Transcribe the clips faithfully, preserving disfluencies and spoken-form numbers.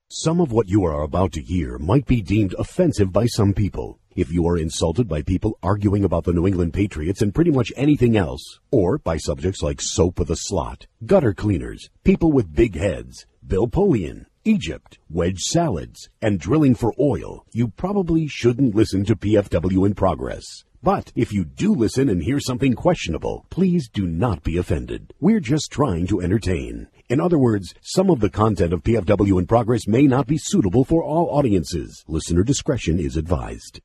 Some of what you are about to hear might be deemed offensive by some people. If you are insulted by people arguing about the New England Patriots and pretty much anything else, or by subjects like soap with a slot, gutter cleaners, people with big heads, Bill Polian, Egypt, wedge salads, and drilling for oil, you probably shouldn't listen to P F W in Progress. But if you do listen and hear something questionable, please do not be offended. We're just trying to entertain. In other words, some of the content of P F W in Progress may not be suitable for all audiences. Listener discretion is advised.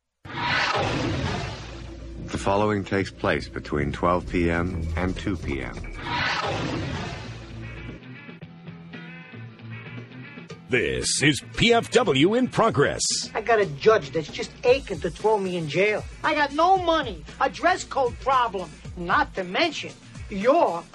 The following takes place between twelve p.m. and two p.m. This is P F W in Progress. I got a judge that's just aching to throw me in jail. I got no money, a dress code problem, not to mention your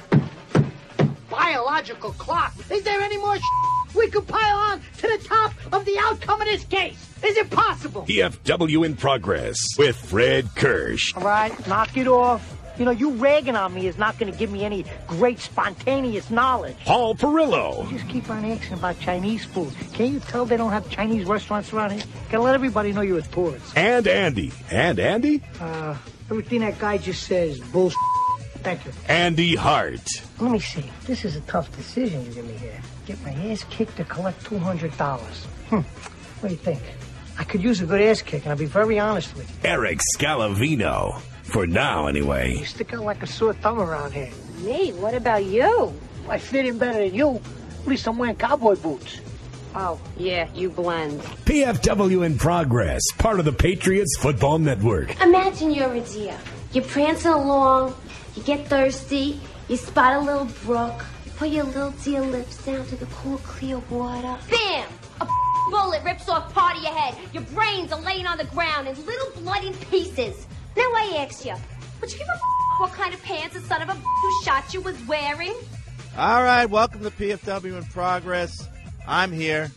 biological clock. Is there any more sh- we could pile on to the top of the outcome of this case? Is it possible? P F W in Progress with Fred Kirsch. All right, knock it off. You know, you ragging on me is not going to give me any great spontaneous knowledge. Paul Perillo. You just keep on asking about Chinese food. Can't you tell they don't have Chinese restaurants around here? Gotta let everybody know you're a tourist. And Andy. And Andy? Uh, everything that guy just says, bullshit. Thank you. Andy Hart. Let me see. This is a tough decision you're giving me here. Get my ass kicked to collect two hundred dollars. Hmm. What do you think? I could use a good ass kick, and I'll be very honest with you. Eric Scalavino. For now, anyway. You stick out like a sore thumb around here. Me? What about you? I fit in better than you. At least I'm wearing cowboy boots. Oh, yeah, you blend. P F W in Progress, part of the Patriots Football Network. Imagine you're a deer. You're prancing along, you get thirsty, you spot a little brook, you put your little deer lips down to the cool, clear water. Bam! A bullet rips off part of your head. Your brains are laying on the ground in little bloody pieces. Now I ask you, would you give a f- what kind of pants the son of a who shot you was wearing? All right, welcome to P F W in Progress. I'm here,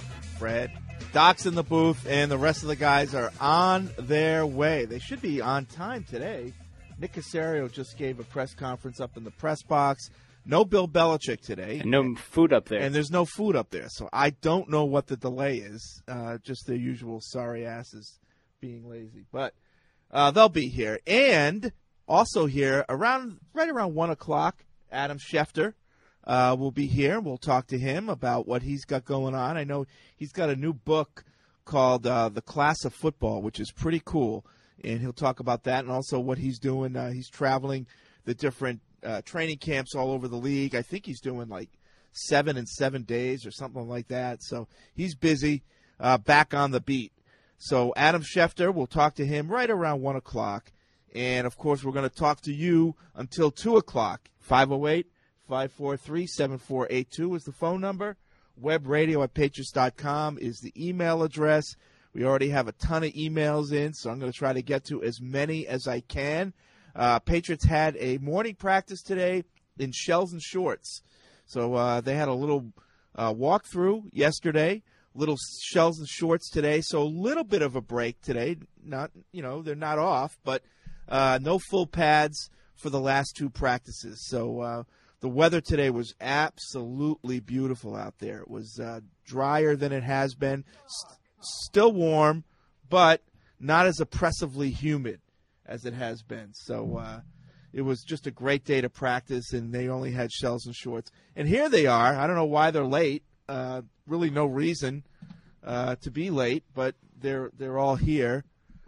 Fred. Doc's in the booth, and the rest of the guys are on their way. They should be on time today. Nick Caserio just gave a press conference up in the press box. No Bill Belichick today. And no food up there. And there's no food up there, so I don't know what the delay is. Uh, just their usual sorry asses being lazy. But uh, they'll be here. And also here, around right around one o'clock, Adam Schefter uh, will be here. We'll talk to him about what he's got going on. I know he's got a new book called uh, The Class of Football, which is pretty cool. And he'll talk about that and also what he's doing. Uh, he's traveling the different uh, training camps all over the league. I think he's doing like seven in seven days or something like that. So he's busy, uh, back on the beat. So Adam Schefter, we'll talk to him right around one o'clock. And, of course, we're going to talk to you until two o'clock. five oh eight, five four three, seven four eight two is the phone number. Webradio at patriots dot com is the email address. We already have a ton of emails in, so I'm going to try to get to as many as I can. Uh, Patriots had a morning practice today in shells and shorts. So uh, they had a little uh, walkthrough yesterday, little shells and shorts today. So a little bit of a break today. Not, you know, they're not off, but uh, no full pads for the last two practices. So uh, the weather today was absolutely beautiful out there. It was uh, drier than it has been. St- Still warm, but not as oppressively humid as it has been. So uh, it was just a great day to practice, and they only had shells and shorts. And here they are. I don't know why they're late. Uh, really no reason uh, to be late, but they're they're all here.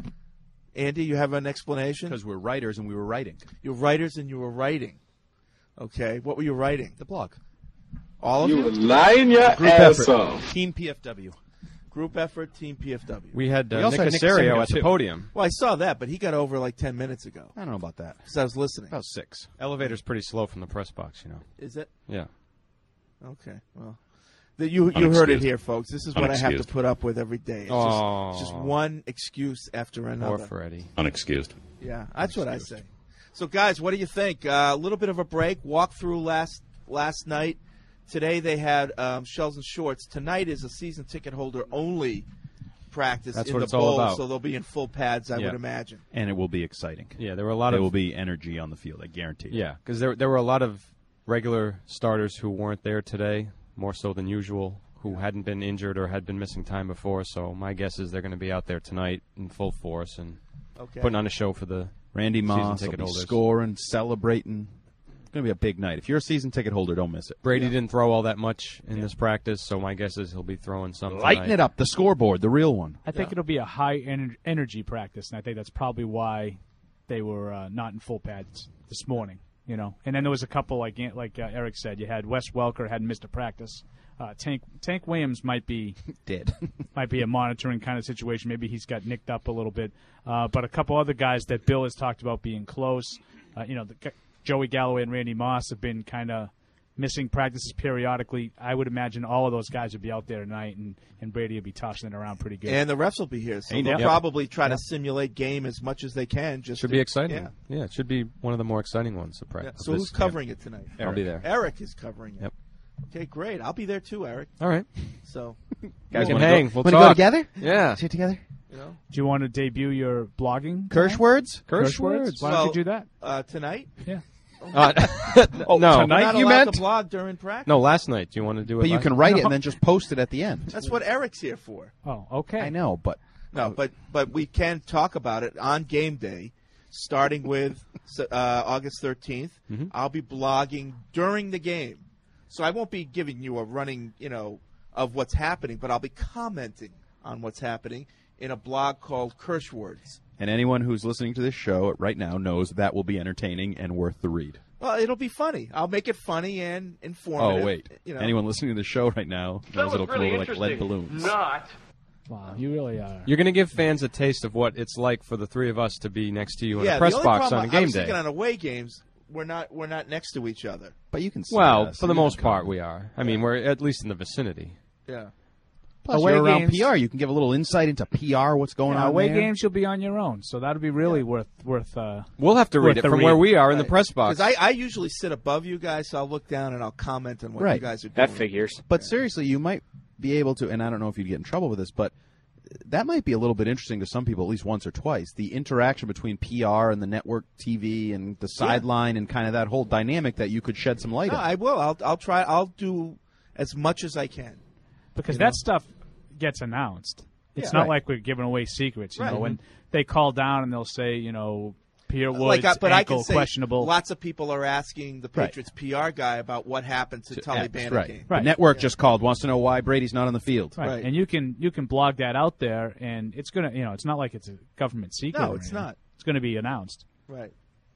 Andy, you have an explanation? Because we're writers and we were writing. You're writers and you were writing. Okay. What were you writing? The blog. All of you? You were lying your Group ass effort. off. Team P F W. Group effort, Team P F W. We had uh, We also Nick had Nick Caserio Caserio at the too. podium. Well, I saw that, but he got over like ten minutes ago. I don't know about that. Because I was listening. About six. Elevator's pretty slow from the press box, you know. Is it? Yeah. Okay. Well, the, you you heard it here, folks. This is what I have to put up with every day. It's, oh. just, it's just one excuse after another. Poor Freddie. Unexcused. Yeah, that's what I say. So, guys, what do you think? Uh, a little bit of a break. Walk through last last night. Today they had um, shells and shorts. Tonight is a season ticket holder only practice That's in what the it's all bowl, about. so they'll be in full pads, I Yeah. would imagine. And it will be exciting. Yeah, there were a lot there of will be energy on the field, I guarantee. Yeah, because there there were a lot of regular starters who weren't there today, more so than usual, who hadn't been injured or had been missing time before. So my guess is they're going to be out there tonight in full force and Okay. putting on a show for the Randy season Moss will ticket be holders. scoring, celebrating. It's going to be a big night. If you're a season ticket holder, don't miss it. Brady didn't throw all that much in this practice, so my guess is he'll be throwing some Lighten tonight. it up, the scoreboard, the real one. I think it'll be a high ener- energy practice, and I think that's probably why they were uh, not in full pads this morning. You know, and then there was a couple like like uh, Eric said. You had Wes Welker hadn't missed a practice. Uh, Tank Tank Williams might be Dead. might be a monitoring kind of situation. Maybe he's got nicked up a little bit. Uh, but a couple other guys that Bill has talked about being close. Uh, you know, the, Joey Galloway and Randy Moss have been kind of missing practices periodically. I would imagine all of those guys would be out there tonight, and, and Brady would be tossing it around pretty good. And the refs will be here, so Hey, they'll yep. probably try Yep. to simulate game as much as they can. Just Should to, be exciting. Yeah. Yeah, it should be one of the more exciting ones to Yeah. practice. So This- who's covering it tonight? I'll be there. Eric is covering it. Yep. Okay, great. I'll be there too, Eric. All right. So, Guys, wanna hang. go- We'll wanna talk. go together? Yeah. Sit together? you know, Do you want to debut your blogging? Kirsch words? Kirsch Why words. don't Well, you do that? uh, tonight. Yeah. Uh, Oh, no, We're tonight not you allowed meant? to blog during practice. no. Last night. Do you want to do it? But you last- can write it No. and then just post it at the end. That's what Eric's here for. Oh, okay. I know, but No, but but we can talk about it on game day, starting with uh, August thirteenth. Mm-hmm. I'll be blogging during the game, so I won't be giving you a running, you know, of what's happening, but I'll be commenting on what's happening in a blog called Kirsch Words. and anyone who's listening to this show right now knows that will be entertaining and worth the read. Well, it'll be funny. I'll make it funny and informative. Oh, wait. You know. Anyone listening to the show right now knows it'll come over like lead balloons. Wow, you really are. You're going to give fans a taste of what it's like for the three of us to be next to you in yeah, a press the only box problem, on a I game was day. thinking on away games, we're not we're not next to each other. But you can see Well, us. for the You most can part, come. we are. I mean, we're at least in the vicinity. Yeah. Plus, Away you're around games- P R. You can give a little insight into P R, what's going Yeah, on away there. games, you'll be on your own, so that'll be really worth worth. Uh, We'll have to Worth read it the from read. where we are in the Right. press box. Because I, I usually sit above you guys, so I'll look down and I'll comment on what Right. you guys are doing. That figures. But seriously, you might be able to, and I don't know if you'd get in trouble with this, but that might be a little bit interesting to some people, at least once or twice. The interaction between P R and the network T V and the sideline and kind of that whole dynamic that you could shed some light No, on. I will. I'll I'll try. I'll do as much as I can. because You know? that stuff gets announced. It's Yeah. not Right. like we're giving away secrets. You Right. know, when they call down and they'll say, you know, Pierre Woods like, I- but I ankle can say questionable. lots of people are asking the Right. Patriots P R guy about what happened to Tully X, Bannick right. game. The Right. network just called, wants to know why Brady's not on the field. Right. Right. And you can you can blog that out there, and it's gonna you know it's not like it's a government secret. No, or it's anything. not. It's going to be announced. Right.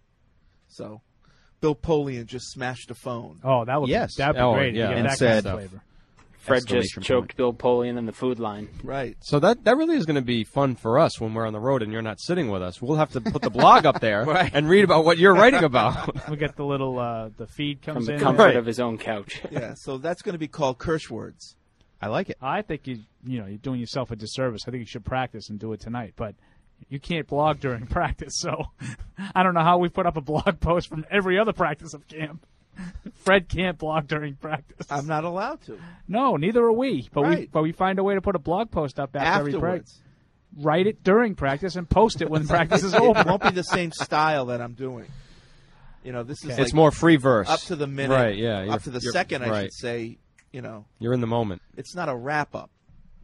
So, Bill Polian just smashed a phone. Oh, that would Yes. be, that'd be Oh, great. yeah. To get And that said- kind of flavor. Fred just Exclamation choked point. Bill Polian in the food line. Right. So that that really is going to be fun for us when we're on the road and you're not sitting with us. We'll have to put the blog up there Right. and read about what you're writing about. We get the little uh, the feed From comes the in. comfort Right. of his own couch. Yeah. So that's going to be called Kirsch Words. I like it. I think you you know you're doing yourself a disservice. I think you should practice and do it tonight, but you can't blog during practice. So I don't know how we put up a blog post from every other practice of camp. Fred can't blog during practice. I'm not allowed to. No, neither are we. But we Right. but we find a way to put a blog post up after every practice. Afterwards. Write it during practice and post it when practice is It over. won't be the same style that I'm doing. You know, this is Okay. like It's more free verse. up to the minute. Right, yeah. Up you're- to the you're- second, I right. should say. You know, You're in the moment. it's not a wrap up.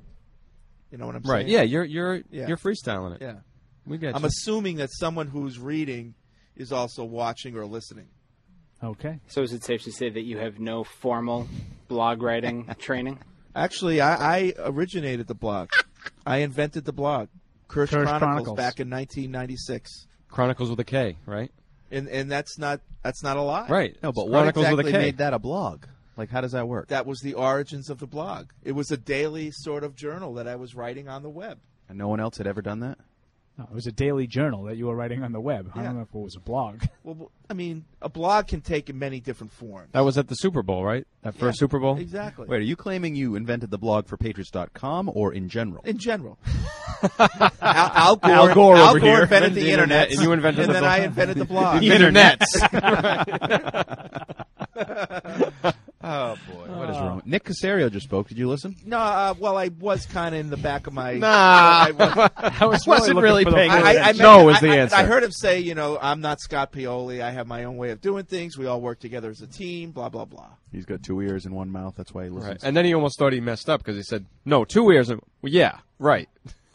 You know what I'm Right. saying? Yeah, you're you're Yeah. you're freestyling it. Yeah. We get I'm you. assuming that someone who's reading is also watching or listening. Okay. So is it safe to say that you have no formal blog writing training? Actually, I, I originated the blog. I invented the blog, Kirsch, Kirsch Chronicles, Chronicles. back in nineteen ninety-six, Chronicles with a K, right? and and that's not that's not a lie. Right. No, but what Chronicles exactly with a K. made that a blog? Like, how does that work? That was the origins of the blog. It was a daily sort of journal that I was writing on the web. And no one else had ever done that? No, it was a daily journal that you were writing on the web. I Yeah. don't know if it was a blog. Well, I mean, a blog can take many different forms. That was at the Super Bowl, right? That first Yeah, Super Bowl? Exactly. Wait, are you claiming you invented the blog for Patriots dot com or in general? In general. Al, Al Gore, Al Gore Al over Gore here. invented the, The internet, internet, and you invented and the then blog. I invented the blog. The internets. Oh, boy. What is wrong? Nick Casario just spoke. Did you listen? No, uh, well, I was kind of in the back of my. Nah. I, was, I was wasn't really looking for the paying full I, I, I attention. No meant- is the I- I- answer. I heard him say, you know, I'm not Scott Pioli. I have my own way of doing things. We all work together as a team. Blah blah blah. He's got two ears and one mouth. That's why he listens. Right. And then he almost thought he messed up because he said, no, two ears. And, well, yeah, right.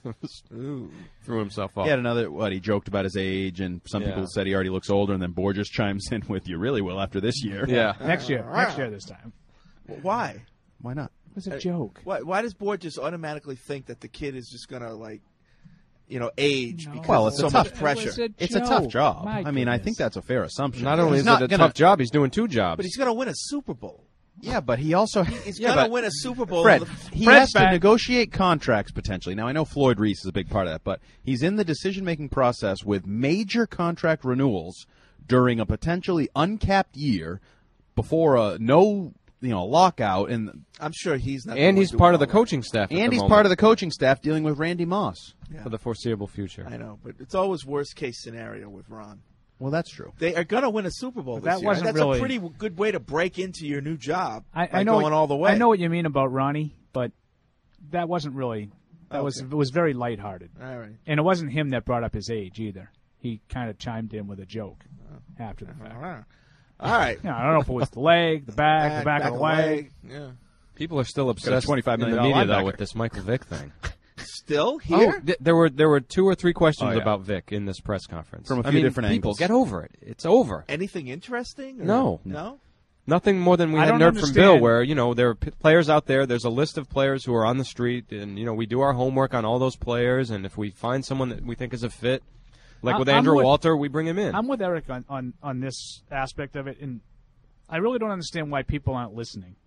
Ooh. Threw himself off. He had another, what, he joked about his age, and some Yeah. people said he already looks older, and then Borges chimes in with, you really will after this year. Yeah. Next year. Next year this time. Why? Why not? It was a joke. Why, why does Board just automatically think that the kid is just gonna like, you know, age No. because Well, of it's so a much tough- pressure? It was a It's a joke. tough job. My I mean, I goodness. think that's a fair assumption. Not only He's is not it a gonna- tough job, he's doing two jobs. But he's gonna win a Super Bowl. Yeah, but he also He's yeah, gonna but- win a Super Bowl. Fred, in the- he Fred's has to back. negotiate contracts potentially. Now, I know Floyd Reese is a big part of that, but he's in the decision-making process with major contract renewals during a potentially uncapped year before a no, you know, lockout, and I'm sure he's not. and the he's one part of the doing all coaching staff. at and the he's moment part of the coaching staff dealing with Randy Moss. that. for the foreseeable future. Yeah, I know, but it's always worst case scenario with Ron. Well, that's true. They are gonna win a Super Bowl. But This that year. wasn't That's really- a pretty good way to break into your new job. I, by I know going what, all the way. I know what you mean about Ronnie, but that wasn't really. That was Okay. it was very lighthearted, All right. and it wasn't him that brought up his age either. He kind of chimed in with a joke Oh. after the fact. All right. All right. Yeah, I don't know if it was the leg, the back, the back, of the leg. Yeah. People are still obsessed twenty-five in the million media, dollar though, linebacker. with this Michael Vick thing. Still here? Oh, th- there were there were two or three questions Oh, yeah. about Vic in this press conference. From a I few mean, different people, angles. get over it. It's over. Anything interesting? or- No. No. Nothing more than we I had don't nerd from Bill, understand. where you know there are p- players out there. There's a list of players who are on the street, and you know we do our homework on all those players. And if we find someone that we think is a fit, like I- with I'm Andrew with- Walter, we bring him in. I'm with Eric on, on, on this aspect of it, and I really don't understand why people aren't listening.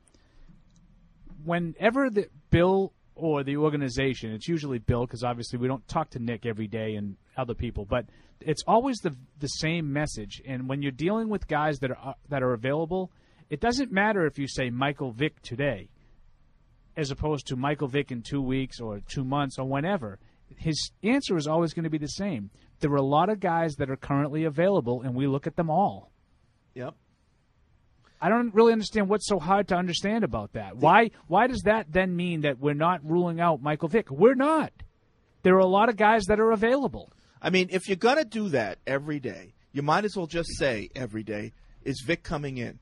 Whenever the Bill or the organization, it's usually Bill because obviously we don't talk to Nick every day and other people, but it's always the the same message. And when you're dealing with guys that are that are available, it doesn't matter if you say Michael Vick today, as opposed to Michael Vick in two weeks or two months or whenever. His answer is always going to be the same. There are a lot of guys that are currently available, and we look at them all. Yep. I don't really understand what's so hard to understand about that. Why Why does that then mean that we're not ruling out Michael Vick? We're not. There are a lot of guys that are available. I mean, if you're gonna do that every day, you might as well just say every day, is Vic coming in?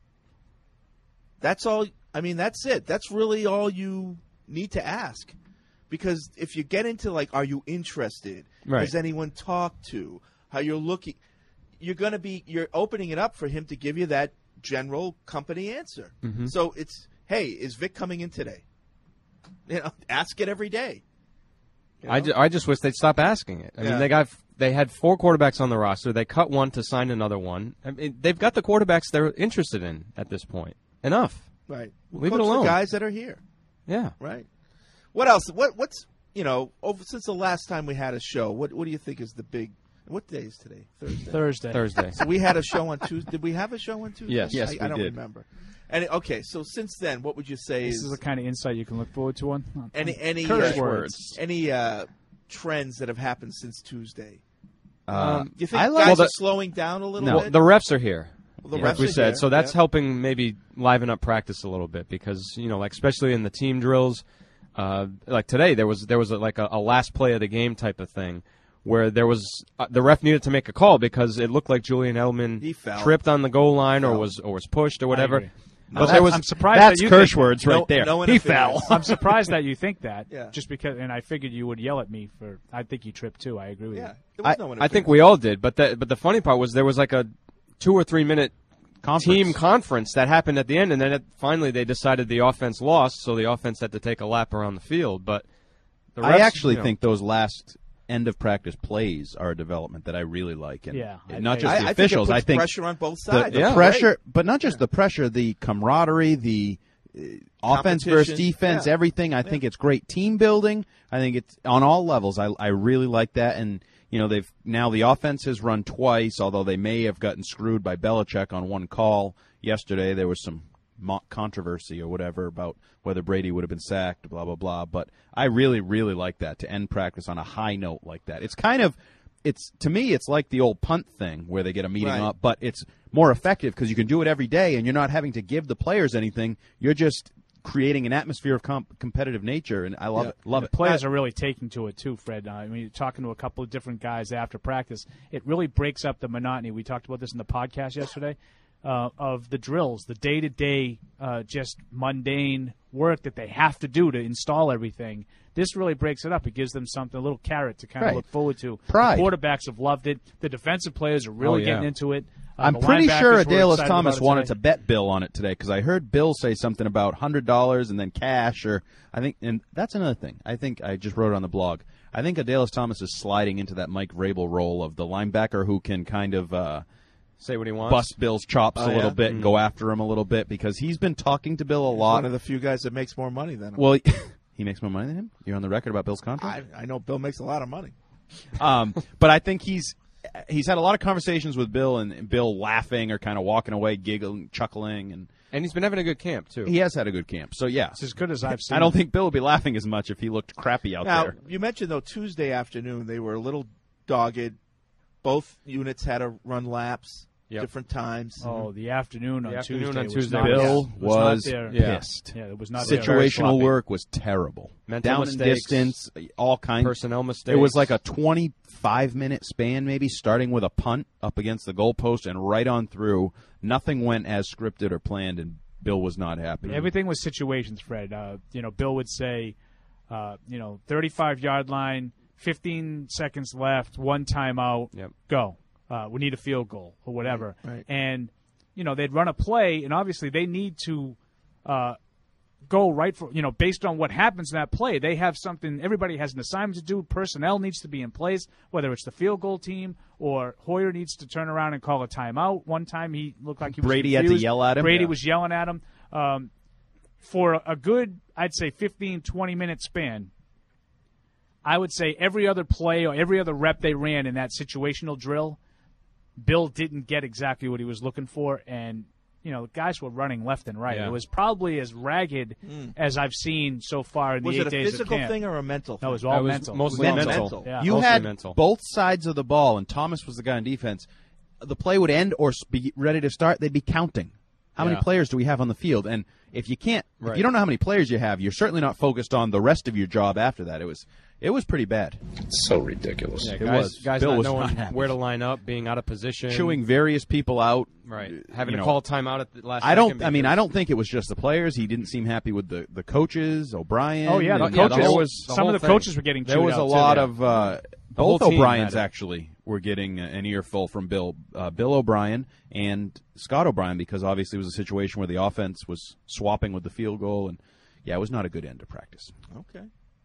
That's all. I mean, that's it. That's really all you need to ask. Because if you get into like, are you interested? Right. Has anyone talked to? How you're looking? You're gonna be. You're opening it up for him to give you that general company answer. Mhm. So it's, hey, is Vic coming in today? You know, ask it every day. You I, know? ju- I just wish they'd stop asking it. I Yeah. mean, they got they had four quarterbacks on the roster. They cut one to sign another one. I mean, they've got the quarterbacks they're interested in at this point. Enough. Right. Leave it Coach alone. The guys that are here. Yeah. Right. What else? What what's you know over since the last time we had a show? What what do you think is the big? What day is today? Thursday. Thursday. Thursday. So we had a show on Tuesday. Did we have a show on Tuesday? Yes. Yes, I, we I don't did. remember. And okay, so since then, what would you say This is, is the kind of insight you can look forward to on, on any any curse uh, words. any uh, trends that have happened since Tuesday? Um, Do you think I guys like- are Well, the- slowing down a little No. Well, bit? the refs are here. Well, the like refs we are said, here, so that's yeah. helping maybe liven up practice a little bit because you know, like especially in the team drills, uh, like today there was there was a, like a, a last play of the game type of thing where there was uh, the ref needed to make a call because it looked like Julian Edelman He fell. tripped on the goal line or Fell. was or was pushed or whatever. agree. But there was I'm surprised That's that you curse think words No- right there. no he interference. fell. I'm surprised that you think that. Yeah. Just because, and I figured you would yell at me for. I think you tripped too. I agree with Yeah, you. there was I- no I think we all did, but the, but the funny part was there was like a two or three minute Conference. team conference that happened at the end, and then it, finally they decided the offense lost, so the offense had to take a lap around the field. But the I refs, actually you know, think those last end of practice plays are a development that I really like. And Yeah, I- not I- just I, the I officials. think it puts I think pressure on both the, sides. the Yeah. pressure, but not just the pressure, the camaraderie, the uh, offense versus Competition. defense, Yeah. everything. I think it's great team building. I think it's on all levels. I I really like that. And you know, they've now the offense has run twice, although they may have gotten screwed by Belichick on one call yesterday. There was some mock controversy or whatever about whether Brady would have been sacked, blah blah blah. But I really really like that to end practice on a high note like that. It's kind of it's to me it's like the old punt thing where they get a meeting Right. up, but it's more effective because you can do it every day and you're not having to give the players anything. You're just creating an atmosphere of comp- competitive nature, and I love Yeah. it. Love the it. players are really taking to it too, Fred. Uh, I mean, talking to a couple of different guys after practice, it really breaks up the monotony. We talked about this in the podcast yesterday uh, of the drills, the day-to-day, uh, just mundane work that they have to do to install everything. This really breaks it up. It gives them something, a little carrot to kind of Right. look forward to. Pride. The quarterbacks have loved it. The defensive players are really Oh, yeah. getting into it. Uh, I'm the pretty linebackers sure were Adalis excited Thomas about it wanted today. to bet Bill on it today because I heard Bill say something about one hundred dollars and then cash, or I think, and that's another thing. I think I just wrote it on the blog. I think Adalis Thomas is sliding into that Mike Vrabel role of the linebacker who can kind of uh, Say what he wants. bust Bill's chops Oh, a little yeah? bit and go after him a little bit because he's been talking to Bill a lot. One of the few guys that makes more money than him. Well, he makes more money than him. You're on the record about Bill's contract. I, I know Bill makes a lot of money. Um, but I think he's he's had a lot of conversations with Bill, and, and Bill laughing or kind of walking away, giggling, chuckling, and And he's been having a good camp, too. he has had a good camp. So yeah, It's as good as I've seen. I don't think Bill would be laughing as much if he looked crappy out Now, there. you mentioned, though, Tuesday afternoon, they were a little dogged. Both units had to run laps, Yep. different times. Oh, the afternoon on The afternoon Tuesday on was Tuesday not- was- Bill was, was not there. Yeah. pissed. Yeah, it was not there. Very Situational sloppy. work was terrible. Mental Down mistakes. and distance, all kinds. Personnel mistakes. It was like a twenty-five minute span, maybe, starting with a punt up against the goalpost and right on through. Nothing went as scripted or planned, and Bill was not happy. Everything was situations, Fred. Uh, you know, Bill would say, uh, you know, thirty-five yard line, fifteen seconds left, one timeout, Yep. go. Uh, we need a field goal or whatever. Right. And, you know, they'd run a play, and obviously they need to uh, go right for, you know, based on what happens in that play. They have something, everybody has an assignment to do. Personnel needs to be in place, whether it's the field goal team or Hoyer needs to turn around and call a timeout. One time he looked like he was Brady had to confused. yell at him. Brady Yeah. was yelling at him. Um, for a good, I'd say, fifteen, twenty minute span, I would say every other play or every other rep they ran in that situational drill, Bill didn't get exactly what he was looking for, and you know, the guys were running left and right. Yeah. It was probably as ragged as I've seen so far in Was the it eight a days physical of camp. thing or a mental thing? No, it was all It was mental. mostly It was all mental. mental. Yeah. You Mostly had mental. both sides of the ball, and Thomas was the guy on defense. The play would end or be ready to start. They'd be counting. How many Yeah. players do we have on the field? And if you can't, if Right. you don't know how many players you have, you're certainly not focused on the rest of your job after that. It was, it was pretty bad. So ridiculous. Yeah, It guys, was. guys Bill not was knowing not happy. where to line up, being out of position, Chewing various people out. right, uh, having you to know. call timeout at the last. I don't. second I mean, because- I don't think it was just the players. He didn't seem happy with the, the coaches, O'Brien. Oh yeah, the and- yeah, the coaches. whole- was the some whole of the thing. coaches were getting. There chewed was a out, lot too. of uh, whole both team O'Briens had it. actually were getting an earful from Bill, uh, Bill O'Brien and Scott O'Brien because obviously it was a situation where the offense was swapping with the field goal, and yeah, it was not a good end to practice. Okay.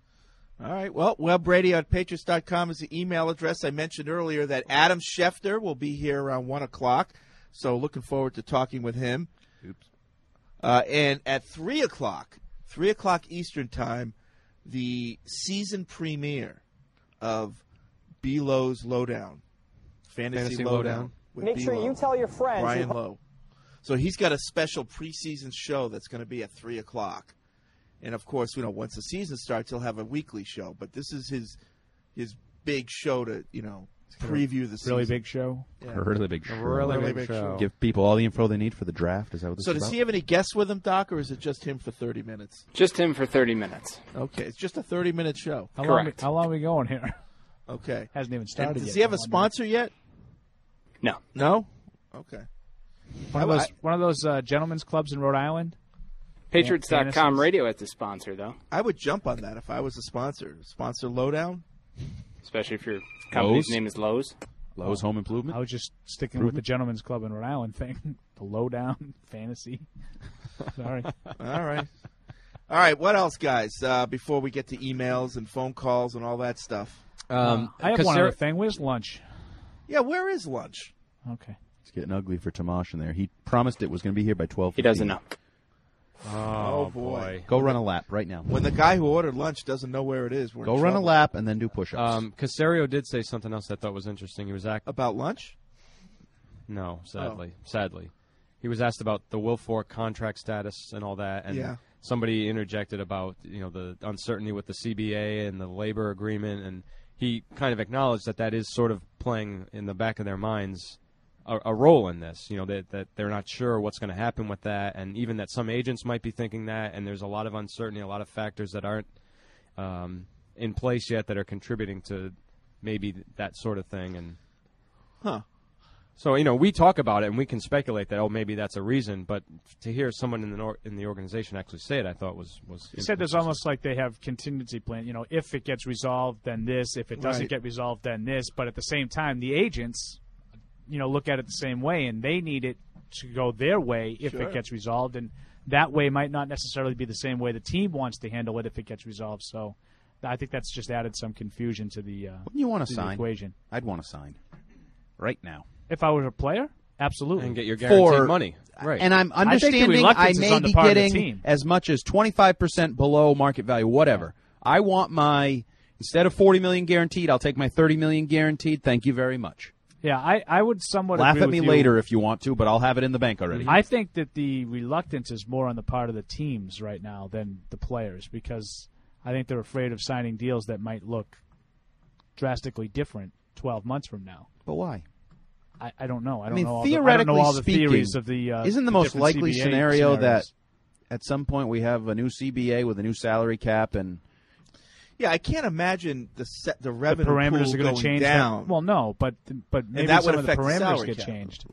All right. Well, WebRadio at Patriots dot com is the email address. I mentioned earlier that Adam Schefter will be here around one o'clock, so looking forward to talking with him. Oops. Uh, and at three o'clock, three o'clock Eastern Time, the season premiere of B-Low's Lowdown, Fantasy, Fantasy Lowdown. Lowdown. with Make sure B-Lo, you tell your friends. Brian who- Lowe. So he's got a special preseason show that's going to be at three o'clock. And, of course, you know, once the season starts, he'll have a weekly show. But this is his his big show to, you know, preview the season. Really big show. Yeah. A really big show. A really, Really big big show. Give people all the info they need for the draft. Is that what this So is does about? he have any guests with him, Doc, or is it just him for thirty minutes? Just him for thirty minutes. Okay, it's just a thirty-minute show. How long? Correct. How long are we going here? Okay. Hasn't even And started does yet. he have a I wonder. sponsor yet? No. No? Okay. One of I- those. I- one of those uh, gentlemen's clubs in Rhode Island. Patriots dot com Fantasies. radio as the sponsor, though, I would jump on that if I was a sponsor. Sponsor Lowdown? especially if your company's Lowe's? name is Lowe's. Lowe's Home Improvement? I was just sticking with the gentlemen's club in Rhode Island thing. The lowdown fantasy. Sorry. All right. All right, what else, guys, uh, before we get to emails and phone calls and all that stuff? Um, I have 'cause one Sarah- other thing. Where's lunch? Yeah, where is lunch? Okay. It's getting ugly for Tomash in there. He promised it was going to be here by twelve. He doesn't know. Oh, boy. Go run a lap right now. When the guy who ordered lunch doesn't know where it is, we're Go in run a trouble. lap and then do push-ups. Um, Casario did say something else I thought was interesting. He was act- About lunch? no, sadly, Oh. sadly, he was asked about the Wilfork contract status and all that, and Yeah. somebody interjected about you know the uncertainty with the C B A and the labor agreement, and he kind of acknowledged that that is sort of playing in the back of their minds a, a role in this. You know, that, that they're not sure what's going to happen with that, and even that some agents might be thinking that, and there's a lot of uncertainty, a lot of factors that aren't um, in place yet that are contributing to maybe that sort of thing. And Huh. So, you know, we talk about it and we can speculate that, oh, maybe that's a reason, but to hear someone in the nor- in the organization actually say it, I thought was was. He said there's almost like they have contingency plan. You know, if it gets resolved, then this. If it doesn't Right. get resolved, then this. But at the same time, the agents, you know, look at it the same way, and they need it to go their way if Sure. it gets resolved, and that way might not necessarily be the same way the team wants to handle it if it gets resolved. So, I think that's just added some confusion to the. Uh, Wouldn't you want to to the sign? equation? I'd want to sign right now. If I was a player, absolutely, and get your guaranteed For- money. Right. And I'm I think the understanding I, reluctance is may on the be part of the getting team. as much as twenty-five percent below market value, whatever. I want my, instead of forty million dollars guaranteed, I'll take my thirty million dollars guaranteed. Thank you very much. Yeah, I, I would somewhat Laugh agree at me with you. later if you want to, but I'll have it in the bank already. I think that the reluctance is more on the part of the teams right now than the players, because I think they're afraid of signing deals that might look drastically different twelve months from now. But why? I, I don't know. I don't I mean, know all the, I don't theoretically know all the speaking, theories of the. Uh, isn't the, the most different likely C B A scenario that scenarios. at some point we have a new C B A with a new salary cap and Yeah, I can't imagine the set, the the revenue parameters pool are going going to change? down. Well, no, but but maybe that some would of the affect the parameters salary get cap. changed.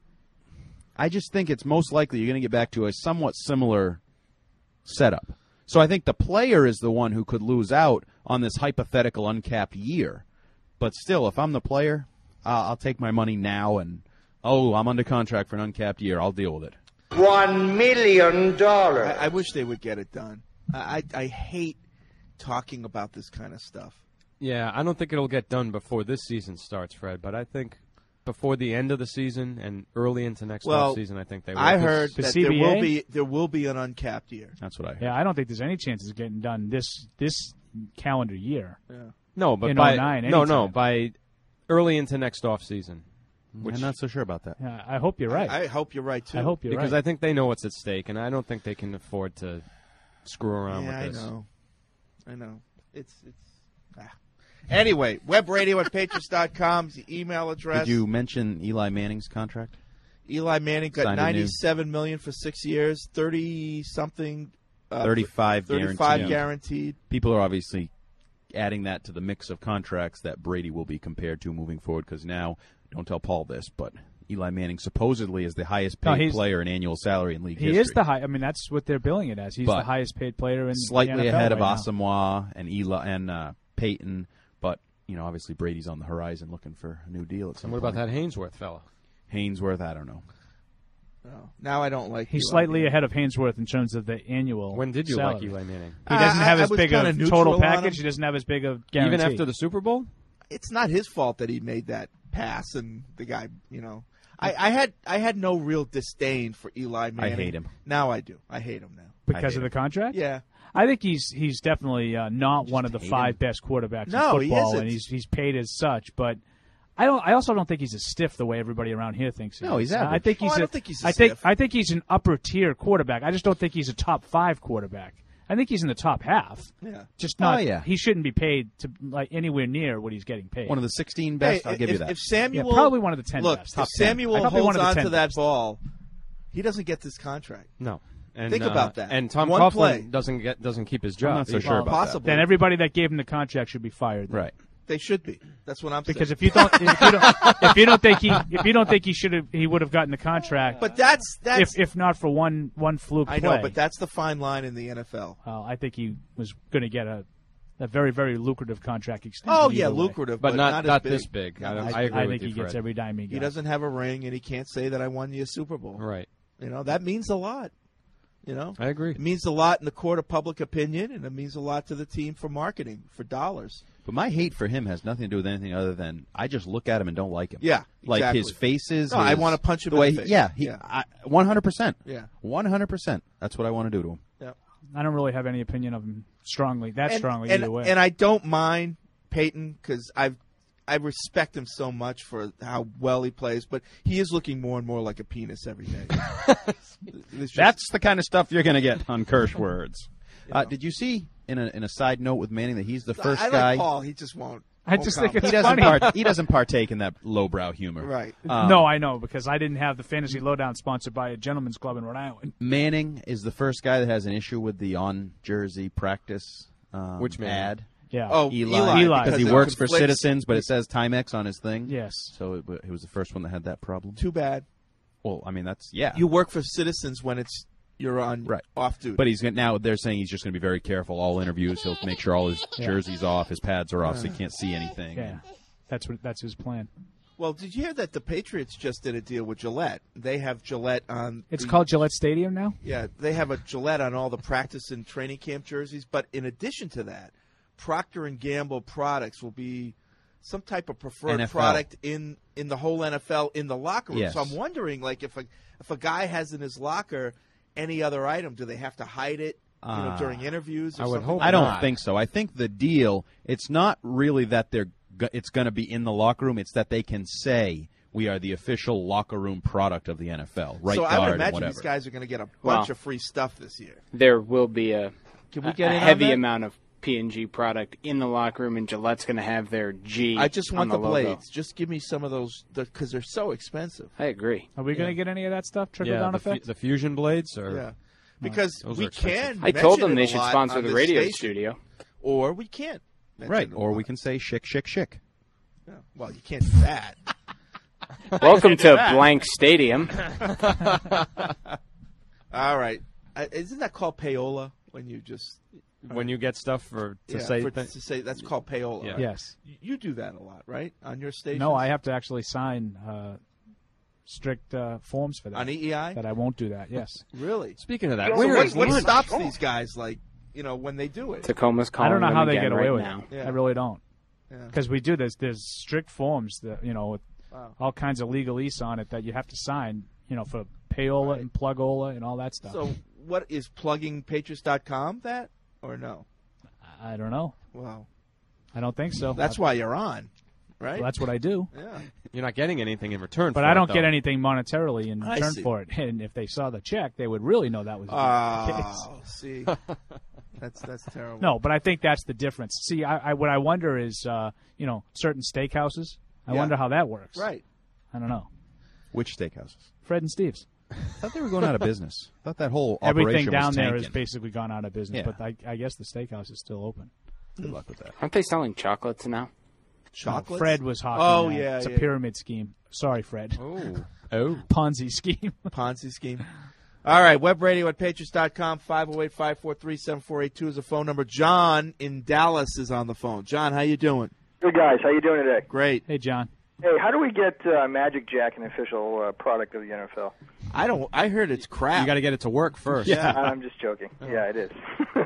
I just think it's most likely you're going to get back to a somewhat similar setup. So I think the player is the one who could lose out on this hypothetical uncapped year. But still, if I'm the player, uh, I'll take my money now and, oh, I'm under contract for an uncapped year. I'll deal with it. One million dollars. I, I wish they would get it done. I, I I hate talking about this kind of stuff. Yeah, I don't think it'll get done before this season starts, Fred, but I think before the end of the season and early into next Well, offseason, I think they will. I heard The that C B A? there will be there will be an uncapped year. That's what I heard. Yeah, I don't think there's any chances of getting done this this calendar year. Yeah. No, but in by oh nine, no, no, anytime. by early into next offseason. Which I'm not so sure about that. Yeah, I hope you're right. I, I hope you're right too. I hope you're because right. I think they know what's at stake, and I don't think they can afford to screw around Yeah, with this. I know. I know. It's it's. Ah. Anyway, webradio at patriots dot com is the email address. Did you mention Eli Manning's contract? Eli Manning got Signed a new- ninety-seven million for six years, thirty something, uh, thirty-five thirty-five guaranteed. guaranteed. People are obviously adding that to the mix of contracts that Brady will be compared to moving forward because now, don't tell Paul this, but Eli Manning supposedly is the highest No, paid he's- player in annual salary in league He history. is the high. I mean, that's what they're billing it as. He's But the highest paid player in slightly the N F L ahead of right now. Asamoah and Eli and uh, Peyton, but you know, obviously Brady's on the horizon looking for a new deal at some And what point. about that Hainsworth fella? Hainsworth? I don't know. Oh, now I don't like. He's Eli slightly Manning. ahead of Hainsworth in terms of the annual. When did you salary. like Eli Manning? He doesn't I- have I as was big kinda a neutral total on package. him. He doesn't have as big a guarantee. Even after the Super Bowl? It's not his fault that he made that pass and the guy, you know. I, I had I had no real disdain for Eli Manning. hate him. Now I do. I hate him now. because hate of the him. contract. Yeah. I think he's he's definitely uh, not one of the hate five him. best quarterbacks No, in he football, isn't. and he's he's paid as such. But I don't. I also don't think he's a stiff the way everybody around here thinks. He No, is. he's I average. think Oh, he's. I a, don't think he's a I think stiff. I think he's an upper tier quarterback. I just don't think he's a top five quarterback. I think he's in the top half. Yeah. Just not. Oh, yeah. He shouldn't be paid to like anywhere near what he's getting paid. One of the sixteen best. Hey, I'll give if, you that. If Samuel, Yeah, probably one of the ten look, best. if Top ten. I Samuel thought they holds wanted the on ten to that best. ball, he doesn't get this contract. No. And, Think uh, about that. And Tom One Coughlin play. doesn't get doesn't keep his I'm job. not so either. sure about Possibly. Then everybody that gave him the contract should be fired. then. right. They should be. That's what I'm Because saying. if you don't, if you don't, if you don't think he, if you don't think he should have, he would have gotten the contract. but that's that's. if if not for one one fluke I play. know, but that's the fine line in the N F L. Well, I think he was going to get a, a very very lucrative contract extension. Oh yeah, either way. lucrative, But not not, not as this big. big. I, don't- I- I agree I with think you, he gets Fred. every dime he got. He doesn't have a ring, and he can't say that I won you a Super Bowl. Right. You know that means a lot. You know, I agree. It means a lot in the court of public opinion, and it means a lot to the team for marketing, for dollars. But my hate for him has nothing to do with anything other than I just look at him and don't like him. Yeah, like exactly. his faces. No, I his- wanna punch him the in way the he- face. Yeah, he, Yeah. I, one hundred percent. Yeah. one hundred percent. That's what I want to do to him. Yeah. I don't really have any opinion of him strongly, that and, strongly and, either way. And I don't mind Peyton because I've I respect him so much for how well he plays, but he is looking more and more like a penis every day. It's just- That's the kind of stuff you're going to get on Kirsch words. Uh, did you see in a in a side note with Manning that he's the first I like guy? Paul. He just won't. I just think it's he doesn't funny. part, he doesn't partake in that lowbrow humor. Right. Um, no, I know, because I didn't have the Fantasy Lowdown sponsored by a gentleman's club in Rhode Island. Manning is the first guy that has an issue with the on-jersey practice um, Which Manning? ad. Yeah. Oh, Eli, Eli, because because he it works for conflicts- Citizens, but it says Timex on his thing. Yes. So it, it was the first one that had that problem. Too bad. Well, I mean, that's, yeah. You work for Citizens when it's you're on Right. off duty. But he's gonna, now they're saying he's just going to be very careful. All interviews, he'll make sure all his Yeah. jerseys off, his pads are off, so he can't see anything. Yeah. That's what. That's his plan. Well, did you hear that the Patriots just did a deal with Gillette? They have Gillette on. It's the- called Gillette Stadium now? Yeah, they have a Gillette on all the practice and training camp jerseys. But in addition to that, Procter and Gamble products will be some type of preferred N F L. product in, in the whole N F L in the locker room. Yes. So I'm wondering, like, if a if a guy has in his locker any other item, do they have to hide it? You know, Uh, during interviews. Or I would something? hope I don't not. think so. I think the deal, it's not really that they're go- it's going to be in the locker room. It's that they can say we are the official locker room product of the N F L. Right so guard I would and imagine whatever. these guys are going to get a bunch Well, of free stuff this year. There will be a, Can we a- get a in on heavy that? amount of P and G product in the locker room, and Gillette's going to have their G. I just want on the, the, logo. blades. Just give me some of those because they're so expensive. I agree. Are we going to get any of that stuff? Trickle Yeah, down the, fu- effect? the fusion blades, or Yeah, because Those we are expensive. can. I told mention them it they a should lot sponsor on the this radio station, studio. or we can't. mention Right, it a or we lot. can say shick, shick, shick. Yeah. Well, you can't do that. Welcome to Blank Stadium. All right, uh, isn't that called payola when you just when you get stuff for to yeah, say for, things. to say that's called payola? Yeah. Right? Yes. You- You do that a lot, right? On your station? No, I have to actually sign uh, strict uh, forms for that. on E E I. That I won't do that. Yes. Really? Speaking of that, So where what, is what lunch? stops these guys, like you know, when they do it? Tacoma's I calling don't know them how they again get away right with now. it. Yeah. I really don't. Yeah. Because we do this. There's strict forms that you know, with Wow. all kinds of legalese on it that you have to sign. You know, for payola Right. and plugola and all that stuff. So, what is plugging patriots dot com that or no? I don't know. Wow, I don't think so. that's why you're on, right? Well, that's what I do. yeah. You're not getting anything in return. But for I it, don't though. get anything monetarily in I return see. for it. And if they saw the check, they would really know that was the case. Oh, see, that's that's terrible. No, but I think that's the difference. See, I, I what I wonder is, uh, you know, certain steakhouses. I Yeah. wonder how that works. right? I don't know. Which steakhouses? Fred and Steve's. I thought they were going out of business. I thought that whole Everything operation down was there tanking. has basically gone out of business, Yeah. but I, I guess the steakhouse is still open. Good luck with that. Aren't they selling chocolates now? Chocolate. No, Fred was hawking Oh, that. yeah, it's a yeah. pyramid scheme. Sorry, Fred. Oh, oh. Ponzi scheme. Ponzi scheme. All right, web radio at patriots dot com, five oh eight, five four three, seven four eight two is the phone number. John in Dallas is on the phone. John, how you doing? Good guys, how you doing today? Great. Hey, John. Hey, how do we get uh, Magic Jack an official uh, product of the N F L? I don't. I heard it's crap. You got to get it to work first. Yeah. I'm just joking. Yeah, it is.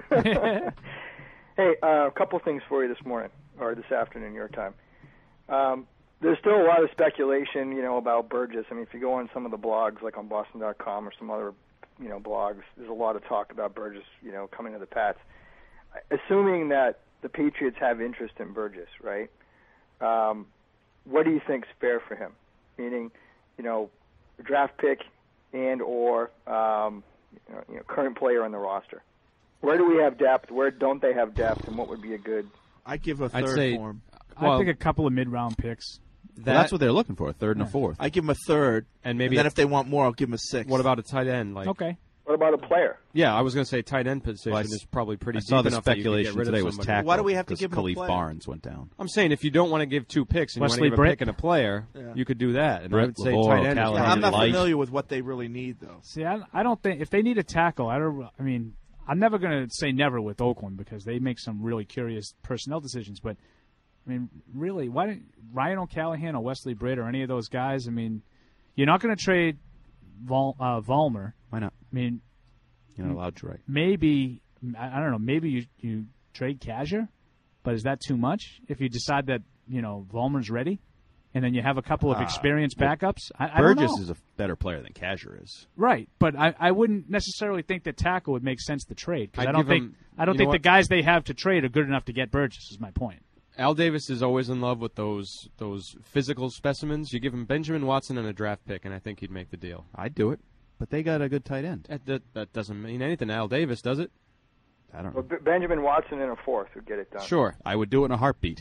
Hey, uh, a couple things for you this morning, or this afternoon, your time. Um, there's still a lot of speculation, you know, about Burgess. I mean, if you go on some of the blogs, like on Boston dot com or some other, you know, blogs, there's a lot of talk about Burgess, you know, coming to the Pats. Assuming that the Patriots have interest in Burgess, right? Um, what do you think's fair for him? Meaning, you know, a draft pick and or um, you know, you know, current player on the roster. Where do we have depth? Where don't they have depth? And what would be a good? I give a I'd third say- for him. I think a couple of mid-round picks. Well, that's what they're looking for, a third and a fourth. I give him a third, and maybe and then a- if they want more, I'll give him a six. What about a tight end? Like, Okay. What about a player? yeah, I was going to say tight end position Well, I s- is probably pretty I deep saw the enough that you could get speculation rid of today was somebody. tackle. Why do we have to because give him a Khalif player? Barnes went down. I'm saying if you don't want to give two picks and Wesley you want to give a Britt? pick and a player, Yeah. you could do that. And I Britt, would say Lavore, tight end. is Callahan, Yeah, I'm probably- not Light. familiar with what they really need, though. See, I, I don't think if they need a tackle, I don't. I mean, I'm never going to say never with Oakland because they make some really curious personnel decisions. But I mean, really, why didn't Ryan O'Callahan or Wesley Britt or any of those guys? I mean, you're not going to trade Vol, uh, Vollmer. Why not? I mean, You're not allowed to, right? maybe I, I don't know. Maybe you you trade Kazir, but is that too much? If you decide that you know Vollmer's ready, and then you have a couple of Ah, experienced well, backups, I, I don't Burgess know. is a better player than Kazir is. Right, but I, I wouldn't necessarily think that tackle would make sense to trade because I'd I don't give think him- I don't you think know the what? guys they have to trade are good enough to get Burgess. Is my point. Al Davis is always in love with those those physical specimens. You give him Benjamin Watson and a draft pick, and I think he'd make the deal. I'd do it, but they got a good tight end. That, that, that doesn't mean anything to Al Davis, does it? I don't Well, know. B- Benjamin Watson in a fourth would get it done. Sure. I would do it in a heartbeat.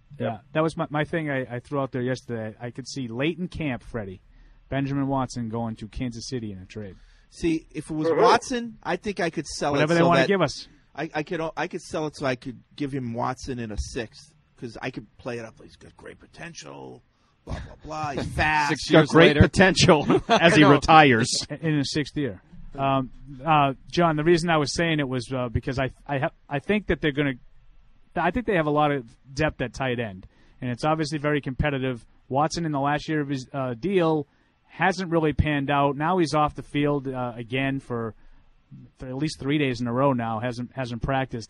Yeah, that was my, my thing I, I threw out there yesterday. I could see Leighton Camp, Freddie, Benjamin Watson going to Kansas City in a trade. See, if it was Watson, I think I could sell Whatever it. they so want to that give us. I, I could I could sell it so I could give him Watson in a sixth because I could play it up. He's got great potential. Blah blah blah. He's fast. Six He's got years great later. potential as he retires. In his sixth year. Um, uh, John, the reason I was saying it was uh, because I I, ha- I think that they're going to – I think they have a lot of depth at tight end, and it's obviously very competitive. Watson in the last year of his uh, deal hasn't really panned out. Now he's off the field uh, again for, for at least three days in a row now, hasn't hasn't practiced.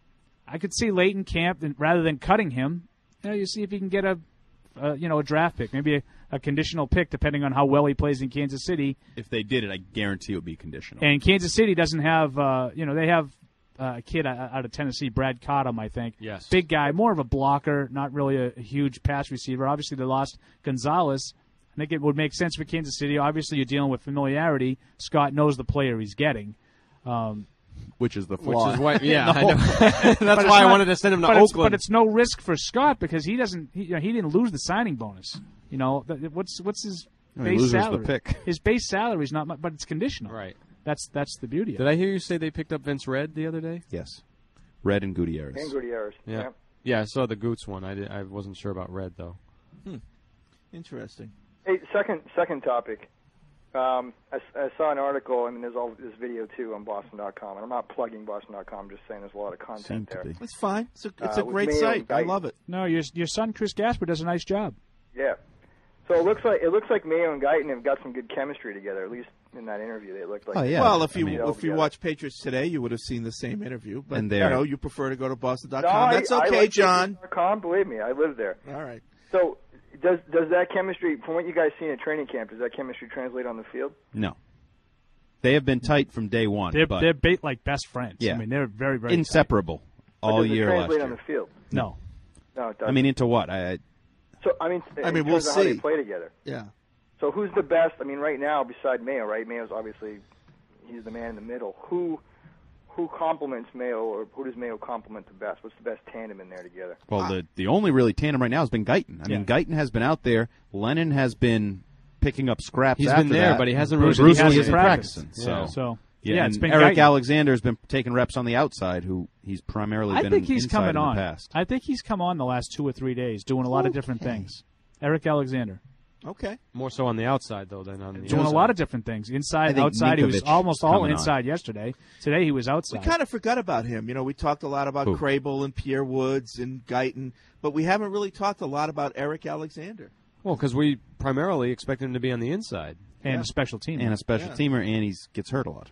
I could see Leighton Camp, and rather than cutting him, you know, you see if he can get a uh, you know a draft pick, maybe a, a conditional pick, depending on how well he plays in Kansas City. If they did it, I guarantee it would be conditional. And Kansas City doesn't have, uh, you know, they have uh, a kid out of Tennessee, Brad Cottom, I think. Yes. Big guy, more of a blocker, not really a, a huge pass receiver. Obviously, they lost Gonzalez. I think it would make sense for Kansas City. Obviously, you're dealing with familiarity. Scott knows the player he's getting. Um, Which is the Which flaw. is why, yeah, No. I know. That's But it's why I not- wanted to send him to but Oakland. It's, but it's no risk for Scott because he doesn't. He, you know, he didn't lose the signing bonus. You know, th- what's what's his No, he base loses the salary? pick. His base salary is not much, but it's conditional. Right. That's that's the beauty of Did it. I hear you say they picked up Vince Red the other day? Yes. Red and Gutierrez. And Gutierrez. Yeah. Yeah. Yeah, I saw the Goots one. I, did, I wasn't sure about Red, though. Hmm. Interesting. Hey, second second topic. Um, I, I saw an article, and there's all this video too on Boston dot com. And I'm not plugging Boston dot com. I'm just saying there's a lot of content Seemed to there. be. It's fine. It's a, it's Uh, a with great Mayo site. and I Guyton. love it. No, your your son Chris Gasper does a nice job. Yeah. So it looks like it looks like Mayo and Guyton have got some good chemistry together. At least in that interview, they looked like. Oh, yeah. Well, if I you mean- if you watch Patriots Today, you would have seen the same interview. But And you they're- know, you prefer to go to Boston dot No, com. I- That's I okay, like John. Boston dot com. Believe me, I live there. All right. So does does that chemistry, from what you guys seen at training camp, does that chemistry translate on the field? No. They have been tight from day one. They're but they're ba- like best friends. Yeah. I mean, they're very very inseparable But all does year it last translate year. on the field? No. No, it doesn't. I mean, into what? I, I so I mean, I in mean, we'll terms of how they see. play together. Yeah. So who's the best? I mean, right now, beside Mayo, right? Mayo's obviously he's the man in the middle. Who who complements Mayo, or who does Mayo complement the best? What's the best tandem in there together? Well, the the only really tandem right now has been Guyton. I mean, Guyton has been out there. Lennon has been picking up scraps. He's after been there, that. but he hasn't Bruce really- Bruce he hasn't isn't practiced. practicing. Yeah. So, So, yeah, yeah, and it's been Eric Guyton. Alexander has been taking reps on the outside. Who he's primarily I been think he's inside coming in on. the past. I think he's come on the last two or three days, doing a lot of different Okay. things. Eric Alexander Okay. More so on the outside, though, than on the doing inside. a lot of different things, I inside, think outside. He was Ninkovich almost all coming on. inside yesterday. Today he was We outside. kind of forgot about him. You know, we talked a lot about Who? Crable and Pierre Woods and Guyton, but we haven't really talked a lot about Eric Alexander. Well, because we primarily expect him to be on the inside. and Yeah. a special team. And a special Yeah. teamer, and he gets hurt a lot.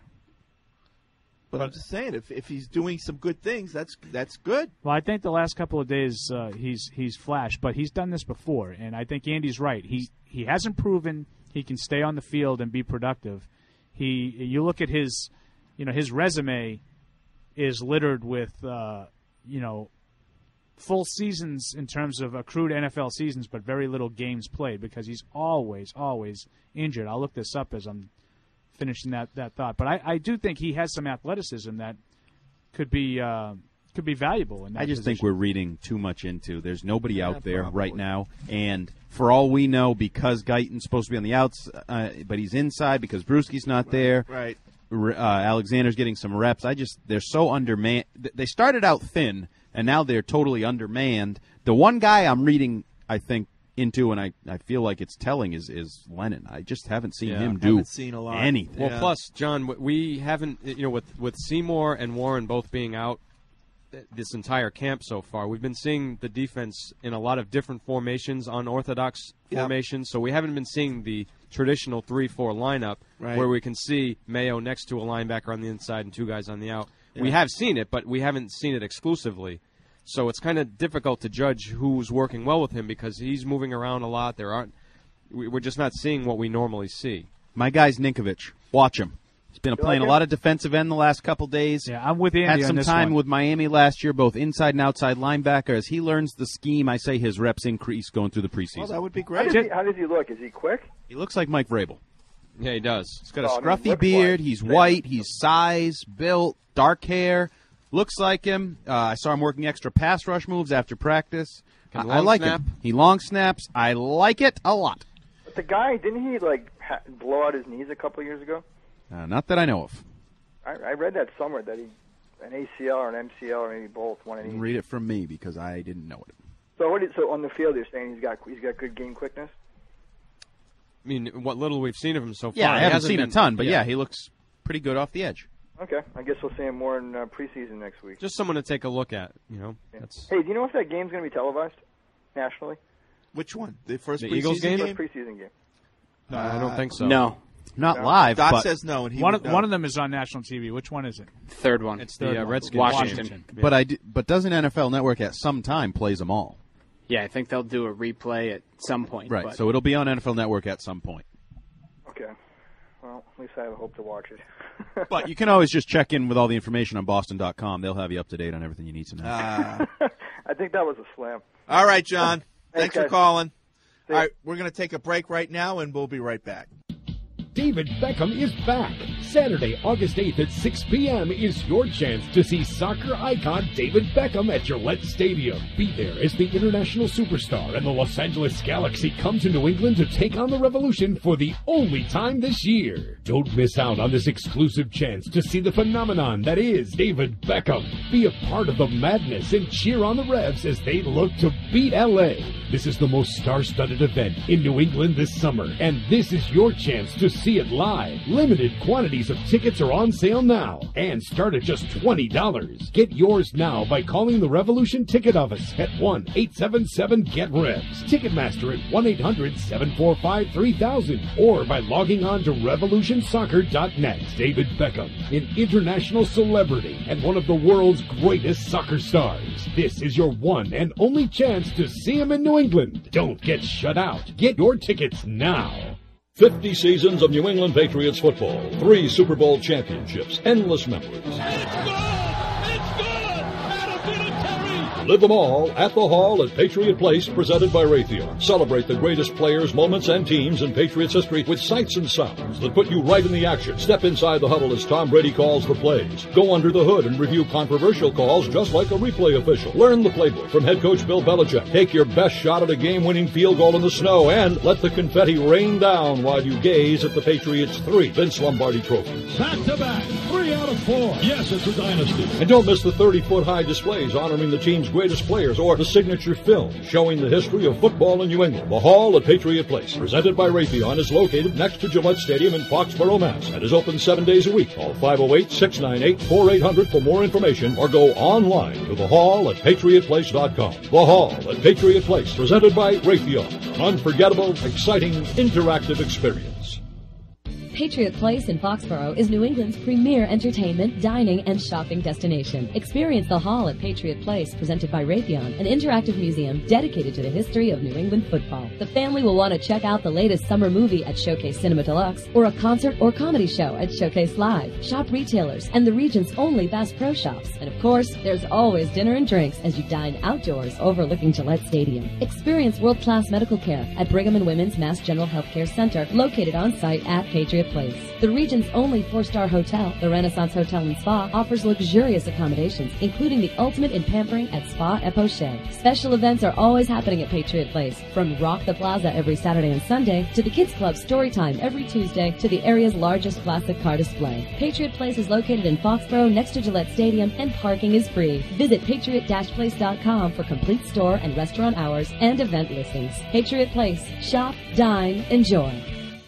But I'm just saying, if if he's doing some good things, that's that's good. Well, I think the last couple of days uh, he's he's flashed, but he's done this before, and I think Andy's right. He he hasn't proven he can stay on the field and be productive. He you look at his, you know, his resume is littered with uh, you know full seasons in terms of accrued N F L seasons, but very little games played because he's always always injured. I'll look this up as I'm finishing that, that thought, but I, I do think he has some athleticism that could be uh, could be valuable in that I just think position. we're reading too much into. There's nobody Yeah, out there probably. right now, and for all we know, because Guyton's supposed to be on the outs, uh, but he's inside because Brewski's not there. Right. R- Uh, Alexander's getting some reps. I just they're so undermanned. They started out thin, and now they're totally undermanned. The one guy I'm reading, I think, into, and I, I feel like it's telling, is is Lennon. I just haven't seen Yeah, him do haven't seen a lot. anything. Well, Yeah. plus, John, w- we haven't, you know, with, with Seymour and Warren both being out th- this entire camp so far, we've been seeing the defense in a lot of different formations, unorthodox Yep. formations, so we haven't been seeing the traditional three four lineup Right. where we can see Mayo next to a linebacker on the inside and two guys on the out. We Yeah. have seen it, but we haven't seen it exclusively. So it's kind of difficult to judge who's working well with him because he's moving around a lot. There aren't we- we're just not seeing what we normally see. My guy's Ninkovich. Watch him. He's been playing a like lot of defensive end the last couple days. Yeah, I'm with Andy Had on some this time one. with Miami last year, both inside and outside linebacker. As he learns the scheme, I say his reps increase going through the preseason. Well, that would be How great. does, he, how does he look? Is he quick? He looks like Mike Vrabel. Yeah, he does. He's got a Oh, I mean, scruffy looks beard. like- He's white. He's size, built, dark hair. Looks like him. Uh, I saw him working extra pass rush moves after practice. I, Can I long like snap? him. He long snaps. I like it a lot. But the guy, didn't he like ha- blow out his knees a couple of years ago? Uh, not that I know of. I, I read that somewhere that he an A C L or an M C L or maybe both. One of these. Read it from me because I didn't know it. So what? Did, so on the field, you're saying he's got he's got good game quickness. I mean, what little we've seen of him so far. Yeah, I he haven't hasn't seen been- a ton, but yeah. he looks pretty good off the edge. Okay, I guess we'll see him more in uh, preseason next week. Just someone to take a look at. You know, Yeah. that's Hey, do you know if that game's going to be televised nationally? Which one? The first The preseason Eagles game? First preseason game. no, I don't think so. No. Not No. live, Doc but says no, and he One would of, know. one of them is on national T V. Which one is it? Third one. It's the Third uh, one. Redskins. Washington. game. but I d- but doesn't N F L Network at some time plays them all? Yeah, I think they'll do a replay at some point. Right. but- So it'll be on N F L Network at some point. Okay. Well, at least I have a hope to watch it. But you can always just check in with all the information on Boston dot com. They'll have you up to date on everything you need to know. Ah. I think that was a slam. All right, John. Thanks, Thanks for guys. calling. See All ya. right, we're going to take a break right now, and we'll be right back. David Beckham is back. Saturday, August eighth at six p.m. is your chance to see soccer icon David Beckham at Gillette Stadium. Be there as the international superstar and the Los Angeles Galaxy come to New England to take on the Revolution for the only time this year. Don't miss out on this exclusive chance to see the phenomenon that is David Beckham. Be a part of the madness and cheer on the Revs as they look to beat L A. This is the most star-studded event in New England this summer, and this is your chance to see it live. Limited quantities of tickets are on sale now and start at just twenty dollars. Get yours now by calling the Revolution Ticket Office at one eight seven seven get revs, Ticketmaster at one eight hundred seven four five three thousand, or by logging on to revolution soccer dot net. David Beckham, an international celebrity and one of the world's greatest soccer stars. This is your one and only chance to see him in New England. Don't get shut out. Get your tickets now. fifty seasons of New England Patriots football, three Super Bowl championships, endless memories. Live them all at the Hall at Patriot Place, presented by Raytheon. Celebrate the greatest players, moments, and teams in Patriots history with sights and sounds that put you right in the action. Step inside the huddle as Tom Brady calls the plays. Go under the hood and review controversial calls just like a replay official. Learn the playbook from head coach Bill Belichick. Take your best shot at a game-winning field goal in the snow and let the confetti rain down while you gaze at the Patriots' three Vince Lombardi trophies. Back-to-back, three out of four. Yes, it's a dynasty. And don't miss the thirty-foot high displays honoring the team's greatest players or the signature film showing the history of football in New England. The Hall at Patriot Place, presented by Raytheon, is located next to Gillette Stadium in Foxborough, Mass. and is open seven days a week. Call five oh eight, six nine eight, four eight hundred for more information or go online to the hall at patriot place dot com. The Hall at Patriot Place, presented by Raytheon. An unforgettable, exciting, interactive experience. Patriot Place in Foxborough is New England's premier entertainment, dining, and shopping destination. Experience the Hall at Patriot Place, presented by Raytheon, an interactive museum dedicated to the history of New England football. The family will want to check out the latest summer movie at Showcase Cinema Deluxe, or a concert or comedy show at Showcase Live. Shop retailers and the region's only Bass Pro Shops. And of course, there's always dinner and drinks as you dine outdoors overlooking Gillette Stadium. Experience world-class medical care at Brigham and Women's Mass General Healthcare Center, located on site at Patriot Place. The region's only four-star hotel, the Renaissance Hotel and Spa, offers luxurious accommodations, including the ultimate in pampering at Spa Epoche. Special events are always happening at Patriot Place, from Rock the Plaza every Saturday and Sunday, to the Kids Club Storytime every Tuesday, to the area's largest classic car display. Patriot Place is located in Foxborough next to Gillette Stadium, and parking is free. Visit patriot dash place dot com for complete store and restaurant hours and event listings. Patriot Place. Shop, dine, enjoy.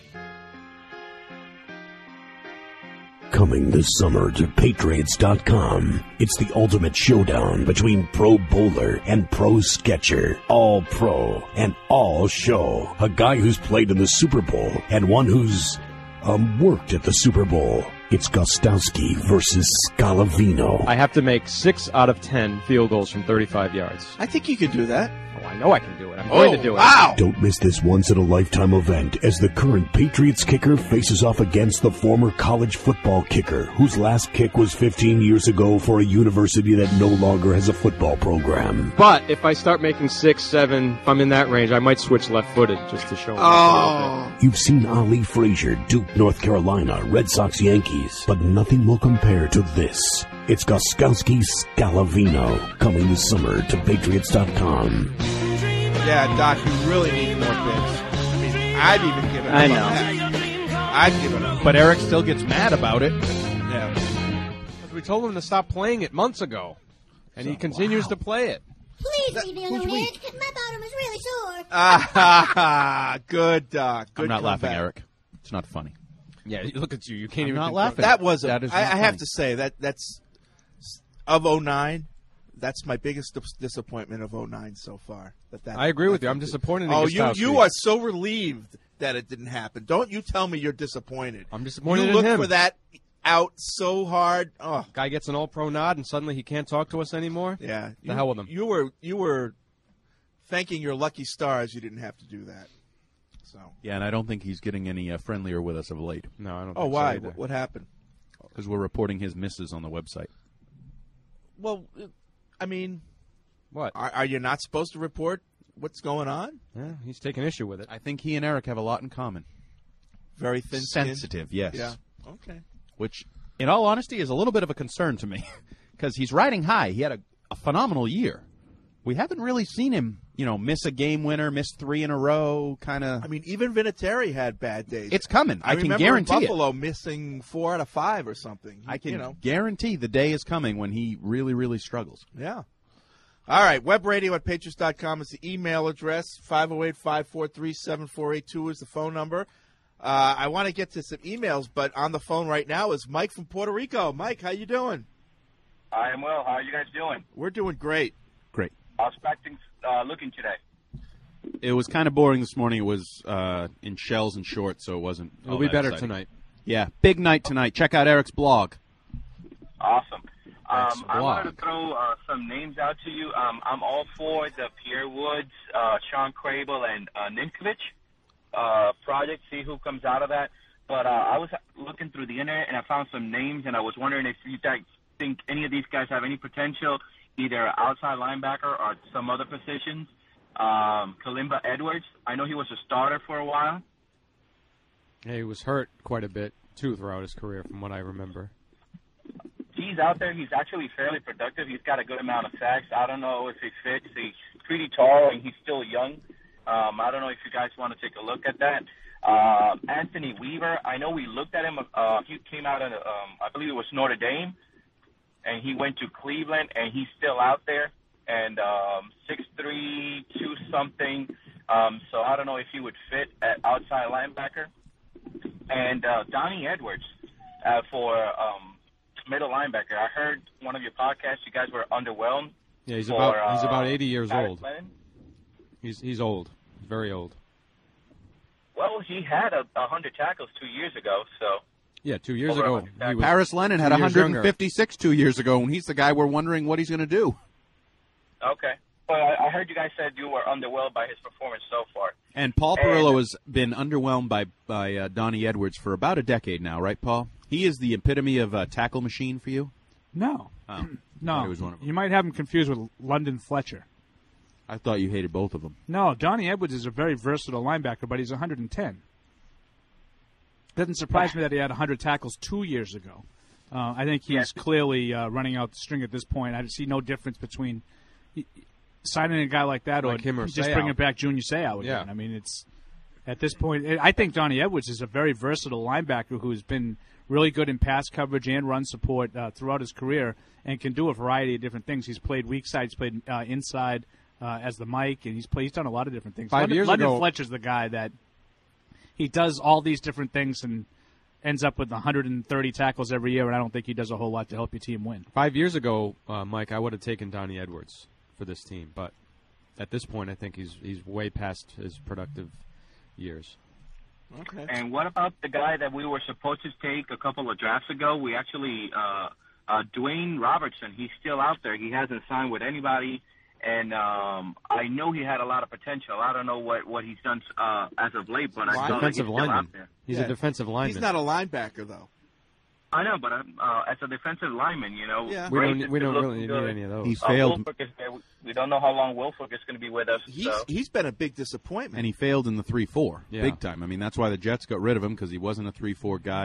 Coming this summer to Patriots dot com. It's the ultimate showdown between Pro Bowler and Pro Sketcher. All pro and all show. A guy who's played in the Super Bowl and one who's um, worked at the Super Bowl. It's Gostowski versus Scalavino. I have to make six out of ten field goals from thirty-five yards. I think you could do that. Oh, I know I can do it. I'm Oh, going to do it. wow. Don't miss this once-in-a-lifetime event as the current Patriots kicker faces off against the former college football kicker, whose last kick was fifteen years ago for a university that no longer has a football program. But if I start making six, seven, if I'm in that range, I might switch left-footed just to show. Oh. You've seen Ali Frazier, Duke, North Carolina, Red Sox, Yankees. cheese, but nothing will compare to this. It's Goskowski Scalavino, coming this summer to Patriots dot com. Yeah, Doc, you really need more bits. I mean, I've even given up I on know. that. I've given up. But Eric still gets mad about it. Yeah. We told him to stop playing it months ago, and he continues wow. to play it. Please leave me alone, Eric. My bottom is really sore. Ah, good, Doc. Good I'm not laughing, comeback. Eric. It's not funny. Yeah, look at you. You can't I'm even not control- laughing. That was, a, That is I, not I have funny. to say, that that's, of oh nine, that's my biggest dis- disappointment of oh nine so far. That that I agree with you. I'm disappointed in Oh, you, Gostowski. you are so relieved that it didn't happen. Don't you tell me you're disappointed. I'm disappointed You in look him. for that out so hard. Oh, Guy gets an all-pro nod, and suddenly he can't talk to us anymore? yeah. The You, hell with him. You were, you were thanking your lucky stars you didn't have to do that. So. Yeah, and I don't think he's getting any uh, friendlier with us of late. No, I don't Oh, think why? so either. What, what happened? Because we're reporting his misses on the website. Well, I mean, What? are, are you not supposed to report what's going on? Yeah, he's taking issue with it. I think he and Eric have a lot in common. Very thin Sensitive, yes. Yeah. Okay. Which, in all honesty, is a little bit of a concern to me. Because he's riding high. He had a, a phenomenal year. We haven't really seen him, you know, miss a game winner, miss three in a row, kind of. I mean, even Vinatieri had bad days. It's coming. I, I, can remember guarantee in it. Buffalo missing four out of five or something. I can you know. guarantee the day is coming when he really, really struggles. Yeah. All right. Webradio at Patriots dot com is the email address. five oh eight, five four three, seven four eight two is the phone number. Uh, I want to get to some emails, but on the phone right now is Mike from Puerto Rico. Mike, how you doing? I am well. How are you guys doing? We're doing great. Great. I was expecting uh, looking today. It was kind of boring this morning. It was uh, in shells and shorts, so it wasn't. It'll all be that better exciting. tonight. Yeah, big night tonight. Check out Eric's blog. Awesome. Um, I blog. wanted to throw uh, some names out to you. Um, I'm all for the Pierre Woods, uh, Sean Crable, and uh, Ninkovich uh, project. See who comes out of that. But uh, I was looking through the internet and I found some names, and I was wondering if you guys think any of these guys have any potential, either outside linebacker or some other positions. Um, Kalimba Edwards, I know he was a starter for a while. Yeah, he was hurt quite a bit, too, throughout his career, from what I remember. He's out there. He's actually fairly productive. He's got a good amount of sacks. I don't know if he fits. He's pretty tall, and he's still young. Um, I don't know if you guys want to take a look at that. Uh, Anthony Weaver, I know we looked at him. Uh, he came out of, um, I believe it was Notre Dame, and he went to Cleveland, and he's still out there. And um, six three, two something. Um, so I don't know if he would fit at outside linebacker. And uh, Donnie Edwards uh, for um, middle linebacker. I heard one of your podcasts. You guys were underwhelmed. Yeah, he's for, about he's uh, about eighty years Alex old. Lennon. He's he's old, very old. Well, he had a, a hundred tackles two years ago. So Yeah, two years Over ago. one hundred tackles. he was Paris Lennon had two years one fifty-six two years ago, and he's the guy we're wondering what he's going to do. okay. Well, I, I heard you guys said you were underwhelmed by his performance so far. And Paul And- Perillo has been underwhelmed by by uh, Donnie Edwards for about a decade now, right, Paul? He is the epitome of a tackle machine for you. No. Oh, I thought No. he was one of them. You might have him confused with London Fletcher. I thought you hated both of them. No, Donnie Edwards is a very versatile linebacker, but he's one hundred ten. Doesn't surprise me that he had one hundred tackles two years ago. Uh, I think he's clearly uh, running out the string at this point. I see no difference between he, signing a guy like that Like or him or just Seau. bringing back Junior Seau again. Yeah. I mean, it's at this point. I think Donnie Edwards is a very versatile linebacker who's been really good in pass coverage and run support uh, throughout his career and can do a variety of different things. He's played weak side, he's played uh, inside uh, as the Mike, and he's played. He's done a lot of different things. Five London, years London ago- Fletcher's the guy that he does all these different things and ends up with one hundred thirty tackles every year, and I don't think he does a whole lot to help your team win. Five years ago, uh, Mike, I would have taken Donnie Edwards for this team, but at this point, I think he's he's way past his productive years. Okay. And what about the guy that we were supposed to take a couple of drafts ago? We actually, uh, uh, Dwayne Robertson, he's still out there. He hasn't signed with anybody. And um, I know he had a lot of potential. I don't know what, what he's done uh, as of late, but I know that he's Defensive still lineman. out there. He's Yeah. a defensive lineman. He's not a linebacker, though. I know, but uh, as a defensive lineman, you know, Yeah. We Grace don't- is we still don't looking really good. need any of those. He's Uh, failed, Wilfork is there. We don't know how long Wilfork is going to be with us. He's so. he's been a big disappointment. and he failed in the three four, Yeah. big time. I mean, that's why the Jets got rid of him because he wasn't a three four guy.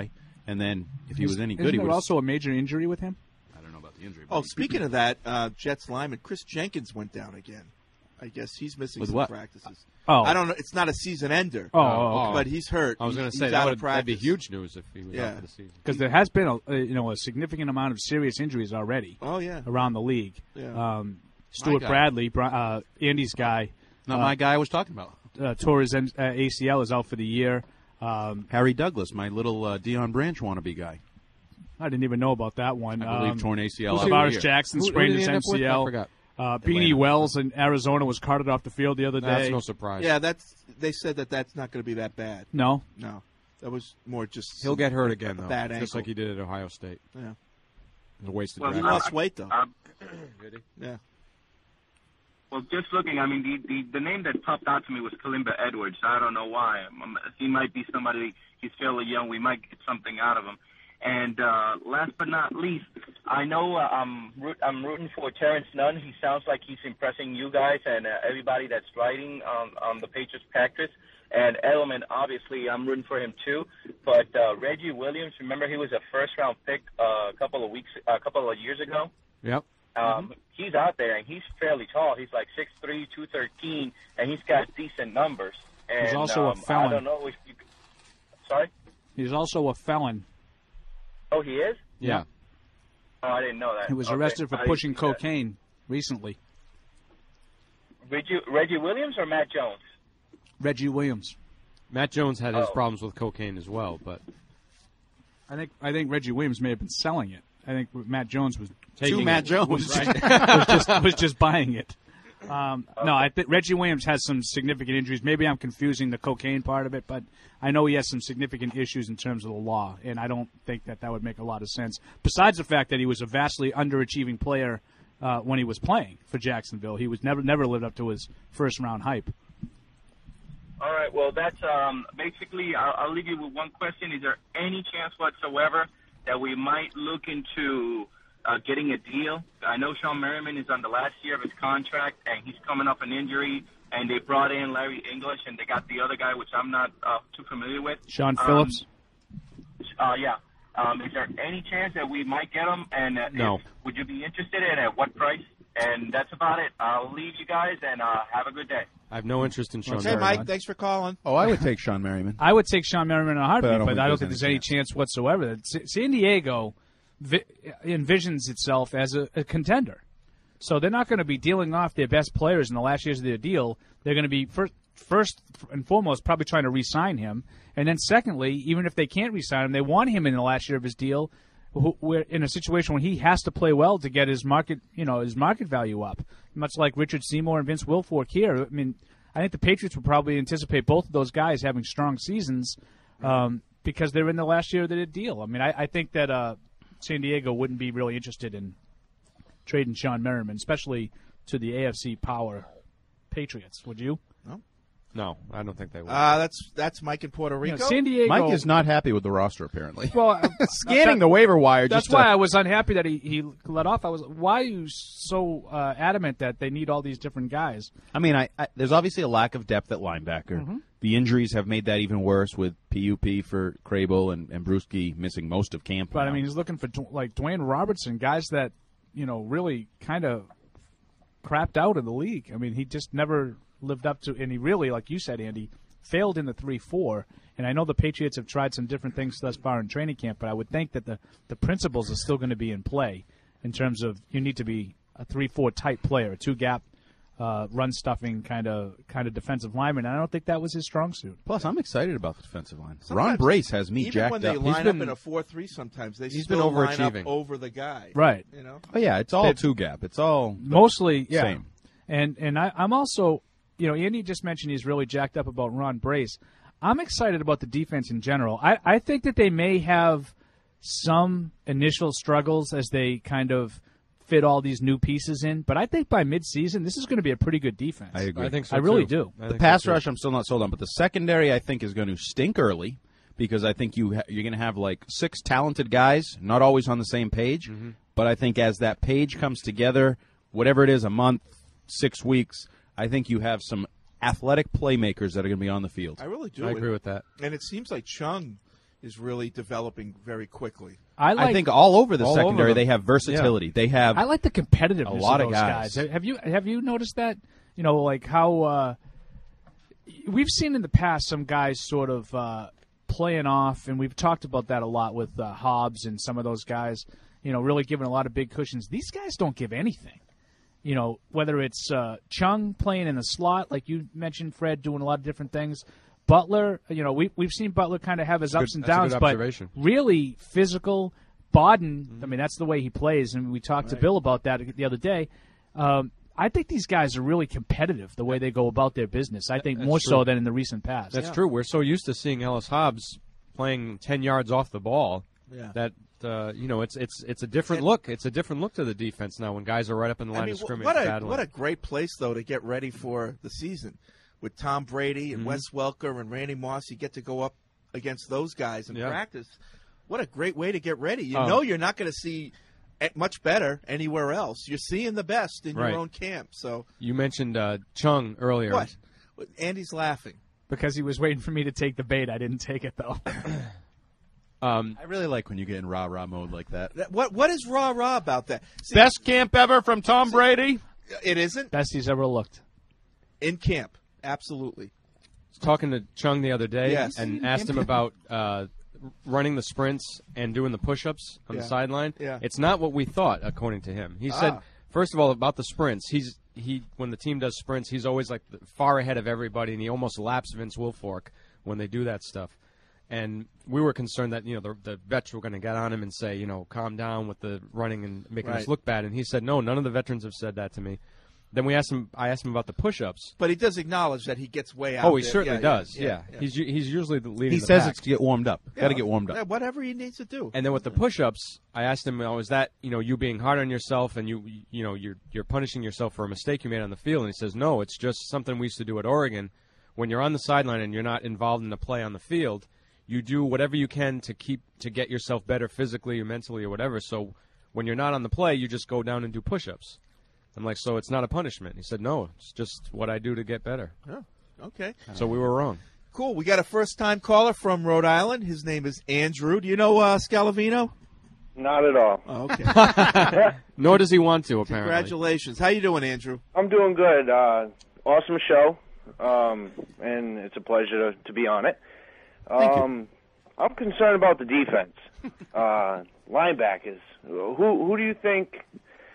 And then if he was any good, Isn't he there would also a major injury with him? I don't know about the injury. Oh, speaking of that, uh, Jets lineman Chris Jenkins went down again. I guess he's missing With some what? practices. Oh. I don't know. It's not a season ender. Oh, oh, okay. but he's hurt. I was He- going to say he's that out would, of that'd be practice. huge news if he was Yeah. out for the season. Because there has been a, a you know a significant amount of serious injuries already. Oh, yeah. around the league. Yeah. Um, Stuart guy. Bradley, Bri- uh, Andy's guy, Not uh, my guy I was talking about. uh, tore his M- uh, A C L, is out for the year. Um, Harry Douglas, my little uh, Dion Branch wannabe guy. I didn't even know about that one. I believe um, torn A C L. out Tavares for the year. Jackson Who- who sprained did he his end up with? M C L. I forgot. Uh, Beanie Atlanta. Wells in Arizona was carted off the field the other day. That's no surprise. Yeah, that's. They said that that's not going to be that bad. No, No, that was more just. He'll get hurt again, a though, bad just ankle. like he did at Ohio State. Yeah. It was a wasted Well, He draft. lost weight though. Uh, Yeah. Well, just looking, I mean, the, the the name that popped out to me was Kalimba Edwards. I don't know why. Um, he might be somebody. He's fairly young. We might get something out of him. And uh, last but not least, I know uh, I'm root, I'm rooting for Terrence Nunn. He sounds like he's impressing you guys and uh, everybody that's writing on on the Patriots practice. And Edelman, obviously, I'm rooting for him too. But uh, Reggie Williams, remember he was a first round pick uh, a couple of weeks, a couple of years ago. Yep. Um, Mm-hmm. He's out there, and he's fairly tall. He's like six three, two thirteen, and he's got decent numbers. And, He's also a um, felon. I don't know if you. Sorry? he's also a felon. Oh, he is? Yeah. Oh, I didn't know that. He was Okay. arrested for I didn't pushing see that. cocaine recently. Reggie, Reggie Williams or Matt Jones? Reggie Williams. Matt Jones had his Oh. problems with cocaine as well, but I think I think Reggie Williams may have been selling it. I think Matt Jones was Taking To Matt it. Jones. was, was just was just buying it. Um, No, I think Reggie Williams has some significant injuries. Maybe I'm confusing the cocaine part of it, but I know he has some significant issues in terms of the law, and I don't think that that would make a lot of sense. Besides the fact that he was a vastly underachieving player uh, when he was playing for Jacksonville, he was never never lived up to his first round hype. All right, well, that's um, basically, I'll, I'll leave you with one question. Is there any chance whatsoever that we might look into uh, getting a deal? I know Sean Merriman is on the last year of his contract, and he's coming off an injury, and they brought in Larry English, and they got the other guy, which I'm not uh, too familiar with. Sean Um, Phillips. Uh, yeah. Um, is there any chance that we might get him? And uh, No. if- would you be interested, and at what price? And that's about it. I'll leave you guys, and uh, have a good day. I have no interest in Sean. Hey, Merriman. Mike. Thanks for calling. Oh, I would take Sean Merriman. I would take Sean Merriman in a heartbeat, But I but don't I don't, think think there's there's any any chance whatsoever that S- San Diego vi- envisions itself as a, a contender. So they're not going to be dealing off their best players in the last years of their deal. They're going to be first, first and foremost probably trying to re-sign him, and then secondly, even if they can't re-sign him, they want him in the last year of his deal. Who, we're in a situation where he has to play well to get his market, you know, his market value up. Much like Richard Seymour and Vince Wilfork here. I mean, I think the Patriots would probably anticipate both of those guys having strong seasons um, because they're in the last year of their deal. I mean, I, I think that uh, San Diego wouldn't be really interested in trading Sean Merriman, especially to the A F C power Patriots. Would you? No. No, I don't think they will. Uh, that's that's Mike in Puerto Rico. You know, San Diego. Mike is not happy with the roster, apparently. Well, uh, Scanning that- the waiver wire. That's just why to- I was unhappy that he, he let off. I was why are you so uh, adamant that they need all these different guys? I mean, I, I there's obviously a lack of depth at linebacker. Mhm. The injuries have made that even worse with P U P for Crable and, and Brewski missing most of camp. But I now. mean, he's looking for Dw- like Dwayne Robertson, guys that you know really kind of crapped out in the league. I mean, he just never lived up to, and he really, like you said, Andy, failed in the three four. And I know the Patriots have tried some different things thus far in training camp, but I would think that the, the principles are still going to be in play in terms of you need to be a three four type player, a two gap uh, run stuffing kind of kind of defensive lineman. And I don't think that was his strong suit. Plus, I'm excited about the defensive line. Ron Sometimes, Brace has me even jacked when they up. line He's up been- in a four three, sometimes they he's still been line up overachieving. over the guy. Right. You know. Oh yeah, it's all They- two gap. It's all Mostly, yeah. same. And and I, I'm also, you know, Andy just mentioned he's really jacked up about Ron Brace. I'm excited about the defense in general. I, I think that they may have some initial struggles as they kind of fit all these new pieces in, but I think by midseason this is going to be a pretty good defense. I agree. I think so I really too. do. I The think pass so, too. rush, I'm still not sold on, but the secondary, I think, is going to stink early because I think you ha- you're going to have like six talented guys, not always on the same page. Mm-hmm. But I think as that page comes together, whatever it is, a month, six weeks, I think you have some athletic playmakers that are going to be on the field. I really do. I agree with that. And it seems like Chung is really developing very quickly. I, like, I think all over the all secondary over they have versatility. Yeah. They have. I like the competitiveness a lot of of those guys. guys. Have you have you noticed that? You know, like how uh, we've seen in the past some guys sort of uh, playing off, and we've talked about that a lot with uh, Hobbs and some of those guys. You know, really giving a lot of big cushions. These guys don't give anything. You know, whether it's uh, Chung playing in the slot, like you mentioned, Fred, doing a lot of different things. Butler, you know, we, we've seen Butler kind of have his ups Good- and that's a downs, good but observation. really physical. Bodden, I mean, that's the way he plays, and we talked to Bill about that the other day. Um, I think these guys are really competitive the way they go about their business. I think That's more true. so than in the recent past. That's true. We're so used to seeing Ellis Hobbs playing ten yards off the ball Yeah. that uh, you know it's it's it's a different look. It's a different look to the defense now when guys are right up in the line I mean, of scrimmage what a battling. what a great place though to get ready for the season with Tom Brady and Mhm. Wes Welker and Randy Moss. You get to go up against those guys in Yeah. practice. What a great way to get ready. You Oh. know you're not going to see it much better anywhere else. You're seeing the best in Right. your own camp. So You mentioned uh, Chung earlier. what? Andy's laughing. Because he was waiting for me to take the bait. I didn't take it, though. Um, I really like when you get in rah rah mode like that. That- What what is rah rah about that? See, Best camp ever from Tom Brady. it isn't Best he's ever looked. in camp. Absolutely. I was talking to Chung the other day Yes. and asked him about uh, running the sprints and doing the push-ups on Yeah. the sideline. Yeah. It's not what we thought, according to him. He said, Ah. first of all, about the sprints. He's he when the team does sprints, he's always like the, far ahead of everybody, and he almost laps Vince Wilfork when they do that stuff. And we were concerned that you know the, the vets were going to get on him and say, you know, calm down with the running and making Right. us look bad. And he said, no, none of the veterans have said that to me. Then we asked him. I asked him about the push-ups. But he does acknowledge that he gets way out Oh, he there. certainly Yeah, does. yeah, Yeah, yeah. he's u- he's usually the leading. He the says pack. it's to get warmed up. Got to Yeah. get warmed up. Yeah, whatever he needs to do. And then with the push-ups, I asked him, oh, is that you know you being hard on yourself and you you know you're you're punishing yourself for a mistake you made on the field? And he says, no, it's just something we used to do at Oregon. When you're on the sideline and you're not involved in the play on the field, you do whatever you can to keep to get yourself better physically or mentally or whatever. So when you're not on the play, you just go down and do push-ups. I'm like, so it's not a punishment? He said, no, it's just what I do to get better. Oh, okay. So we were wrong. Cool. We got a first-time caller from Rhode Island. His name is Andrew. Do you know uh, Scalavino? Not at all. Oh, okay. Nor does he want to, apparently. Congratulations. How you doing, Andrew? I'm doing good. Uh, awesome show, um, and it's a pleasure to, to be on it. Thank you. Um, I'm concerned about the defense. uh, linebackers. Who who do you think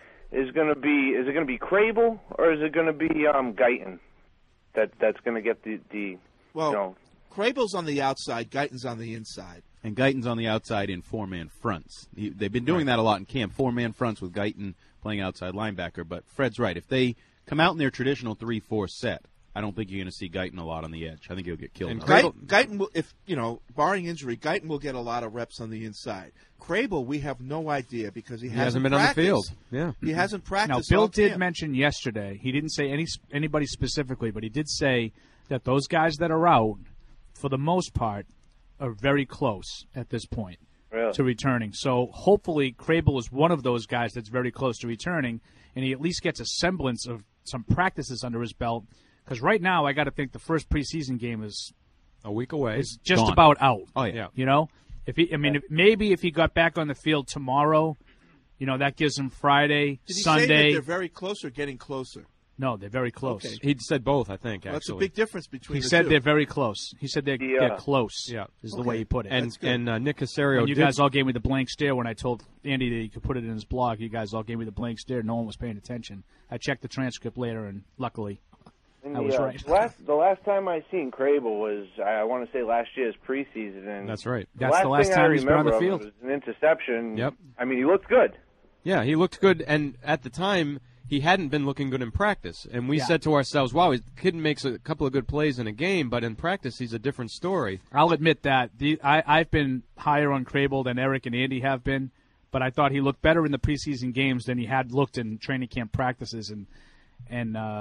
is going to be? Is it going to be Crable or is it going to be um, Guyton? That that's going to get the the Well, you know, Crable's on the outside. Guyton's on the inside. And Guyton's on the outside in four-man fronts. He, they've been doing that a lot in camp, four-man fronts with Guyton playing outside linebacker. But Fred's right. If they come out in their traditional three four set, I don't think you're going to see Guyton a lot on the edge. I think he'll get killed. And on it. Guyton, Guyton will, if you know, barring injury, Guyton will get a lot of reps on the inside. Crable, we have no idea because he, He hasn't been on the field. practiced. Yeah. He hasn't Now, practiced. Bill all did camp. mention yesterday, he didn't say any anybody specifically, but he did say that those guys that are out, for the most part, are very close at this point Really? to returning. So hopefully Crable is one of those guys that's very close to returning, and he at least gets a semblance of some practices under his belt. Because right now, I got to think the first preseason game is a week away. Is just Gone. about out. Oh, yeah. You know, if he, I mean, if, maybe if he got back on the field tomorrow, you know, that gives him Friday, Did he Sunday. say that they're very close or getting closer? No, they're very close. Okay. He said both, I think. Well, that's actually, a big difference between He the said two. they're very close. He said they're, Yeah. they're close. Yeah. is the Okay. way he put it. and That's good. and uh, Nick Casario. And you did- guys all gave me the blank stare when I told Andy that he could put it in his blog. You guys all gave me the blank stare. No one was paying attention. I checked the transcript later, and luckily, And I the, was uh, right. Last, the last time I seen Crable was, I want to say, last year's preseason. And That's right. The That's last the last thing time I he's been on the remember of field. it was an interception. Yep. I mean, he looked good. Yeah, he looked good, and at the time, he hadn't been looking good in practice. And we Yeah. said to ourselves, wow, the kid makes a couple of good plays in a game, but in practice, he's a different story. I'll admit that. The, I, I've been higher on Crable than Eric and Andy have been, but I thought he looked better in the preseason games than he had looked in training camp practices. And and uh,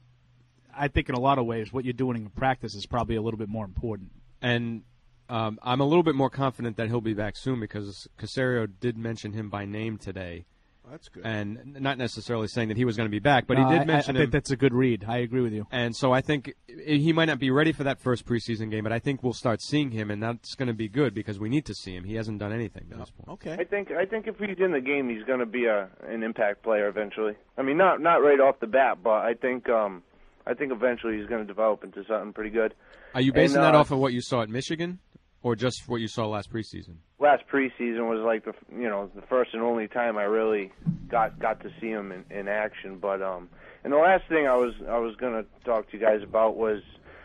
I think in a lot of ways, what you're doing in practice is probably a little bit more important. And um, I'm a little bit more confident that he'll be back soon because Casario did mention him by name today. That's good. And not necessarily saying that he was going to be back, but No, he did I- mention I him. think that's a good read. I agree with you. And so I think he might not be ready for that first preseason game, but I think we'll start seeing him, and that's going to be good because we need to see him. He hasn't done anything to this point. Okay. I think I think if he's in the game, he's going to be a an impact player eventually. I mean, not not right off the bat, but I think um, I think eventually he's going to develop into something pretty good. Are you basing And, uh, that off of what you saw at Michigan, or just what you saw last preseason? Last preseason was like the you know the first and only time I really got got to see him in, in action. But um, and the last thing I was I was going to talk to you guys about was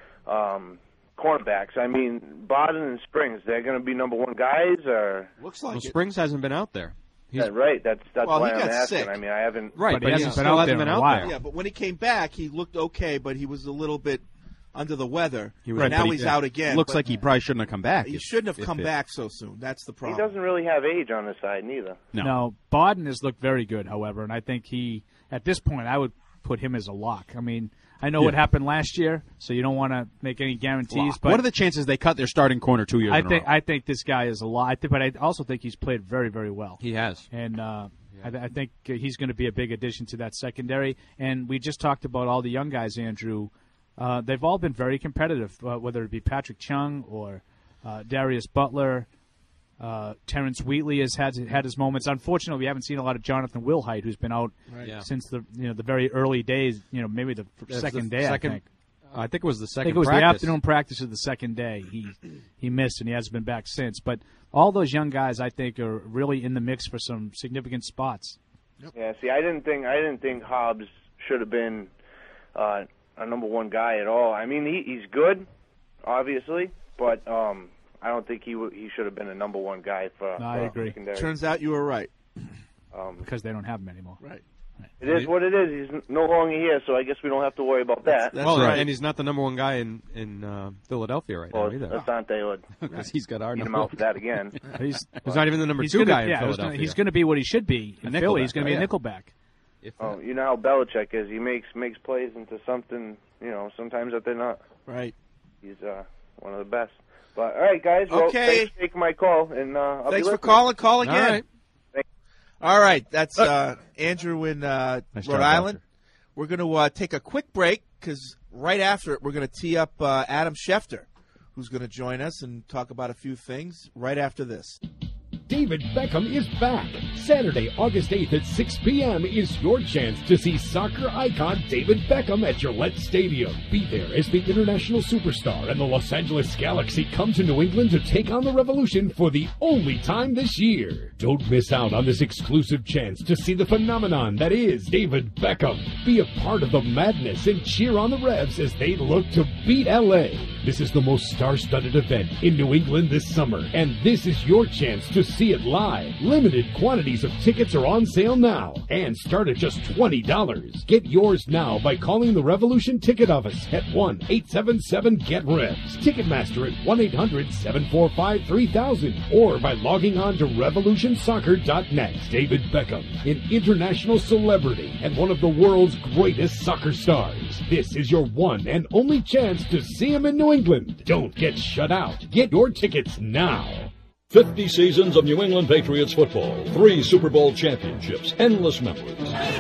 um, cornerbacks. I mean, Bodden and Springs, they're going to be number one guys, or looks Well, Springs hasn't been out there. He's, Yeah, right. That's that's Well, why he I'm got asking. sick. I mean, I haven't Right, But but he he hasn't still been out hasn't there been in a out while. there. Yeah, but when he came back, he looked okay, but he was a little bit under the weather. He was- and Right, now but he- he's out again. Looks but like he probably shouldn't have come back. he if- shouldn't have if come it- back so soon. That's the He problem. doesn't really have age on his side neither. No. No, Bodden has looked very good, however, and I think he, at this point, I would put him as a lock. I mean, I know what Yeah. happened last year, so you don't want to make any guarantees. But What are the chances they cut their starting corner two years I in think a row? I think this guy is a lot. I think, but I also think he's played very, very well. He has. And uh, I, th- I think uh, he's going to be a big addition to that secondary. And we just talked about all the young guys, Andrew. Uh, they've all been very competitive, uh, whether it be Patrick Chung or uh, Darius Butler. Uh, Terrence Wheatley has had had his moments. Unfortunately, we haven't seen a lot of Jonathan Wilhite, who's been out Right. Yeah. since the you know the very early days. You know, maybe the f- That's second the day. second- I think. I think it was the I second think it was practice. the afternoon practice of the second day. He he missed and he hasn't been back since. But all those young guys, I think, are really in the mix for some significant spots. Yeah. See, I didn't think I didn't think Hobbs should have been uh, a number one guy at all. I mean, he, he's good, obviously, but um, I don't think he w- he should have been a number one guy for. No, I for agree. secondary. Turns out you were right. Um, because they don't have him anymore. Right. It is what it is. He's n- no longer here, so I guess we don't have to worry about that. well, and he's not the number one guy in in uh, Philadelphia right Well, now either. Asante would Because he's got our beat him number. out for that again. He's, He's not even the number he's two gonna- guy in yeah, I was Philadelphia. gonna- he's going to be what he should be in A Philly. nickelback, He's going to be oh, a yeah. nickelback. If Oh, you know how Belichick is. He makes makes plays into something. You know, sometimes that they're not. Right. He's uh, one of the best. But all right, guys. Well, Okay. thanks for taking my call, and uh, I'll Thanks be for listening. calling. Call again. All right. All right, that's uh, Andrew in uh, Nice Rhode job, Island. Doctor. We're going to uh, take a quick break because right after it, we're going to tee up uh, Adam Schefter, who's going to join us and talk about a few things right after this. David Beckham is back. Saturday, August eighth at six p.m. is your chance to see soccer icon David Beckham at Gillette Stadium. Be there as the international superstar and the Los Angeles Galaxy come to New England to take on the Revolution for the only time this year. Don't miss out on this exclusive chance to see the phenomenon that is David Beckham. Be a part of the madness and cheer on the Revs as they look to beat L A. This is the most star-studded event in New England this summer, and this is your chance to see it live. Limited quantities of tickets are on sale now and start at just twenty dollars. Get yours now by calling the Revolution Ticket Office at one eight seven seven get revs, Ticketmaster at one eight hundred seven four five three thousand, or by logging on to revolution soccer dot net. David Beckham, an international celebrity and one of the world's greatest soccer stars. This is your one and only chance to see him in New England. Don't get shut out. Get your tickets now. fifty seasons of New England Patriots football, three Super Bowl championships, endless memories.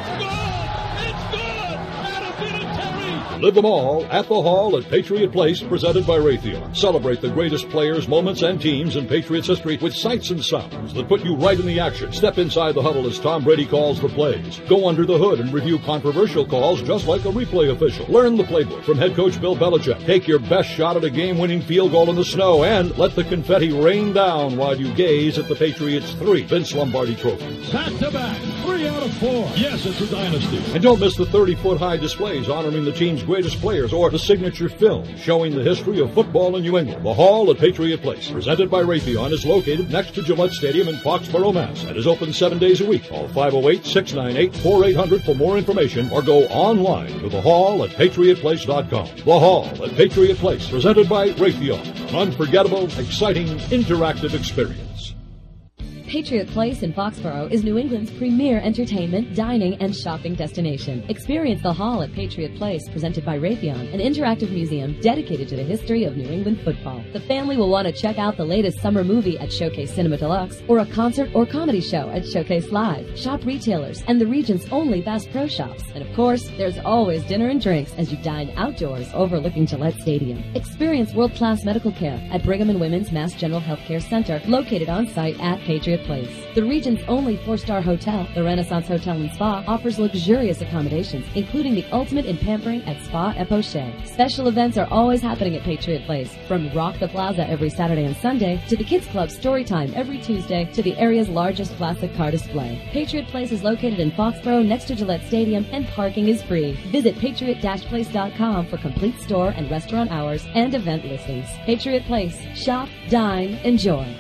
Live them all at the Hall at Patriot Place, presented by Raytheon. Celebrate the greatest players, moments, and teams in Patriots history with sights and sounds that put you right in the action. Step inside the huddle as Tom Brady calls the plays. Go under the hood and review controversial calls just like a replay official. Learn the playbook from head coach Bill Belichick. Take your best shot at a game-winning field goal in the snow and let the confetti rain down while you gaze at the Patriots' three Vince Lombardi trophies. Back to back, three out of four. Yes, it's a dynasty. And don't miss the thirty-foot high displays honoring the team's greatest players or the signature film showing the history of football in New England. The Hall at Patriot Place, presented by Raytheon, is located next to Gillette Stadium in Foxborough, Mass. and is open seven days a week. Call five oh eight, six nine eight, four eight hundred for more information or go online to the hall at patriot place dot com. The Hall at Patriot Place, presented by Raytheon. An unforgettable, exciting, interactive experience. Patriot Place in Foxborough is New England's premier entertainment, dining, and shopping destination. Experience the Hall at Patriot Place, presented by Raytheon, an interactive museum dedicated to the history of New England football. The family will want to check out the latest summer movie at Showcase Cinema Deluxe or a concert or comedy show at Showcase Live. Shop retailers and the region's only Bass Pro Shops. And of course, there's always dinner and drinks as you dine outdoors overlooking Gillette Stadium. Experience world-class medical care at Brigham and Women's Mass General Healthcare Center, located on site at Patriot Place. The region's only four-star hotel, the Renaissance Hotel and Spa, offers luxurious accommodations, including the ultimate in pampering at Spa Epoche. Special events are always happening at Patriot Place, from Rock the Plaza every Saturday and Sunday, to the Kids Club Storytime every Tuesday, to the area's largest classic car display. Patriot Place is located in Foxborough next to Gillette Stadium, and parking is free. Visit patriot dash place dot com for complete store and restaurant hours and event listings. Patriot Place. Shop, dine, enjoy.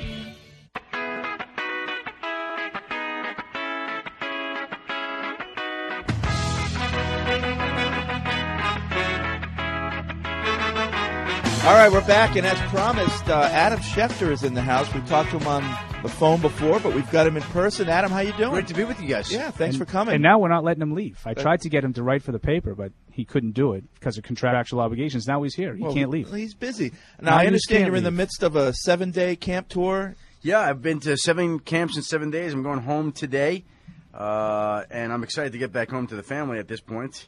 All right, we're back, and as promised, uh, Adam Schefter is in the house. We talked to him on the phone before, but we've got him in person. Adam, how you doing? Great to be with you guys. Yeah, thanks and, for coming. And now we're not letting him leave. I tried to get him to write for the paper, but he couldn't do it because of contractual obligations. Now he's here. He well, can't leave. He's busy. Now, now I understand you're leave. in the midst of a seven-day camp tour. Yeah, I've been to seven camps in seven days. I'm going home today, uh, and I'm excited to get back home to the family at this point.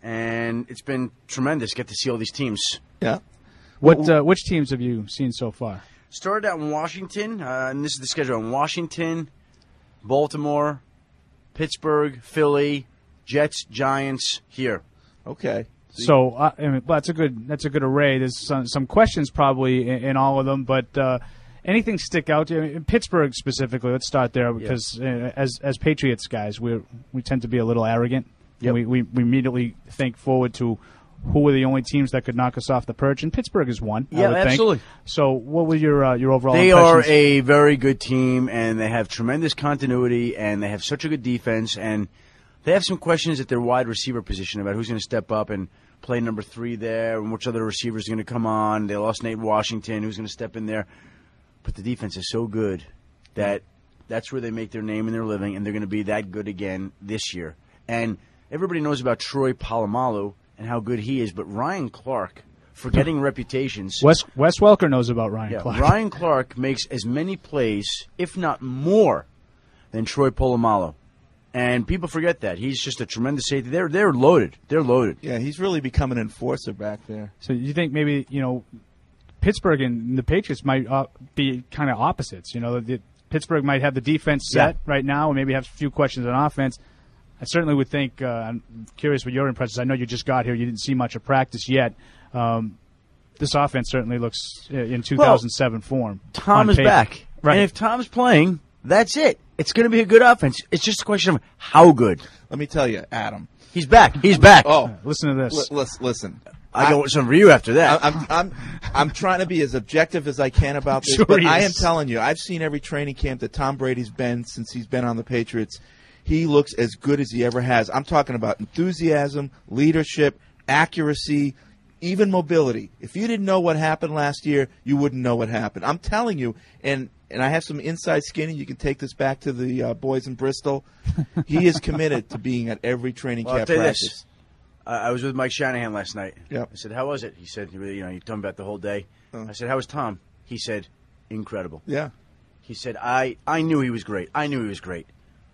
And it's been tremendous. Get to see all these teams. Yeah. What uh, which teams have you seen so far? Started out in Washington, uh, and this is the schedule: in Washington, Baltimore, Pittsburgh, Philly, Jets, Giants. Here. Okay. So uh, I mean, that's a good that's a good array. There's some, some questions probably in, in all of them, but uh, anything stick out to you? I mean, Pittsburgh specifically. Let's start there because yeah. uh, as as Patriots guys, we we tend to be a little arrogant. Yep. We, we we immediately think forward to who were the only teams that could knock us off the perch, and Pittsburgh is one. Yeah, I would absolutely. Think. So, what were your uh, your overall? They impressions? are a very good team, and they have tremendous continuity, and they have such a good defense, and they have some questions at their wide receiver position about who's going to step up and play number three there, and which other receivers are going to come on. They lost Nate Washington, who's going to step in there, but the defense is so good that that's where they make their name and their living, and they're going to be that good again this year. And everybody knows about Troy Polamalu and how good he is, but Ryan Clark, forgetting reputations. Wes, Wes Welker knows about Ryan yeah, Clark. Ryan Clark makes as many plays, if not more, than Troy Polamalu. And people forget that. He's just a tremendous safety. They're, they're loaded. They're loaded. Yeah, he's really become an enforcer back there. So you think maybe, you know, Pittsburgh and the Patriots might uh, be kind of opposites. You know, the, Pittsburgh might have the defense set yeah. right now and maybe have a few questions on offense. I certainly would think, uh, I'm curious what your impressions. I know you just got here. You didn't see much of practice yet. Um, this offense certainly looks in two thousand seven well, form. Tom is paper. back. Right. And if Tom's playing, that's it. It's going to be a good offense. It's just a question of how good. Let me tell you, Adam. He's back. He's back. Oh, listen to this. L- listen. I got some for you after that. I'm, I'm, I'm trying to be as objective as I can about this, sure but I am telling you, I've seen every training camp that Tom Brady's been since he's been on the Patriots. He looks as good as he ever has. I'm talking about enthusiasm, leadership, accuracy, even mobility. If you didn't know what happened last year, you wouldn't know what happened. I'm telling you, and, and I have some inside skinny. You can take this back to the uh, boys in Bristol. He is committed to being at every training well, camp I'll tell you practice. This. Uh, I was with Mike Shanahan last night. Yep. I said, how was it? He said, you know, you told me about the whole day. Uh. I said, how was Tom? He said, incredible. Yeah. He said, I, I knew he was great. I knew he was great.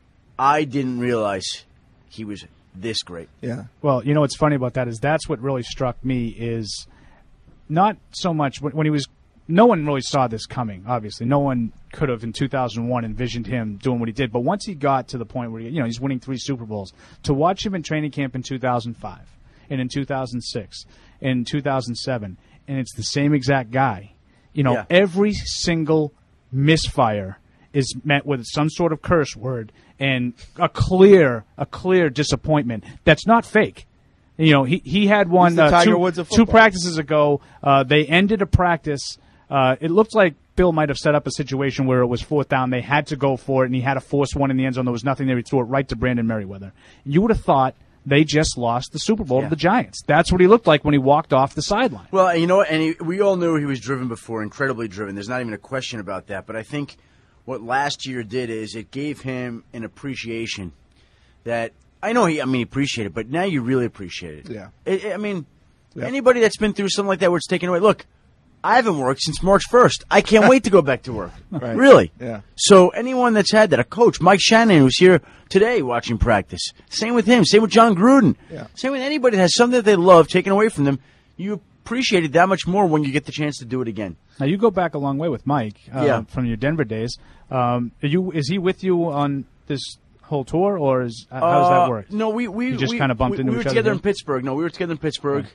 I didn't realize he was this great. Yeah. Well, you know what's funny about that is that's what really struck me is not so much when, when he was – no one really saw this coming, obviously. No one could have in two thousand one envisioned him doing what he did. But once he got to the point where, he, you know, he's winning three Super Bowls, to watch him in training camp in two thousand five and in two thousand six and in two thousand seven, and it's the same exact guy. You know, yeah. every single misfire is met with some sort of curse word and a clear, a clear disappointment that's not fake. You know, he he had one uh, two, Woods of two practices ago. Uh, they ended a practice. Uh, it looked like Bill might have set up a situation where it was fourth down. They had to go for it, and he had to force one in the end zone. There was nothing there. He threw it right to Brandon Merriweather. You would have thought they just lost the Super Bowl yeah. to the Giants. That's what he looked like when he walked off the sideline. Well, you know what? And he, we all knew he was driven before, incredibly driven. There's not even a question about that. But I think what last year did is it gave him an appreciation that I know he, I mean, he appreciated it, but now you really appreciate it. Yeah. It, I mean, Yeah. anybody that's been through something like that where it's taken away, look, I haven't worked since March first. I can't wait to go back to work. Right. Really. Yeah. So anyone that's had that, a coach, Mike Shannon, who's here today watching practice, same with him, same with John Gruden, Yeah. same with anybody that has something that they love taken away from them, you appreciate it that much more when you get the chance to do it again. Now you go back a long way with Mike uh, Yeah. from your Denver days. Um, are you is he with you on this whole tour, or is how does Uh, that work? No, we we You just we- kind of bumped we, into we each were other together here? in Pittsburgh. No, we were together in Pittsburgh,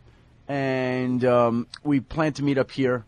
and um, we plan to meet up here.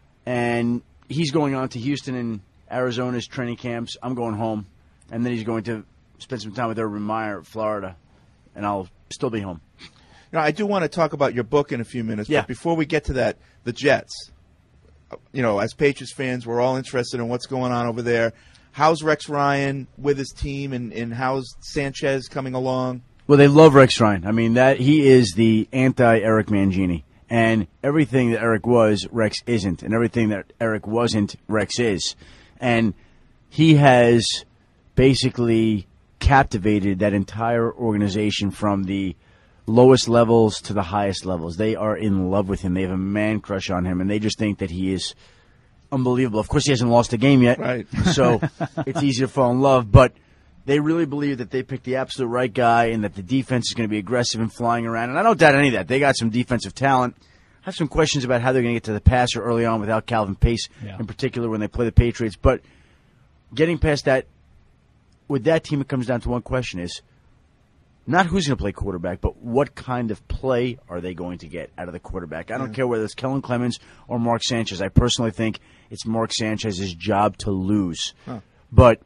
And he's going on to Houston and Arizona's training camps. I'm going home, and then he's going to spend some time with Urban Meyer, Florida, and I'll still be home. Now, I do want to talk about your book in a few minutes, Yeah. but before we get to that, the Jets. You know, as Patriots fans, we're all interested in what's going on over there. How's Rex Ryan with his team, and, and how's Sanchez coming along? Well, they love Rex Ryan. I mean, that he is the anti-Eric Mangini. And everything that Eric was, Rex isn't. And everything that Eric wasn't, Rex is. And he has basically captivated that entire organization from the lowest levels to the highest levels. They are in love with him. They have a man crush on him, and they just think that he is unbelievable. Of course, he hasn't lost a game yet, Right. so it's easy to fall in love. But they really believe that they picked the absolute right guy and that the defense is going to be aggressive and flying around. And I don't doubt any of that. They got some defensive talent. I have some questions about how they're going to get to the passer early on without Calvin Pace Yeah. in particular when they play the Patriots. But getting past that, with that team, it comes down to one question is not who's going to play quarterback, but what kind of play are they going to get out of the quarterback? I don't Yeah. care whether it's Kellen Clemens or Mark Sanchez. I personally think it's Mark Sanchez's job to lose. Huh. But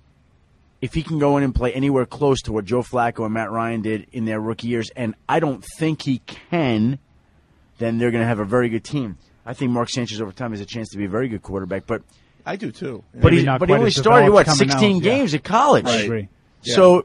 if he can go in and play anywhere close to what Joe Flacco and Matt Ryan did in their rookie years, and I don't think he can, then they're going to have a very good team. I think Mark Sanchez over time has a chance to be a very good quarterback, but I do too. but he, not but he quite only as started developed what coming sixteen out, yeah. games at college. I agree. Yeah. So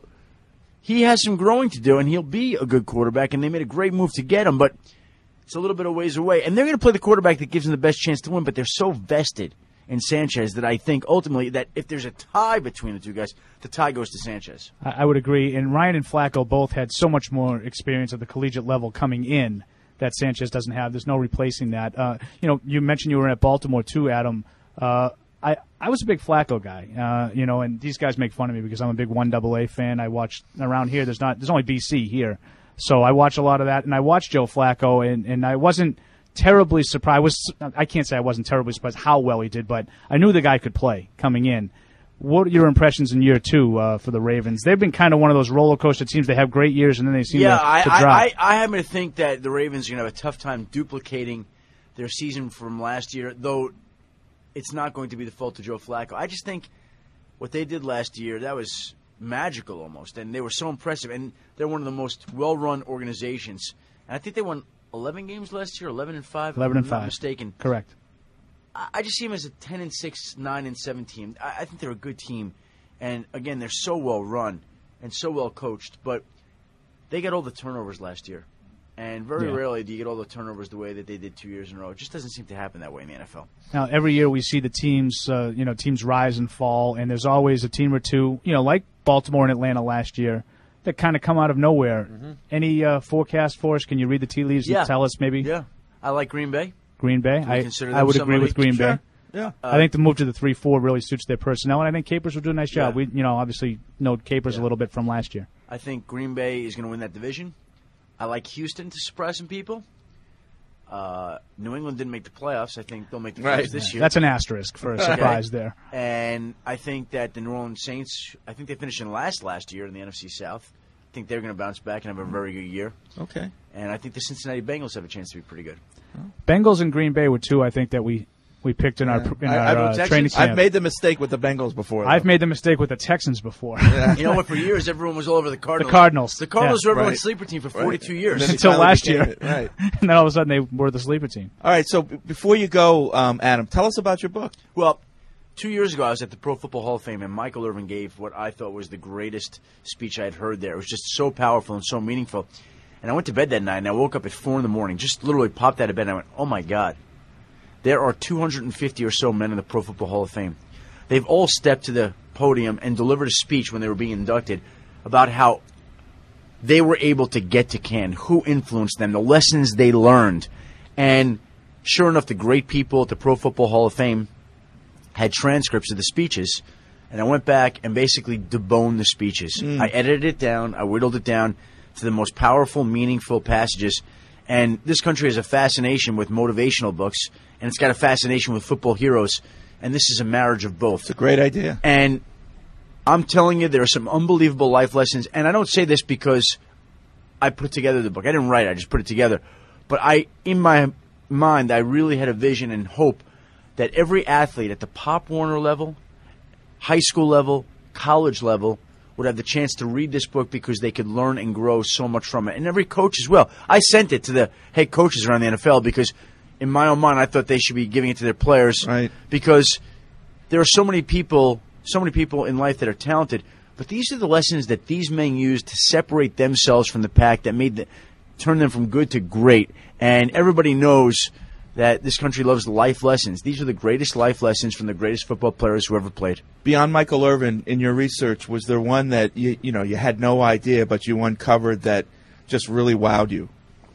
he has some growing to do, and he'll be a good quarterback. And they made a great move to get him, but it's a little bit of ways away. And they're going to play the quarterback that gives them the best chance to win. But they're so vested in Sanchez that I think ultimately that if there's a tie between the two guys, the tie goes to Sanchez. I, I would agree. And Ryan and Flacco both had so much more experience at the collegiate level coming in that Sanchez doesn't have. There's no replacing that. Uh, you know, you mentioned you were at Baltimore too, Adam. Uh, I, I was a big Flacco guy, uh, you know, and these guys make fun of me because I'm a big one double A fan. I watch around here. There's not. There's only B C here, so I watch a lot of that. And I watched Joe Flacco, and, and I wasn't terribly surprised. I, was, I can't say I wasn't terribly surprised how well he did, but I knew the guy could play coming in. What are your impressions in year two uh, for the Ravens? They've been kind of one of those roller coaster teams. They have great years, and then they seem yeah, to, I, to I, drop. I, I happen to think that the Ravens are going to have a tough time duplicating their season from last year, though it's not going to be the fault of Joe Flacco. I just think what they did last year, that was magical almost, and they were so impressive. And they're one of the most well-run organizations. And I think they won eleven games last year, eleven and five. Eleven and if I'm five. not mistaken. Correct. I I just see them as a ten and six, nine and seven team. I, I think they're a good team, and again, they're so well run and so well coached. But they got all the turnovers last year, and very Yeah. rarely do you get all the turnovers the way that they did two years in a row. It just doesn't seem to happen that way in the N F L. Now, every year we see the teams, uh, you know, teams rise and fall, and there's always a team or two, you know, like Baltimore and Atlanta last year, that kind of come out of nowhere. Any uh, forecast for us? Can you read the tea leaves Yeah. and tell us maybe? Yeah, I like Green Bay. Green Bay. Do we I, consider I them would agree somebody- with Green Sure. Bay. Yeah. I think the move to the three four really suits their personnel, and I think Capers will do a nice job. Yeah. We, you know, obviously know Capers a little bit from last year. I think Green Bay is going to win that division. I like Houston to surprise some people. Uh, New England didn't make the playoffs. I think they'll make the playoffs Right. this year. That's an asterisk for a Okay. surprise there. And I think that the New Orleans Saints, I think they finished in last last year in the N F C South. I think they're going to bounce back and have a very good year. Okay. And I think the Cincinnati Bengals have a chance to be pretty good. Bengals and Green Bay were two I think that we, we picked in our, in I- our I've- uh, training camp. I've made the mistake with the Bengals before. I've though. made the mistake with the Texans before. You know what? For years, everyone was all over the Cardinals. The Cardinals. The Cardinals Yeah. were everyone's Right. sleeper team for Right. forty-two years. And then they Until finally last became year. it, right. And then all of a sudden they were the sleeper team. All right, so b- before you go, um, Adam, tell us about your book. Well, two years ago, I was at the Pro Football Hall of Fame, and Michael Irvin gave what I thought was the greatest speech I had heard there. It was just so powerful and so meaningful. And I went to bed that night, and I woke up at four in the morning, just literally popped out of bed, and I went, oh, my God. There are two hundred fifty or so men in the Pro Football Hall of Fame. they've all stepped to the podium and delivered a speech when they were being inducted about how they were able to get to Canton, who influenced them, the lessons they learned. And sure enough, the great people at the Pro Football Hall of Fame had transcripts of the speeches, and I went back and basically deboned the speeches. Mm. I edited it down, I whittled it down to the most powerful, meaningful passages. And this country has a fascination with motivational books, and it's got a fascination with football heroes, and this is a marriage of both. It's a great idea. And I'm telling you, there are some unbelievable life lessons, and I don't say this because I put together the book. I didn't write it, I just put it together. But I, in my mind, I really had a vision and hope that every athlete at the Pop Warner level, high school level, college level, would have the chance to read this book because they could learn and grow so much from it. And every coach as well. I sent it to the head coaches around the N F L because in my own mind I thought they should be giving it to their players. Right. Because there are so many people, so many people in life that are talented, but these are the lessons that these men used to separate themselves from the pack that made the, turn them from good to great. And everybody knows that this country loves life lessons. These are the greatest life lessons from the greatest football players who ever played. Beyond Michael Irvin, in your research, was there one that you you know you had no idea, but you uncovered that just really wowed you?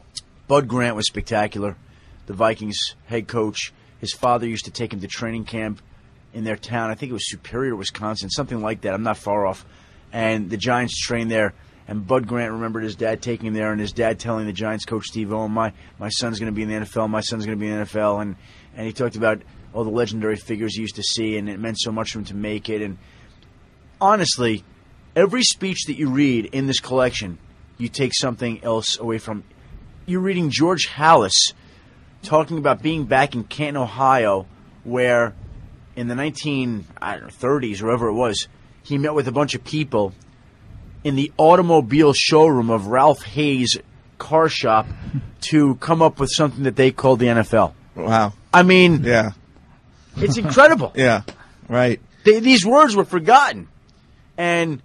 Bud Grant was spectacular. The Vikings head coach. His father used to take him to training camp in their town. I think it was Superior, Wisconsin, something like that. I'm not far off. And the Giants trained there. And Bud Grant remembered his dad taking him there, and his dad telling the Giants coach Steve Owen, my, my son's going to be in the N F L, my son's going to be in the N F L. And, and he talked about all the legendary figures he used to see, and it meant so much for him to make it. And honestly, every speech that you read in this collection, you take something else away from. You're reading George Halas talking about being back in Canton, Ohio, where in the nineteen thirties, or whatever it was, he met with a bunch of people in the automobile showroom of Ralph Hayes' car shop to come up with something that they called the N F L. Wow. I mean, yeah, it's incredible. Yeah, right. They, these words were forgotten. And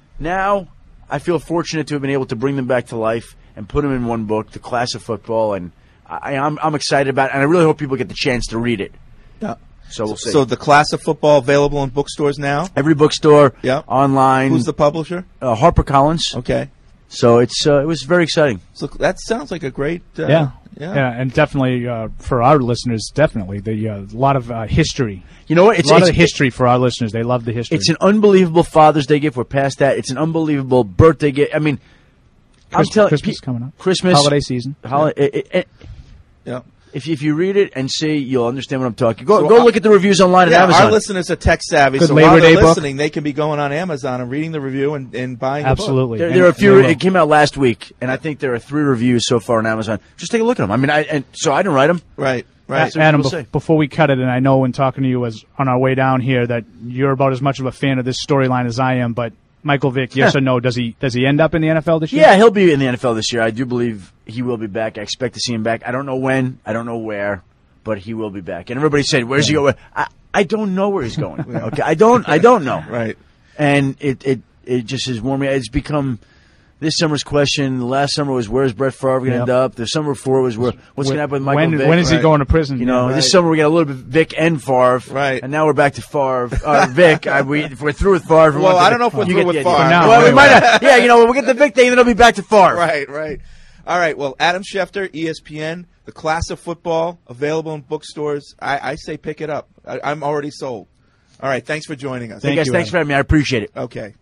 now I feel fortunate to have been able to bring them back to life and put them in one book, The Class of Football, and I, I'm, I'm excited about it, and I really hope people get the chance to read it. Yeah. So we'll see. So The Class of Football available in bookstores now? Every bookstore, yeah. online. Who's the publisher? Uh, HarperCollins. Okay. So it's uh, it was very exciting. So that sounds like a great... Uh, yeah. yeah. Yeah, and definitely uh, for our listeners, definitely the uh, a lot of uh, history. You know what? It's a lot it's, of history for our listeners. They love the history. It's an unbelievable Father's Day gift. We're past that. It's an unbelievable birthday gift. I mean, Christ- I'm telling Christmas coming up. Christmas, Holiday season. Holi- it- it- it- Yeah. If if you read it and see, you'll understand what I'm talking. Go So go I- look at the reviews online Yeah, at Amazon. our listeners are tech savvy, Good so Labor while they're Day book. listening, they can be going on Amazon and reading the review and, and buying Absolutely. the There, book. there are a few. And they will. It came out last week, and I think there are three reviews so far on Amazon. Just take a look at them. I mean, I and so I didn't write them. Right, right. So Adam, we'll bef- see. before we cut it, and I know when talking to you was on our way down here that you're about as much of a fan of this storyline as I am, but Michael Vick, yes Yeah. or no, does he does he end up in the N F L this year? Yeah, he'll be in the N F L this year. I do believe he will be back. I expect to see him back. I don't know when. I don't know where, but he will be back. And everybody said, "Where's he going?" I, I don't know where he's going. Okay, I don't. I don't know. Right. And it it it just has warmed me. It's become this summer's question. Last summer was, "Where's Brett Favre going to Yep. end up?" The summer before was, "Where what's going to happen with Michael when, Vick?" when is he Right. going to prison? You know, Right. this summer we got a little bit Vic and Favre, Right. And now we're back to Favre, uh, Vic. I, we, if we're through with Favre, we Well, want to- I don't know if we're you through get with the idea. Favre. For now, Well, we anyway. might not. Yeah, you know, we'll get the Vic thing, then it'll be back to Favre. Right, right. All right, well, Adam Schefter, E S P N, The Class of Football, available in bookstores. I, I say pick it up. I, I'm already sold. All right, thanks for joining us. Hey, guys, you, thanks Adam. for having me. I appreciate it. Okay.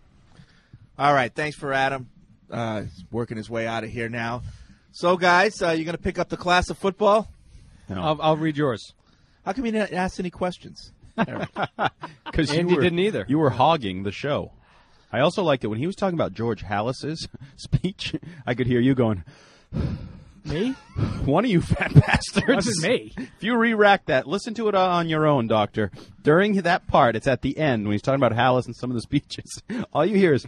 All right, thanks for Adam. Uh, he's working his way out of here now. So, guys, uh, you're going to pick up The Class of Football? I'll, I'll read yours. How come you didn't ask any questions? Because you Andy were, didn't either. You were hogging the show. I also liked it when he was talking about George Halas's speech. I could hear you going, Me? one of you fat bastards. It wasn't me. If you re-rack that, listen to it on your own, Doctor. During that part, it's at the end when he's talking about Halas and some of the speeches. All you hear is,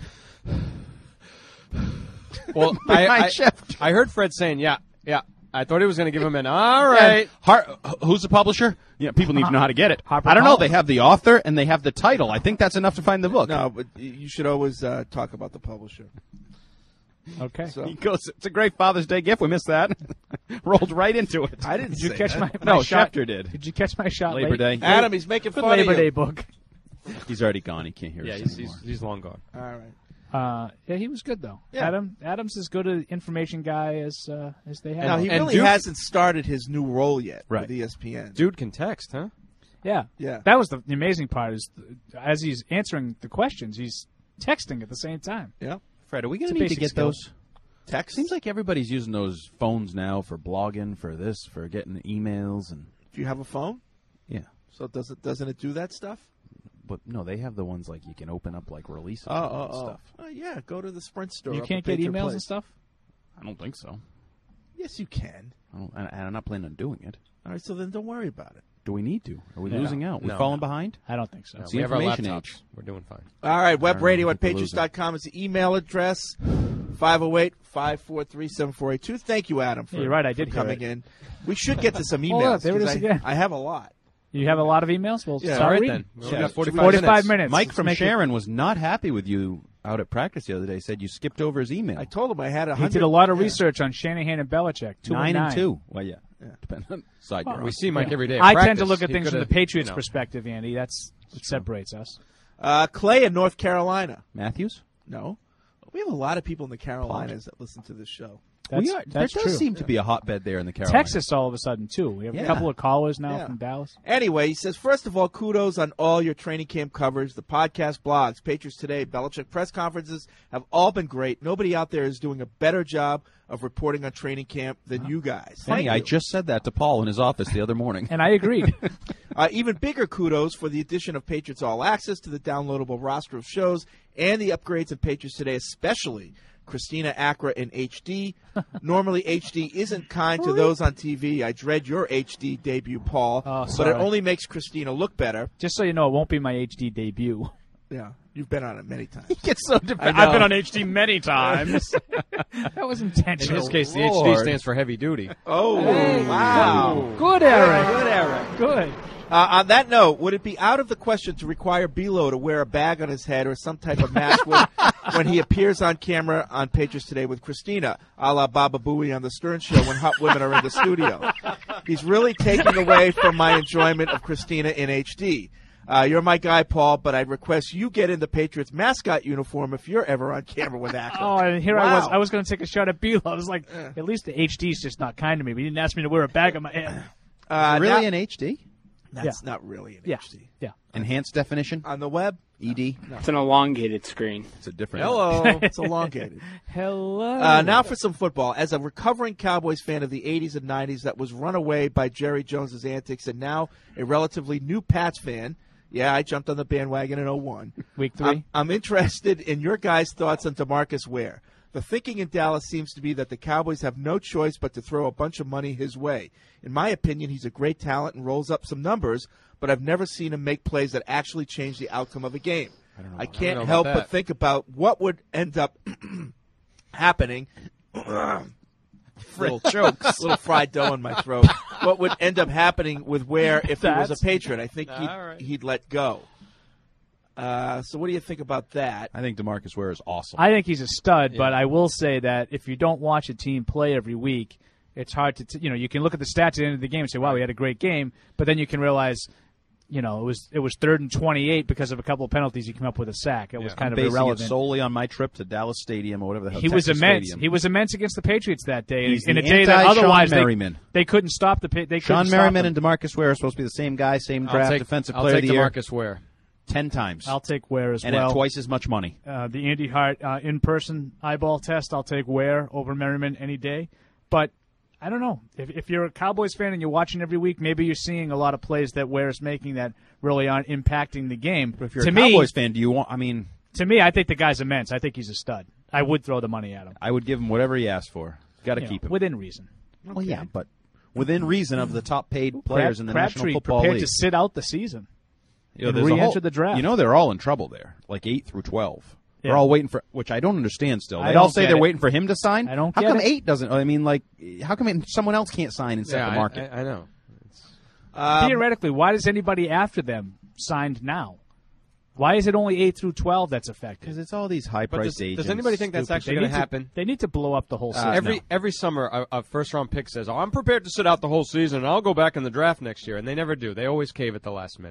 Well, I, My I, Schefter. I heard Fred saying, yeah, yeah. I thought he was going to give him an all right. Har- who's the publisher? Yeah, people need to know how to get it. Harper I don't know. Collins. They have the author and they have the title. I think that's enough to find the book. No, but you should always uh, talk about the publisher. Okay. So, He goes, it's a great Father's Day gift. We missed that. Rolled right into it. I didn't Did you say catch that. my, my No, shot? Schefter did. Did you catch my shot? Labor late? Day. Adam, he's making Good fun Labor of Day you. book. He's already gone. He can't hear Yeah, us he's, anymore. he's he's long gone. All right. Uh, yeah, he was good though. Yeah. Adam Adams as good an information guy as uh, as they have. Now he And really Duke- hasn't started his new role yet Right. with E S P N. Dude can text, huh? Yeah, Yeah. That was the, the amazing part is th- as he's answering the questions, he's texting at the same time. Yeah. Fred, are we It's going a to need to basic get skill. those? Text. Seems like everybody's using those phones now for blogging, for this, for getting emails, and Do you have a phone? yeah. So does it doesn't it do that stuff? But no, they have the ones like you can open up like releases Oh, and oh, oh. stuff. Oh, yeah. Go to the Sprint store. You up can't at get Patriot emails Place. and stuff. I don't think so. Yes, you can. I don't, and and I'm not planning on doing it. All right. So then don't worry about it. Do we need to? Are we No. losing out? We're No, falling no. behind? I don't think so. No, It's we the have our information laptops. age. We're doing fine. All right. Web I don't know. radio I at think we're patriots dot com is the email address. five oh eight, five four three, seven four eight two. Thank you, Adam, for, Yeah, you're right, I for did hear coming it. in. We should get to some emails. Hold on, there it 'cause is I, again. I have a lot. You have a lot of emails. Well, Yeah. start All right, reading. then. We Yeah. got forty-five, forty-five minutes. Mike Let's from make it- Sharon was not happy with you out at practice the other day. Said you skipped over his email. I told him I had a He hundred. did a lot of yeah. research on Shanahan and Belichick. Two nine and, and nine. two. Well, yeah. Yeah. Depending on the side Well, you're We on. see Mike Yeah. every day. At I practice. tend to look at He things from the could've, Patriots' you know. perspective, Andy. That's what separates us. Uh, Clay in North Carolina. Matthews. No. We have a lot of people in the Carolinas that listen to this show. That's, we are, there that's does true. seem to be a hotbed there in the Carolinas. Texas, all of a sudden, too. We have Yeah. a couple of callers now Yeah. from Dallas. Anyway, he says, first of all, kudos on all your training camp coverage, the podcast, blogs, Patriots Today, Belichick press conferences have all been great. Nobody out there is doing a better job of reporting on training camp than you guys. Funny, Thank I you. just said that to Paul in his office the other morning. And I agreed. Uh, even bigger kudos for the addition of Patriots All Access to the downloadable roster of shows and the upgrades in Patriots Today, especially Christina Acra in H D. Normally, H D isn't kind to those on T V. I dread your H D debut, Paul, Oh, but sorry. it only makes Christina look better. Just so you know, it won't be my H D debut. Yeah, you've been on it many times. It's so dep- I I've been know. on H D many times. That was In intentional. his case, the Lord. H D stands for heavy duty. Oh, wow. Good, Eric. Good, Eric. Good. Uh, on that note, would it be out of the question to require Belo to wear a bag on his head or some type of mask when, when he appears on camera on Patriots Today with Christina, a la Baba Booey on the Stern Show when hot women are in the studio? He's really taking away from my enjoyment of Christina in H D. Uh, you're my guy, Paul, but I'd request you get in the Patriots mascot uniform if you're ever on camera with Akron. Oh, and here I Wow. was. I was going to take a shot at Beal. I was like, at least the H D's just not kind to me. But he didn't ask me to wear a bag on my head. Uh, really now- in H D? That's not really in Yeah. H D. Yeah. Enhanced definition? On the web? E D? It's an elongated screen. It's a different. Hello. It's elongated. Hello. Uh, now for some football. As a recovering Cowboys fan of the eighties and nineties that was run away by Jerry Jones's antics and now a relatively new Pats fan, yeah, I jumped on the bandwagon in oh one. Week three. I'm, I'm interested in your guys' thoughts on DeMarcus Ware. The thinking in Dallas seems to be that the Cowboys have no choice but to throw a bunch of money his way. In my opinion, he's a great talent and rolls up some numbers, but I've never seen him make plays that actually change the outcome of a game. I, don't know. I I can't don't know help about but that. think about what would end up happening. Little chokes, little fried dough in my throat. What would end up happening with Ware if he was a That's- Patriot? I think he'd, All right. he'd let go. Uh, so what do you think about that? I think DeMarcus Ware is awesome. I think he's a stud, Yeah. but I will say that if you don't watch a team play every week, it's hard to, t- you know, you can look at the stats at the end of the game and say, wow, we had a great game, but then you can realize, you know, it was it was third and twenty-eight because of a couple of penalties. He came up with a sack. It was Yeah. kind I'm of basing irrelevant. it solely on my trip to Dallas Stadium or whatever the hell. He was Texas immense. Stadium. He was immense against the Patriots that day. He's in the a day that anti-Sean otherwise they, Merriman. they couldn't stop the. Pa- They Sean couldn't stop Merriman them. and DeMarcus Ware are supposed to be the same guy, same I'll draft, take, defensive I'll player take of the year. DeMarcus Ware. Ten times. I'll take Ware as and well. at twice as much money. Uh, the Andy Hart uh, in-person eyeball test, I'll take Ware over Merriman any day. But I don't know. If, if you're a Cowboys fan and you're watching every week, maybe you're seeing a lot of plays that Ware is making that really aren't impacting the game. But if you're to a me, Cowboys fan, do you want? I mean, to me, I think the guy's immense. I think he's a stud. I would throw the money at him. I would give him whatever he asked for. Got to You know, keep him within reason. Well, yeah, but within reason of the top paid players in the Crabtree National Football prepared League. to sit out the season. You know, and there's a re-enter whole- the draft. You know, they're all in trouble there, like eight through twelve. They're Yeah. all waiting for, which I don't understand. Still, I they all don't say get they're it. waiting for him to sign. I don't How get come it. eight doesn't? I mean, like, how come someone else can't sign and set Yeah, the I- market? I, I know. Um, Theoretically, why does anybody after them signed now? Why is it only eight through twelve that's affected? Because it's all these high But priced does, agents. does anybody think that's Stupid. actually They going to need happen? They need to blow up the whole Uh, season. every no. every summer, a, a first round pick says, "Oh, I'm prepared to sit out the whole season, and I'll go back in the draft next year," and they never do. They always cave at the last minute.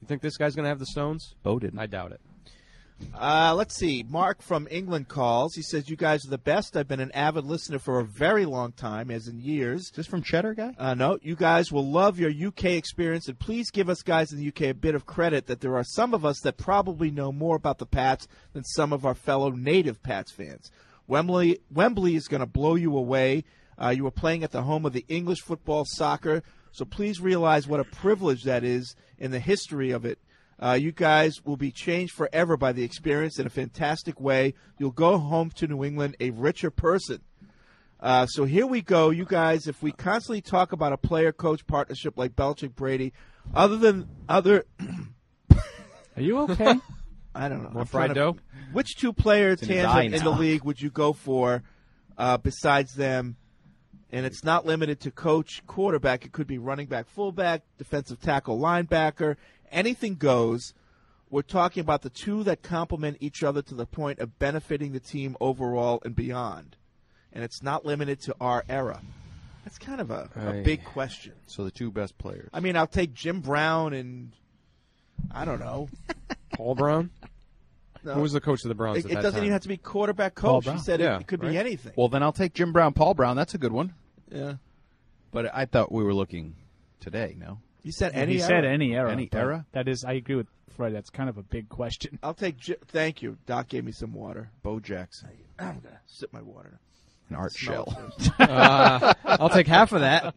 You think this guy's going to have the stones? Bo didn't. I doubt it. Uh, let's see. Mark from England calls. He says, you guys are the best. I've been an avid listener for a very long time, as in years. Is this from Cheddar Guy? Uh, no. You guys will love your U K experience, and please give us guys in the U K a bit of credit that there are some of us that probably know more about the Pats than some of our fellow native Pats fans. Wembley, Wembley is going to blow you away. Uh, you are playing at the home of the English football soccer, so please realize what a privilege that is in the history of it. Uh, you guys will be changed forever by the experience in a fantastic way. You'll go home to New England a richer person. Uh, so here we go. You guys, if we constantly talk about a player-coach partnership like Belichick-Brady, other than other... Are you okay? I don't know. More I'm fried trying to- dough? Which two player It's in his eye tandem in the now. league would you go for uh, besides them? And it's not limited to coach, quarterback. It could be running back, fullback, defensive tackle, linebacker. Anything goes. We're talking about the two that complement each other to the point of benefiting the team overall and beyond. And it's not limited to our era. That's kind of a, a Aye. big question. So the two best players. I mean, I'll take Jim Brown and, I don't know. Paul Brown? No. Who was the coach of the Browns It, at it that doesn't time? even have to be quarterback Paul coach. He Brown. said Yeah, it, it could right. be anything. Well, then I'll take Jim Brown, Paul Brown. That's a good one. Yeah. But I thought we were looking today, no? You said any he era? said any era. Any but era? That is, I agree with Fred. That's kind of a big question. I'll take. J- Thank you. Doc gave me some water. Bo Jackson. I'm gonna sip my water. An Art Smell Shell. it first. uh, I'll take half of that.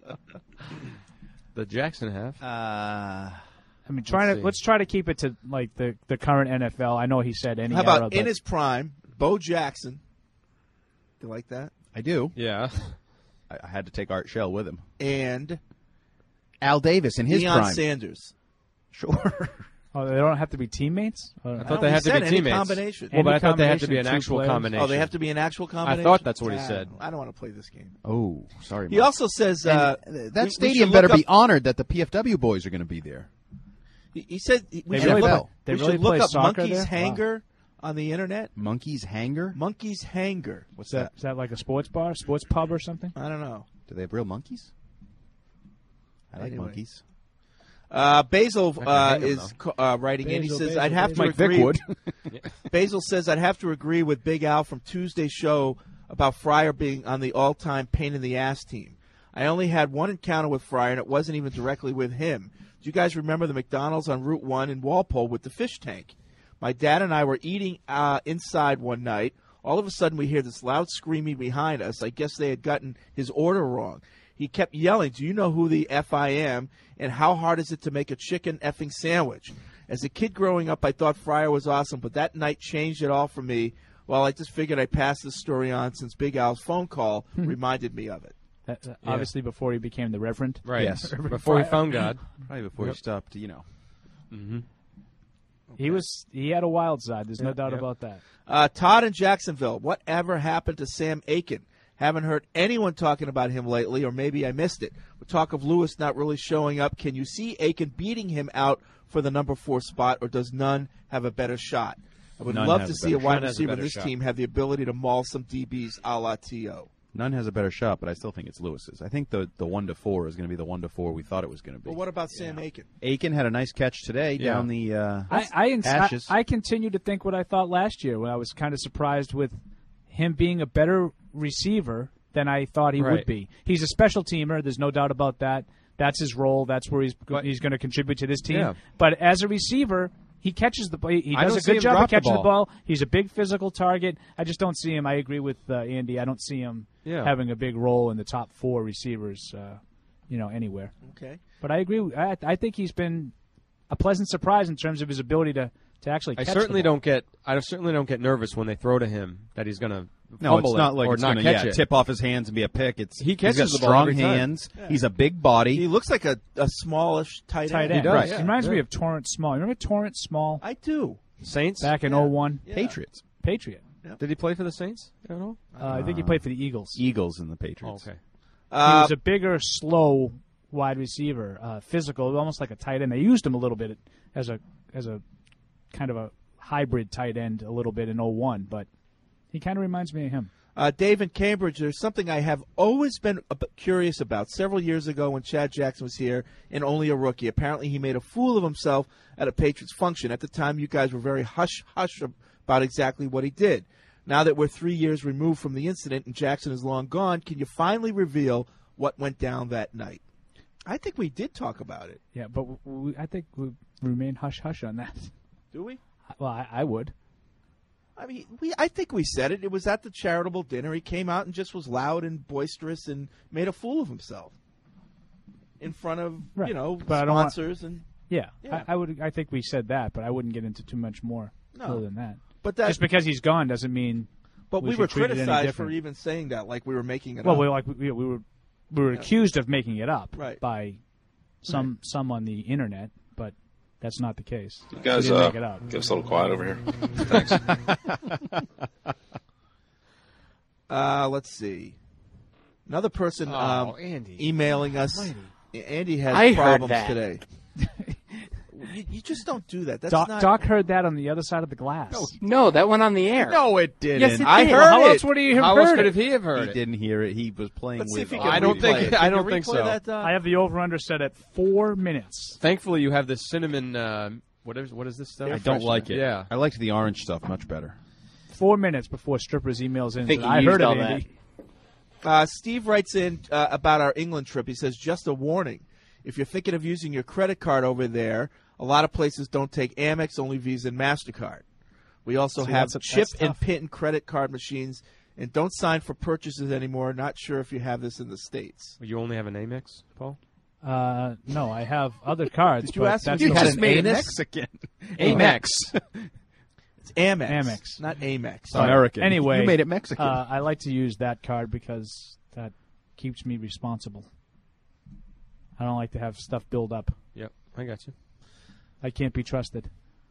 The Jackson half. Uh, I mean, trying Let's to see. let's try to keep it to like the, the current N F L. I know he said any How era, about but in his prime, Bo Jackson? Do you like that? I do. Yeah. I, I had to take Art Shell with him. And Al Davis in his Deion prime. Sanders. Sure. oh, they don't have to be teammates. Or- I No, thought they he had to said be any teammates. combination. Well, but Any I thought they had to be an combination, two actual players. combination. Oh, they have to be an actual combination? thought that's what he Ah, said. I don't want to play this game. Oh, sorry. He Mark. also says uh, And, uh, we- that we stadium should better look be up- honored that the P F W boys are going to be there. He, he said we They should really look, play- they we really should look play up soccer Monkey's there? Wow. Hanger on the internet. Monkey's Hanger? Monkey's Hanger. What's Is that, that? is that like a sports bar, sports pub, or something? I don't know. Do they have real monkeys? I like Anyway. monkeys. Uh, Basil can uh, hang 'em, is co- uh, writing in. He Basil, says, Basil, "I'd have to Mike Vick agree." would. Basil says, "I'd have to agree with Big Al from Tuesday's show about Fryer being on the all-time pain in the ass team. I only had one encounter with Fryer, and it wasn't even directly with him. Do you guys remember the McDonald's on Route One in Walpole with the fish tank? My dad and I were eating uh, inside one night. All of a sudden, we hear this loud screaming behind us. I guess they had gotten his order wrong. He kept yelling, 'Do you know who the F I am? And how hard is it to make a chicken effing sandwich?' As a kid growing up, I thought Fryer was awesome, but that night changed it all for me. Well, I just figured I'd pass this story on since Big Al's phone call reminded me of it." That, uh, Obviously, before he became the Reverend. Right. Yes. Before he found God. Probably before Yep. he stopped, you know. Mm-hmm. He was he had a wild side. There's no Yeah, doubt yeah. about that. Uh, Todd in Jacksonville. Whatever happened to Sam Aiken? Haven't heard anyone talking about him lately, or maybe I missed it. With talk of Lewis not really showing up, can you see Aiken beating him out for the number four spot, or does none have a better shot? I would None love has to a see a better wide shot. None has a receiver in better this shot. team have the ability to maul some D Bs a la T O. None has a better shot, but I still think it's Lewis's. I think the, the one to four is going to be the one to four we thought it was going to be. But what about Sam Aiken? Aiken had a nice catch today Yeah. down the uh, I I, ins- I ashes. I continue to think what I thought last year when I was kind of surprised with him being a better receiver than I thought he would Right. be. He's a special teamer. There's no doubt about that. That's his role. That's where he's But- he's going to contribute to this team. Yeah. But as a receiver, he catches the ball. He I does don't a see good him job of drop the catching the ball. ball. He's a big physical target. I just don't see him. I agree with uh, Andy. I don't see him Yeah. having a big role in the top four receivers, uh, you know, anywhere. Okay. But I agree. I, I think he's been a pleasant surprise in terms of his ability to, to actually I catch certainly the ball. don't get. I certainly don't get nervous when they throw to him that he's going to No, fumble it's not it like or it's not going catch to yeah, it. tip off his hands and be a pick. It's He catches he's got the ball strong every time. hands. Yeah. He's a big body. He looks like a, a smallish tight, Tight end. end. does, Right. yeah. He reminds me Yeah. of Torrance Small. You remember Torrance Small I do. Saints. back in Yeah. oh one? Yeah. Patriots. Patriot. Did he play for the Saints? I don't know. Uh, I think he played for the Eagles. Eagles and the Patriots. Oh, okay. He Uh, was a bigger, slow wide receiver, uh, physical, almost like a tight end. They used him a little bit as a as a kind of a hybrid tight end a little bit in oh one, but he kind of reminds me of him. Uh, Dave in Cambridge, there's something I have always been a bit curious about. Several years ago when Chad Jackson was here and only a rookie, apparently he made a fool of himself at a Patriots function. At the time, you guys were very hush-hush about exactly what he did. Now that we're three years removed from the incident and Jackson is long gone, can you finally reveal what went down that night? I think we did talk about it. Yeah, but we, I think we remain hush-hush on that. Do we? Well, I, I would. I mean, we. I think we said it. It was at the charitable dinner. He came out and just was loud and boisterous and made a fool of himself in front of Right. you know But I don't want- sponsors and Yeah, Yeah. I, I would. I think we said that, but I wouldn't get into too much more No. other than that. But that- just because he's gone doesn't mean. But we, should were treat it any criticized for different. even saying that, like we were making it Well, up. we were like we, we were we were Yeah. accused of making it up Right. by some some on the internet, but that's not the case. You guys, we didn't uh, make it up. get us a little quiet over here. Thanks. uh, let's see. Another person Oh, um, Andy. emailing us. Almighty. Andy has I heard problems that. today. you, you just don't do that. That's Doc, not. Doc heard that on the other side of the glass. No, that went on the air. No, it didn't. Yes, it I did. heard Well, how it. else would he have How heard else could it? he have heard He it? didn't hear it. He was playing Let's see with if he us. can I don't replay think- it. I Can don't you think replay so. That, uh, I have the over/under set at four minutes. Thankfully, you have this cinnamon. Uh, what is what is this stuff? I don't like it. Yeah. I liked the orange stuff much better. Four minutes before strippers emails in. I think said, he I used heard it, all Andy. Uh, Steve writes in uh, about our England trip. He says, just a warning. If you're thinking of using your credit card over there, a lot of places don't take Amex, only Visa and MasterCard. We also See, have that's a- chip that's and tough. pin credit card machines, and don't sign for purchases anymore. Not sure if you have this in the States. You only have an Amex, Paul? Uh, no, I have other cards. Did you but ask that's if you the had one- an anus? Mexican. Amex. It's Amex. Amex. Not Amex. American. Anyway, You made it Mexican. Uh, I like to use that card because that keeps me responsible. I don't like to have stuff build up. Yep, I got you. I can't be trusted.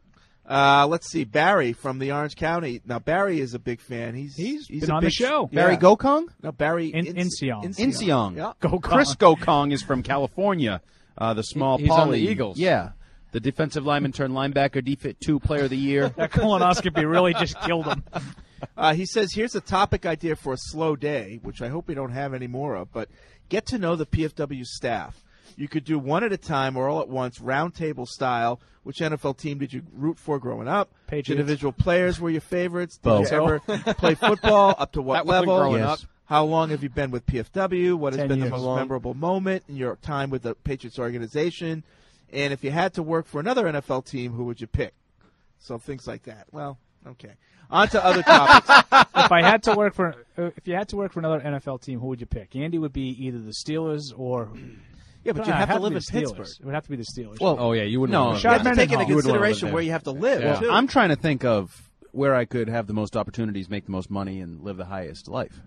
Uh, let's see. Barry from the Orange County. Now, Barry is a big fan. He's He's he's been a on the big- show. Yeah. Barry Gokong? No, Barry In- Ince- Inseong. Inseong. Yeah. Go Chris Gokong is from California. Uh, the small He's on the poly. Eagles. Yeah. The defensive lineman turned linebacker, D F I T two player of the year. That colonoscopy really just killed him. Uh, he says, here's a topic idea for a slow day, which I hope we don't have any more of, but get to know the P F W staff. You could do one at a time or all at once, round table style. Which N F L team did you root for growing up? Patriots. Which individual players were your favorites? Did Bo. you ever play football? Up to what That wasn't level? growing Yes. up. How long have you been with P F W? What has Ten been the years. most How long? memorable moment in your time with the Patriots organization? And if you had to work for another N F L team, who would you pick? So things like that. Well, okay. On to other topics. If I had to work for, uh, if you had to work for another N F L team, who would you pick? Andy would be either the Steelers or. Yeah, but Nah, you'd have it'd to live be in the Steelers. Pittsburgh. It would have to be the Steelers. Well, Oh, yeah, you wouldn't No, want You have to Rashad take into Mendenhall. You wouldn't wanna live consideration there. where you have to live. Well, too. I'm trying to think of where I could have the most opportunities, make the most money, and live the highest life.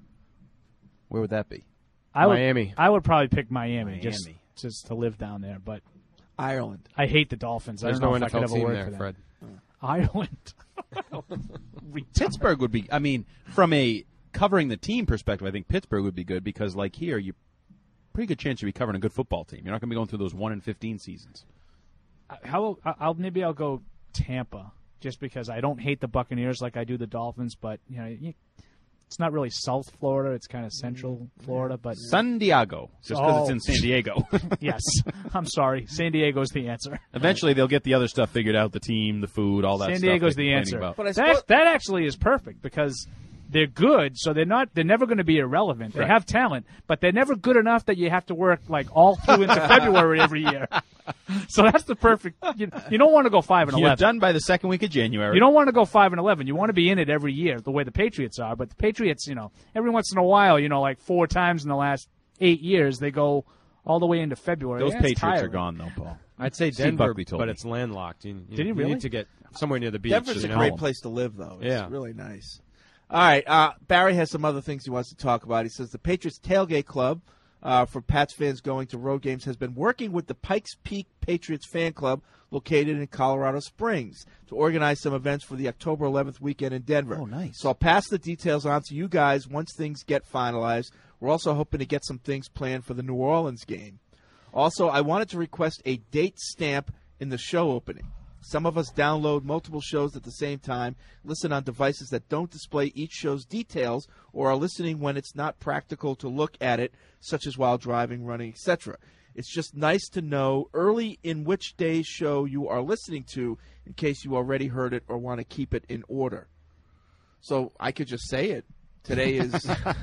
Where would that be? I would, Miami. I would probably pick Miami, just Miami. just to live down there. But Ireland. I hate the Dolphins. There's I don't no know N if F I L could ever team work there, for them. Fred. Ireland. Pittsburgh would be. I mean, from a covering the team perspective, I think Pittsburgh would be good because, like here, you pretty good chance you'll be covering a good football team. You're not going to be going through those one in fifteen seasons. How I'll maybe I'll go Tampa just because I don't hate the Buccaneers like I do the Dolphins, but you know you, it's not really South Florida; it's kind of Central Florida. But San Diego, just because Oh. it's in San Diego. yes, I'm sorry, San Diego's the answer. Eventually, they'll get the other stuff figured out: the team, the food, all that. San stuff Diego's they're the complaining answer. about. But I that suppose- that actually is perfect because they're good, so they're not they're never going to be irrelevant. They Right. have talent, but they're never good enough that you have to work like all through into February every year. So that's the perfect. You, you don't want to go five and You're eleven. done by the second week of January. You don't want to go five and eleven. You want to be in it every year, the way the Patriots are. But the Patriots, you know, every once in a while, you know, like four times in the last eight years, they go all the way into February. Those Yeah, it's Patriots are tiring. gone, though, Paul. I'd say Steve Denver, Buckby told but me. it's landlocked. You, you, Did he you really? need to get somewhere near the beach. Denver's you a know? great place to live, though. It's Yeah. really nice. All right. Uh, Barry has some other things he wants to talk about. He says the Patriots Tailgate Club, uh, for Pats fans going to road games, has been working with the Pikes Peak Patriots Fan Club located in Colorado Springs to organize some events for the October eleventh weekend in Denver. Oh, nice. So I'll pass the details on to you guys once things get finalized. We're also hoping to get some things planned for the New Orleans game. Also, I wanted to request a date stamp in the show opening. Some of us download multiple shows at the same time, listen on devices that don't display each show's details, or are listening when it's not practical to look at it, such as while driving, running, et cetera. It's just nice to know early in which day's show you are listening to in case you already heard it or want to keep it in order. So I could just say it. Today is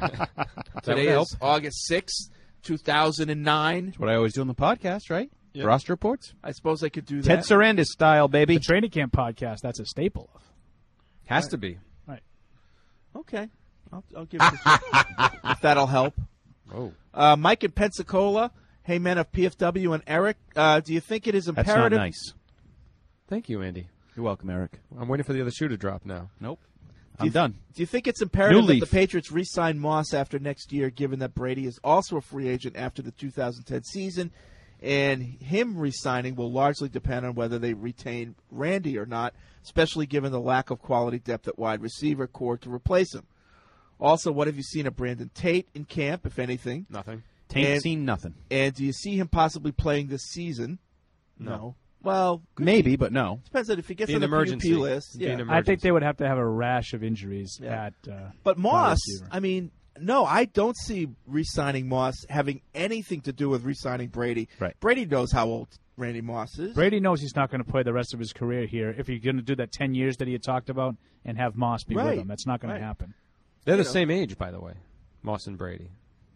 today is August sixth, two thousand nine. That's what I always do on the podcast, right? Yep. Roster reports. I suppose I could do Ted that. Sarandis style, baby. The training camp podcast, that's a staple of. Has to be. Right. Okay. I'll, I'll give it a shot. If that'll help. Oh. Uh, Mike in Pensacola. Hey, men of P F W and Eric, uh, do you think it is That's imperative? not nice. Thank you, Andy. You're welcome, Eric. I'm waiting for the other shoe to drop now. Nope. Do I'm you, done. Do you think it's imperative New that leaf. the Patriots re-sign Moss after next year, given that Brady is also a free agent after the two thousand ten season, and him re-signing will largely depend on whether they retain Randy or not, especially given the lack of quality depth at wide receiver core to replace him? Also, what have you seen of Brandon Tate in camp, if anything? Nothing. Taint And- seen nothing. And do you see him possibly playing this season? No. Well, could Maybe, be. but no. Depends on if he gets Be on an the P U emergency. P list. Be Yeah. an I think they would have to have a rash of injuries Yeah. at. Uh, But wide Moss, receiver. I mean, no, I don't see re-signing Moss having anything to do with re-signing Brady. Right. Brady knows how old Randy Moss is. Brady knows he's not going to play the rest of his career here if you're going to do that ten years that he had talked about and have Moss be Right. with him. That's not going Right. to happen. They're the You know. same age, by the way, Moss and Brady.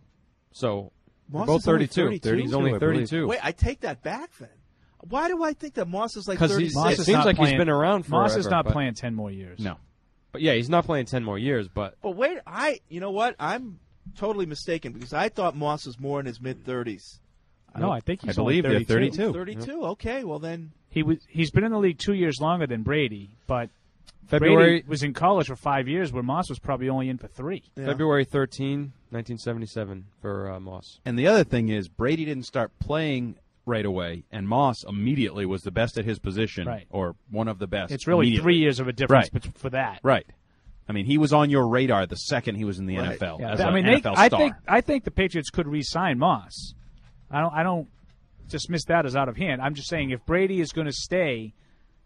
So Moss they're both is only thirty-two. thirty-two? He's only I believe. thirty-two. Wait, I take that back then. Why do I think that Moss is like Because thirty-six? he's Moss it is seems not like playing, he's been around forever. Moss is not but, playing ten more years. No. But yeah, he's not playing ten more years. But But wait, I you know what? I'm totally mistaken because I thought Moss was more in his mid-thirties. No, I think he's I believe only they're thirty-two. thirty-two. thirty-two. Okay, well then. He was he's been in the league two years longer than Brady, but February Brady was in college for five years, where Moss was probably only in for three. Yeah. February thirteenth, nineteen seventy-seven for uh, Moss. And the other thing is, Brady didn't start playing right away, and Moss immediately was the best at his position, Right. or one of the best. It's really immediately. three years of a difference Right. bet- for that. Right. I mean, he was on your radar the second he was in the Right. N F L. Yeah, as I an mean, N F they, L I star. think I think the Patriots could re-sign Moss. I don't I don't dismiss that as out of hand. I'm just saying if Brady is going to stay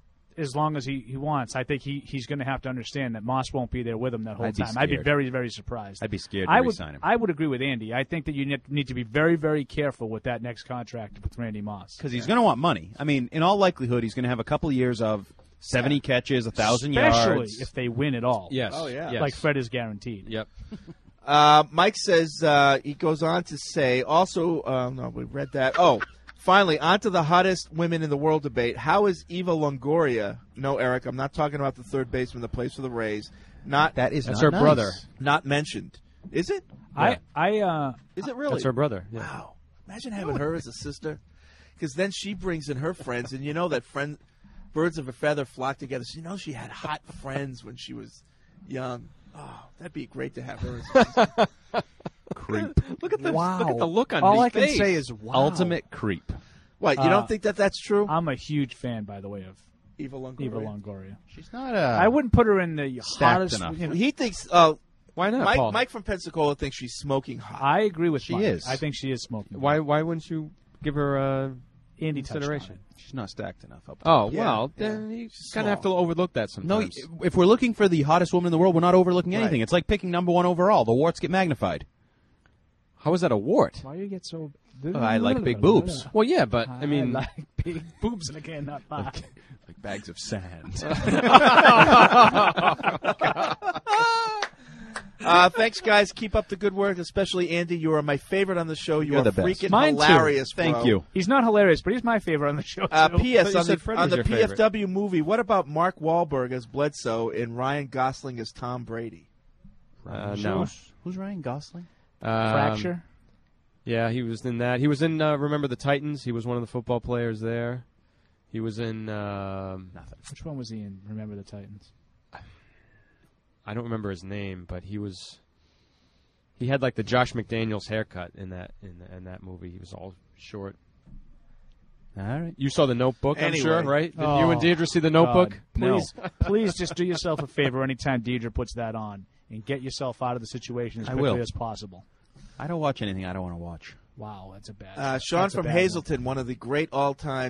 as long as he, he wants, I think he, he's going to have to understand that Moss won't be there with him that whole I'd be time. I'd be scared. very very surprised. I'd be scared to I would re-sign him. I would agree with Andy. I think that you ne- need to be very very careful with that next contract with Randy Moss. Because he's going to want money. I mean, in all likelihood, he's going to have a couple years of seventy catches, a thousand Especially yards. if they win it all. Yes. Oh, yeah. Yes. Like Fred is guaranteed. Yep. Uh, Mike says, uh, he goes on to say, also, uh, no, we read that. Oh, finally, on to the hottest women in the world debate. How is Eva Longoria? No, Eric, I'm not talking about the third baseman that plays for the Rays. Not That is That's not her nice. brother. Not mentioned. Is it? I I uh, Is it really? That's her brother. Yeah. Wow. Imagine having her as a sister. Because then she brings in her friends, and you know that friend, birds of a feather flock together. So you know she had hot friends when she was young. Oh, that'd be great to have her as a sister. Creep. Look at the wow. look at the look on All his I can face. say is wow. Ultimate creep. What, you Uh, don't think that that's true? I'm a huge fan, by the way, of Eva Longoria. Eva Longoria. She's not a. I wouldn't put her in the stacked hottest. enough. You know, He thinks. Uh, Why not, Mike, Paul? Mike from Pensacola thinks she's smoking hot. I agree with She Mike. is. I think she is smoking. Why why wouldn't you give her uh, Andy touched on consideration? it. She's not stacked enough up. Oh Yeah, well, yeah. then you She's kind of have to small. overlook that No, sometimes. if we're looking for the hottest woman in the world, we're not overlooking anything. Right. It's like picking number one overall. The warts get magnified. How is that a wart? Why you get so? Oh, I like big boobs. Well, yeah, but I mean, like big boobs, and I cannot lie. Like bags of sand. Uh, thanks, guys. Keep up the good work, especially Andy. You are my favorite on the show. You You're are the best. freaking Mine too. hilarious. Thank bro. you. He's not hilarious, but he's my favorite on the show. Uh, too. P S I thought you on said the, Fred on was the your P F favorite. W movie, what about Mark Wahlberg as Bledsoe and Ryan Gosling as Tom Brady? uh, no. Who's, who's Ryan Gosling? Um, Fracture. Yeah, he was in that. He was in uh, Remember the Titans. He was one of the football players there. He was in um, Nothing. Which one was he in? Remember the Titans? I don't remember his name, but he was. He had like the Josh McDaniels haircut in that in, in that movie. He was all short. All right. You saw The Notebook, Anyway. I'm sure, right? Did Oh, you and Deidre see The Notebook? God. Please, please just do yourself a favor anytime Deidre puts that on and get yourself out of the situation as I quickly will. as possible. I don't watch anything I don't want to watch. Wow, that's a bad. Uh, Sean that's a from bad one. Hazleton, one of the great all-time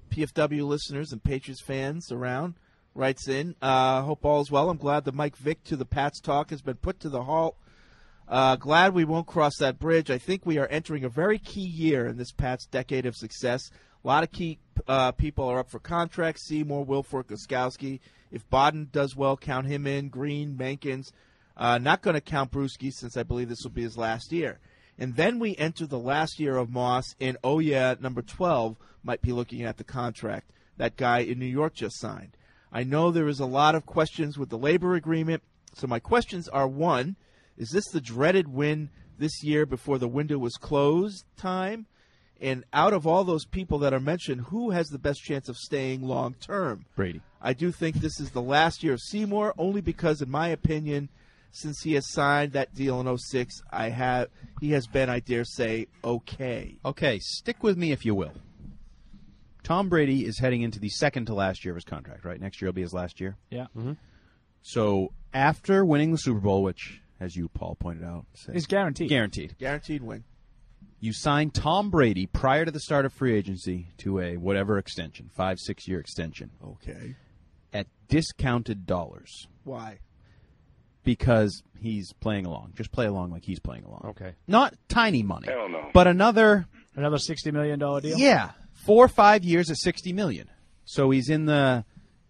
P F W listeners and Patriots fans around, writes in. Uh, hope all is well. I'm glad the Mike Vick to the Pats talk has been put to the halt. Uh, glad we won't cross that bridge. I think we are entering a very key year in this Pats decade of success. A lot of key uh, people are up for contracts. Seymour, Wilfork, Gostkowski. If Bodden does well, count him in. Green, Mankins. Uh, not going to count Bruschi since I believe this will be his last year. And then we enter the last year of Moss, and oh yeah, number twelve might be looking at the contract that guy in New York just signed. I know there is a lot of questions with the labor agreement, so my questions are, one, is this the dreaded win this year before the window was closed time? And out of all those people that are mentioned, who has the best chance of staying long term? Brady. I do think this is the last year of Seymour, only because, in my opinion, since he has signed that deal in oh six, I have he has been, I dare say, okay. Okay, stick with me if you will. Tom Brady is heading into the second to last year of his contract, right? Next year will be his last year. Yeah. Mm-hmm. So after winning the Super Bowl, which, as you, Paul, pointed out, is guaranteed. Guaranteed. Guaranteed win. You sign Tom Brady prior to the start of free agency to a whatever extension, five, six-year extension. Okay. At discounted dollars. Why? Because he's playing along. Just play along like he's playing along. Okay. Not tiny money. Hell no. But another another sixty million dollars deal? Yeah. Four or five years at sixty million dollars. So he's in the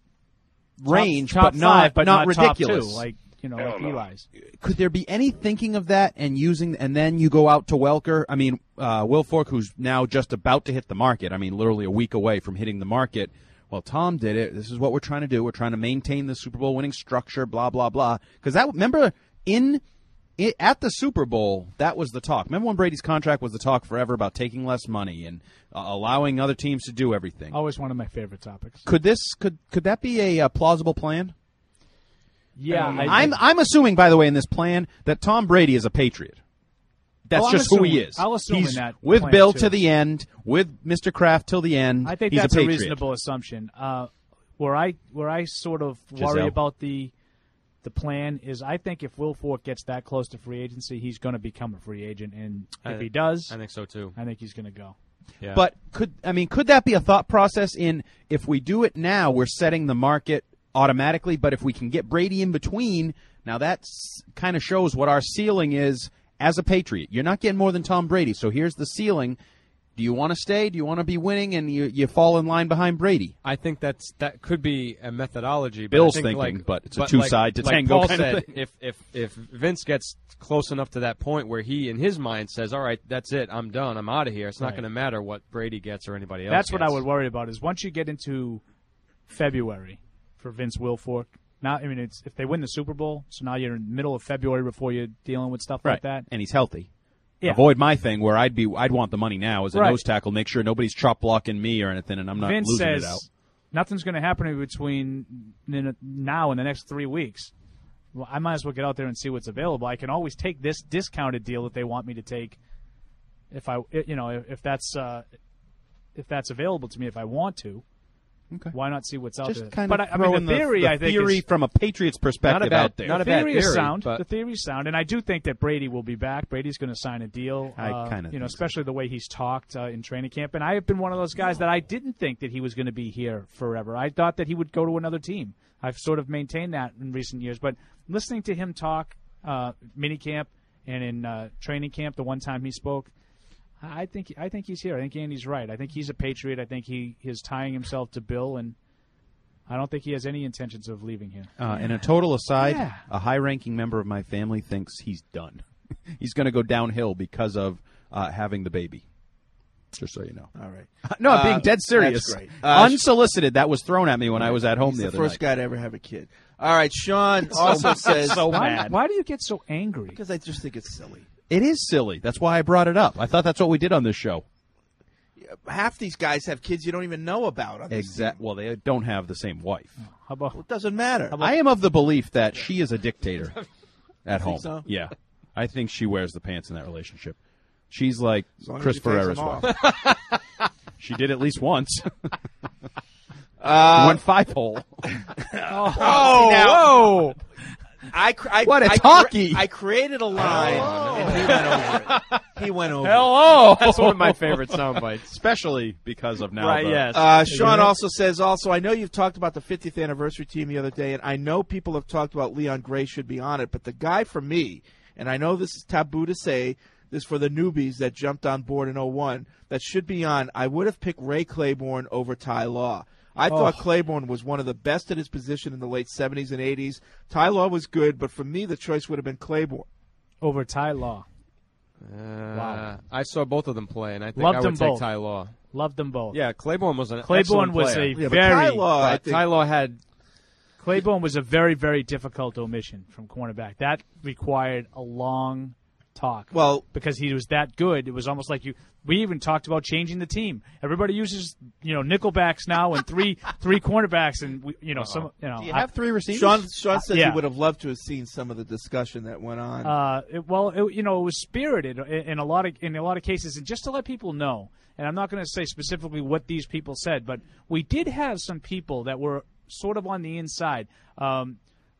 range, top, top but not five, but not, not ridiculous. Top two, like, you know, Hell like no. Eli's. Could there be any thinking of that and using and then you go out to Welker? I mean, uh, Wilfork, who's now just about to hit the market. I mean, literally a week away from hitting the market. Well, Tom did it. This is what we're trying to do. We're trying to maintain the Super Bowl winning structure, blah, blah, blah. Because that, remember, in it, at the Super Bowl, that was the talk. Remember when Brady's contract was the talk forever about taking less money and uh, allowing other teams to do everything? Always one of my favorite topics. Could this could could that be a uh, plausible plan? Yeah. Um, I, I'm I'm assuming, by the way, in this plan that Tom Brady is a Patriot. That's Oh, I'm just who he assuming- is. I'll assume in He's that with plan, Bill too. to the end, with Mister Kraft till the end. I think he's that's a, a, Patriot. reasonable assumption. Uh, where I where I sort of worry Giselle. about the the plan is I think if Wilfork gets that close to free agency, he's going to become a free agent, and if I- he does, I think so too. I think he's going to go. Yeah. But could I mean could that be a thought process in if we do it now, we're setting the market automatically, but if we can get Brady in between, now that kind of shows what our ceiling is as a Patriot. You're not getting more than Tom Brady, so here's the ceiling. Do you want to stay? Do you want to be winning and you you fall in line behind Brady? I think that's that could be a methodology. But Bill's I think, thinking, like, but it's a like- two-side to like tango Paul kind of said, thing. if if if Vince gets close enough to that point where he, in his mind, says, "All right, that's it. I'm done. I'm out of here." It's not Right. going to matter what Brady gets or anybody else. That's what I gets. would worry about. Is once you get into February for Vince Wilfork. Now, I mean, it's if they win the Super Bowl, so now you're in the middle of February before you're dealing with stuff Right. like that. And he's healthy. Yeah. Avoid my thing where I'd be I'd want the money now as a Right. nose tackle, make sure nobody's chop blocking me or anything, and I'm not Vince losing says it out. nothing's going to happen in between n- now and the next three weeks. Well, I might as well get out there and see what's available. I can always take this discounted deal that they want me to take, if I, you know, if that's uh, if that's available to me, if I want to. Okay. Why not see what's out Just there? kind but of I, I mean, throwing the theory, the, I think, theory is, from a Patriots perspective bad- out there. not a the bad theory is theory, sound. but- The theory is sound, and I do think that Brady will be back. Brady's going to sign a deal. I uh, kinda you know, think so. especially the way he's talked uh, in training camp. And I have been one of those guys that I didn't think that he was going to be here forever. I thought that he would go to another team. I've sort of maintained that in recent years. But listening to him talk, uh, minicamp and in uh, training camp, the one time he spoke, I think I think he's here. I think Andy's right. I think he's a Patriot. I think he is tying himself to Bill, and I don't think he has any intentions of leaving here. Uh, and a total aside, Yeah. a high-ranking member of my family thinks he's done. He's going to go downhill because of uh, having the baby. Just so you know. All right. No, I'm Uh, being dead serious. That's great. Uh, Unsolicited. That was thrown at me when I was at home He's the the other first night. guy to ever have a kid. All right, Sean also says so Why, mad. why do you get so angry? because I just think it's silly. It is silly. That's why I brought it up. I thought that's what we did on this show. Half these guys have kids you don't even know about. On this Exact. Well, they don't have the same wife. How about Well, it doesn't matter. I am of the belief that she is a dictator at home. think so? Yeah, I think she wears the pants in that relationship. She's like As long as Chris he takes Ferrera's them off. wife. She did at least once. Uh, Went five hole. Oh, whoa! I, cr- I What a I talkie. I created a line and he went over it. He went over. Hello! That's one of my favorite sound bites. Especially because of now. Right, the- yes. Uh, Sean also says, also, I know you've talked about the fiftieth anniversary team the other day, and I know people have talked about Leon Gray should be on it, but the guy for me, and I know this is taboo to say, this for the newbies that jumped on board in oh one, that should be on, I would have picked Ray Claiborne over Ty Law. I Oh. thought Claiborne was one of the best at his position in the late seventies and eighties. Ty Law was good, but for me, the choice would have been Claiborne. Over Ty Law. Uh, Wow. I saw both of them play, and I think Loved I would them take both. Ty Law. Loved them both. Yeah, Claiborne was an Claiborne excellent was player. a Yeah, but very Ty Law, I But think, Ty Law had Claiborne was a very, very difficult omission from cornerback. That required a long talk. Well, because he was that good, it was almost like you. We even talked about changing the team. Everybody uses, you know, nickelbacks now and three three cornerbacks, and we, you know, some, you know. Do you I- have three receivers? Sean, Sean says yeah. he would have loved to have seen some of the discussion that went on. Uh, it, well, it, you know, it was spirited in, in a lot of in a lot of cases, and just to let people know. And I'm not going to say specifically what these people said, but we did have some people that were sort of on the inside. Um,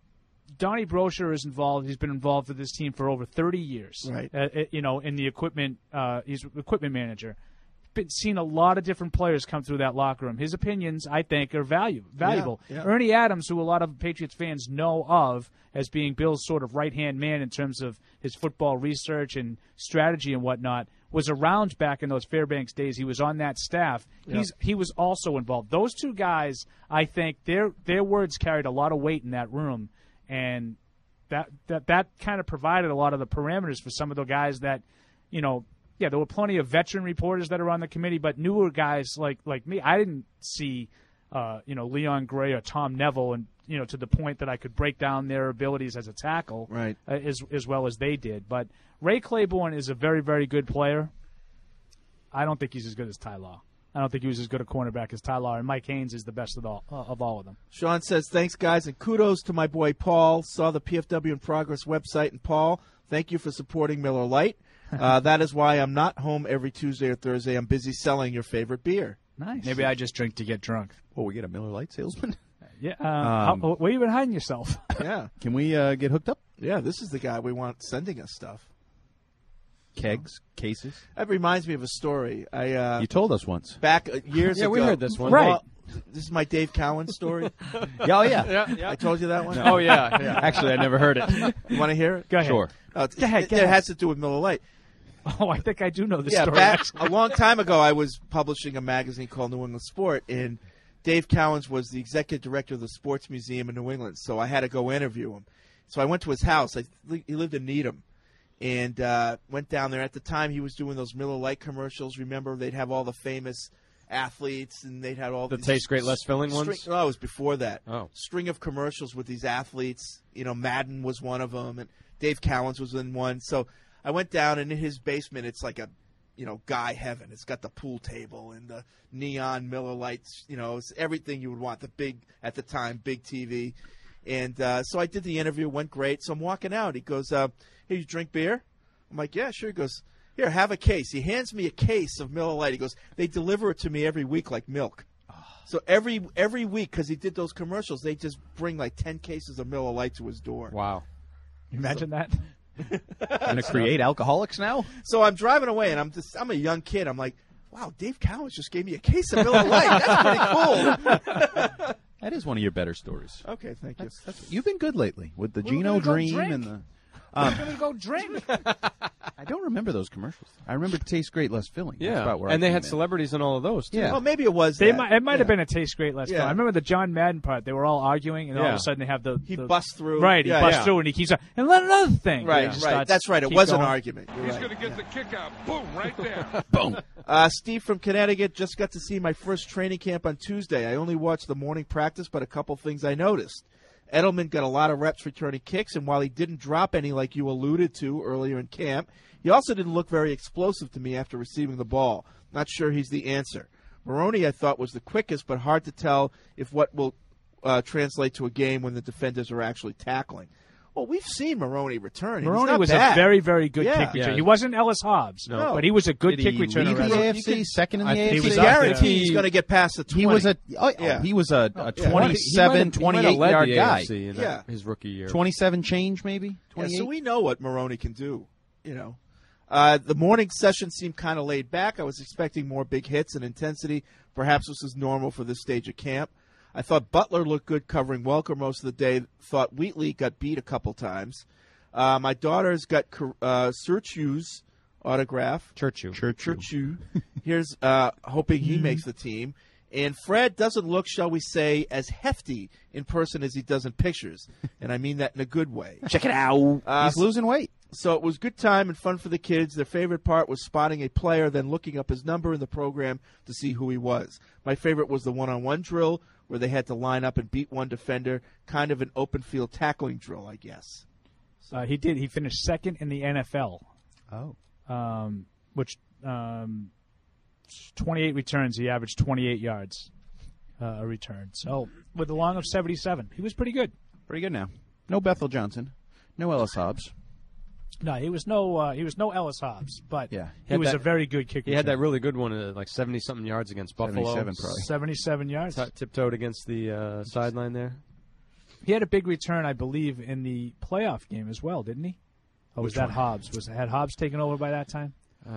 Donnie Brocher is involved. He's been involved with this team for over thirty years. Right. Uh, uh, you know, in the equipment, uh, he's equipment manager. Been seen a lot of different players come through that locker room. His opinions, I think, are value, valuable. Yeah, yeah. Ernie Adams, who a lot of Patriots fans know of as being Bill's sort of right-hand man in terms of his football research and strategy and whatnot, was around back in those Fairbanks days. He was on that staff. Yeah. He's he was also involved. Those two guys, I think, their their words carried a lot of weight in that room, and that that that kind of provided a lot of the parameters for some of the guys that, you know. Yeah, there were plenty of veteran reporters that are on the committee, but newer guys like like me, I didn't see, uh, you know, Leon Gray or Tom Neville, and you know, to the point that I could break down their abilities as a tackle, Right. uh, as as well as they did. But Ray Claiborne is a very very good player. I don't think he's as good as Ty Law. I don't think he was as good a cornerback as Ty Law, and Mike Haynes is the best of all uh, of all of them. Sean says, thanks, guys, and kudos to my boy Paul. Saw the P F W in Progress website, and Paul, thank you for supporting Miller Lite. Uh, that is why I'm not home every Tuesday or Thursday. I'm busy selling your favorite beer. Nice. Maybe I just drink to get drunk. Well, we get a Miller Lite salesman. Yeah. Uh, Um, how, where you been hiding yourself? Yeah. Can we uh, get hooked up? Yeah, this is the guy we want sending us stuff. Kegs, cases. That reminds me of a story. I uh, You told us once. back uh, years Yeah, ago. we heard this one. Right. Well, this is my Dave Cowan story. Oh, yeah. Yeah, yeah. I told you that one. Oh, yeah, yeah. Actually, I never heard it. You want to hear it? Go ahead. Sure. Uh, it's- Go ahead, It, go it ahead. has to do with Miller Lite. Oh, I think I do know the Yeah, story. back a long time ago, I was publishing a magazine called New England Sport, and Dave Cowens was the executive director of the Sports Museum in New England, so I had to go interview him. So I went to his house. I, he lived in Needham, and uh, went down there. At the time, he was doing those Miller Lite commercials. Remember, they'd have all the famous athletes, and they'd have all The these taste great, less filling string, ones? No, it was before that. Oh. String of commercials with these athletes. You know, Madden was one of them, and Dave Cowens was in one. So I went down, and in his basement, it's like a, you know, guy heaven. It's got the pool table and the neon Miller Lights. You know, it's everything you would want. The big, at the time, big T V. And uh, so I did the interview. Went great. So I'm walking out. He goes, uh, "Hey, you drink beer?" I'm like, "Yeah, sure." He goes, "Here, have a case." He hands me a case of Miller Lite. He goes, "They deliver it to me every week like milk." So every every week, because he did those commercials, they just bring like ten cases of Miller Lite to his door. Wow. Imagine that. Going to create alcoholics now? So I'm driving away, and I'm just I'm a young kid. I'm like, wow, Dave Cowens just gave me a case of Miller Lite. That's pretty cool. That is one of your better stories. Okay, thank you. That's, that's, you've been good lately with the We're Geno gonna go Dream drink. and the. I'm Um, gonna go drink. I don't remember those commercials. I remember Tastes Great, Less Filling. That's Yeah, about where I and they came had in. celebrities in all of those, too. Yeah. Well, maybe it was They that. might, it might have Yeah. been a taste great last Yeah. film. I remember the John Madden part. They were all arguing, and all of Yeah. a sudden they have the He the- busts through. Right, he Yeah, busts yeah. through, and he keeps on. And let another thing. Right, He just right. starts- That's right. It keep was an going. argument. You're He's right. going to get the kick out. Boom, right there. Boom. Uh, Steve from Connecticut just got to see my first training camp on Tuesday. I only watched the morning practice, but a couple things I noticed. Edelman got a lot of reps returning kicks, and while he didn't drop any like you alluded to earlier in camp, he also didn't look very explosive to me after receiving the ball. Not sure he's the answer. Maroney, I thought, was the quickest, but hard to tell if what will uh, translate to a game when the defenders are actually tackling. Well, we've seen Maroney return. and he's Maroney not was bad. a very, very good Yeah. kick returner. Yeah. He wasn't Ellis Hobbs, No. but he was a good Did kick he returner. lead the as A well. F C, second in the I A F think C? he was He up there. guaranteed he's going to get past the twenty. He was a oh, Yeah. he was a, a Yeah. twenty-seven, He might have- he might have led twenty-eight the yard guy. A F C in Yeah. his rookie year. twenty-seven change maybe. Yeah, twenty-eight. so we know what Maroney can do, you know. Uh, the morning session seemed kind of laid back. I was expecting more big hits and intensity. Perhaps this is normal for this stage of camp. I thought Butler looked good covering Welker most of the day. Thought Wheatley got beat a couple times. Uh, my daughter's got uh, Churchu's autograph. Churchu. Churchu. Here's uh, hoping he makes the team. And Fred doesn't look, shall we say, as hefty in person as he does in pictures. And I mean that in a good way. Check it out. Uh, He's losing weight. So it was good time and fun for the kids. Their favorite part was spotting a player, then looking up his number in the program to see who he was. My favorite was the one-on-one drill where they had to line up and beat one defender, kind of an open field tackling drill, I guess. Uh, he did. He finished second in the N F L. Oh. Um, which um, twenty-eight returns, he averaged twenty-eight yards uh, a return. So with a long of seventy-seven, he was pretty good. Pretty good now. No Bethel Johnson. No Ellis Hobbs. No, he was no uh, he was no Ellis Hobbs, but Yeah. he, had was that- a very good kicker. He had that really good one, uh, like seventy-something yards against Buffalo. seventy-seven probably. seventy-seven yards. T- tiptoed against the uh, sideline there. He had a big return, I believe, in the playoff game as well, didn't he? Or was Which that one? Hobbs? Was had Hobbs taken over by that time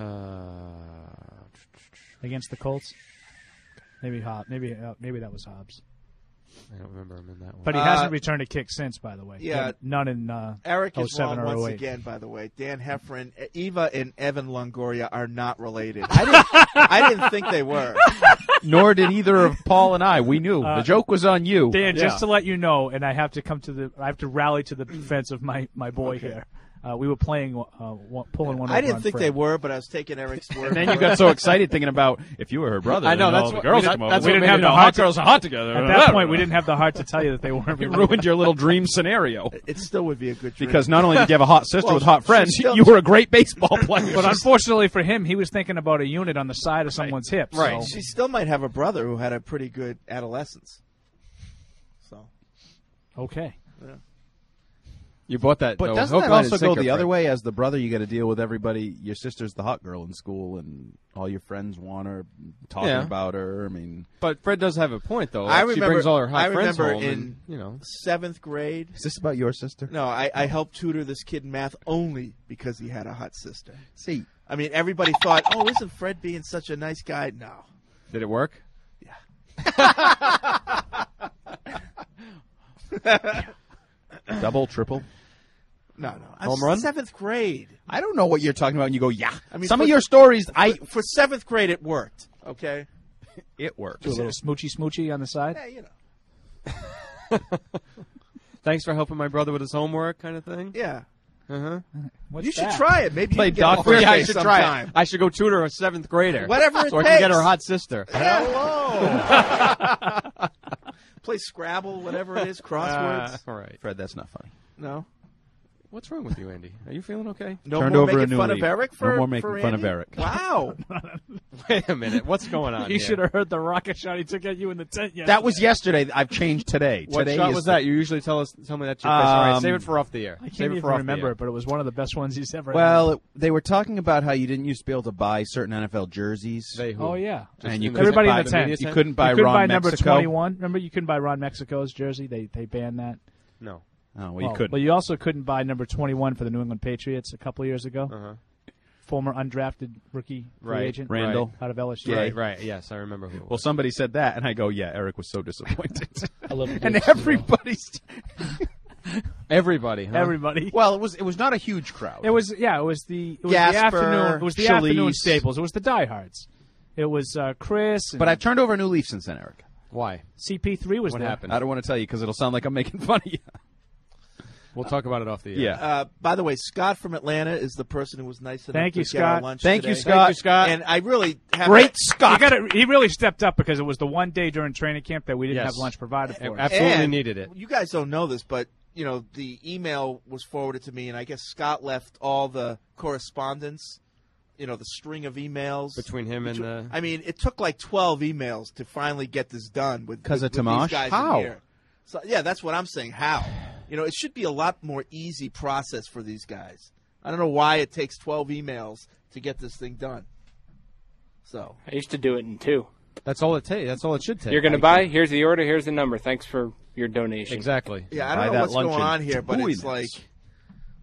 Uh, against the Colts? Maybe Hobbs. Maybe uh, maybe that was Hobbs. I don't remember him in that one. But he Uh, hasn't returned a kick since, by the way. yeah. He had none in uh, Eric is oh seven wrong or once oh eight. again, by the way. Dan Heffron, Eva and Evan Longoria are not related. I didn't, I didn't think they were. Nor did either of Paul and I. We knew. Uh, the joke was on you. Dan, Yeah. just to let you know, and I have to come to the, I have to rally to the defense of my, my boy Okay. here. Uh, we were playing, uh, one, pulling one. I over didn't on think Fred. they were, but I was taking Eric's word. And then you got so excited thinking about if you were her brother. I know, and that's all the what- girls that- come over. that's We what didn't made have it the all heart hot to- girls are hot together. At that point, we didn't have the heart to tell you that they weren't. You related. ruined your little dream scenario. It still would be a good dream. Because not only did you have a hot sister Well, with hot she friends, still- you were a great baseball player. But unfortunately for him, he was thinking about a unit on the side of someone's hip. Right. So. She still might have a brother who had a pretty good adolescence. So. Okay. Yeah. You bought that. But though, doesn't hook, that line, also and go sinker, the other Fred. way? As the brother, you got to deal with everybody. Your sister's the hot girl in school, and all your friends want her, talking Yeah. about her. I mean, But Fred does have a point, though. I Like, remember. she brings all her hot I friends remember home, in and, you know. seventh grade. is this about your sister? No, I, I helped tutor this kid in math only because he had a hot sister. See, I mean, everybody thought, "Oh, isn't Fred being such a nice guy?" No. Did it work? double, triple. No, no. I'm Home run? Seventh grade. I don't know what you're talking about. And you go, yeah. I mean, Some for- of your stories, I For seventh grade, it worked. Okay. it worked. Do a little smoochy smoochy on the side. Yeah, you know. Thanks for helping my brother with his homework, kind of thing. Yeah. Uh huh. What's You should that? try it. Maybe Play you can get a doctor. birthday Yeah, I should try sometime. it. I should go tutor a seventh grader. Whatever it so I can get her takes. hot sister. Hello. Play Scrabble, whatever it is, crosswords. Uh, all right. Fred, that's not funny. no. What's wrong with you, Andy? Are you feeling okay? No Turned more over a making new fun leaf. of Eric No for more making for fun of Andy? Eric. Wow. Wait a minute. What's going on You here? should have heard the rocket shot he took at you in the tent yesterday. That was yesterday. I've changed today. What today shot is was the- that? You usually tell us, tell me that. Your face. All right, Um, save it for off the air. I can't save it even for off remember the air. it, but it was one of the best ones he's ever Well, had. it, they were talking about how you didn't used to be able to buy certain N F L jerseys. They who? Oh, yeah. and you in couldn't Everybody buy in the tent. media You couldn't buy you couldn't Ron buy number Mexico. twenty-one. Remember, you couldn't buy Ron Mexico's jersey. They they banned that. No. Oh, well, you couldn't. But you also couldn't buy number twenty-one for the New England Patriots a couple of years ago. Uh-huh. Former undrafted rookie free Right. agent Randall. out of L S U. Right, right. Yes, I remember who. It was. Well, somebody said that, and I go, yeah, Eric was so disappointed. I love and everybody's. Everybody, huh? Everybody. Well, it was it was not a huge crowd. It was yeah. It was the it was Gasper, the afternoon. It was the afternoon Schalise. staples. It was the diehards. It was uh, Chris. And But I've turned over a new leaf since then, Eric. Why? C P three was What there. happened? I don't want to tell you because it'll sound like I'm making fun of you. We'll talk about it off the air. Yeah. Uh, by the way, Scott from Atlanta is the person who was nice enough Thank to you, get our Scott. lunch Thank you, today. Scott. Thank you, Scott. And I really have Great to- Scott. He, got he really stepped up because it was the one day during training camp that we didn't Yes. have lunch provided for us. Absolutely And needed it. You guys don't know this, but you know the email was forwarded to me, and I guess Scott left all the correspondence. You know the string of emails Between him and the- I mean, it took like twelve emails to finally get this done with 'Cause with, of with Tomash? these guys How? in here. So yeah, that's what I'm saying. How? You know, it should be a lot more easy process for these guys. I don't know why it takes twelve emails to get this thing done. So I used to do it in two. That's all it takes. That's all it should take. You're going to buy? Here's the order. Here's the number. Thanks for your donation. Exactly. yeah, I Buy don't know that what's lunch going in on here, but two it's like, minutes.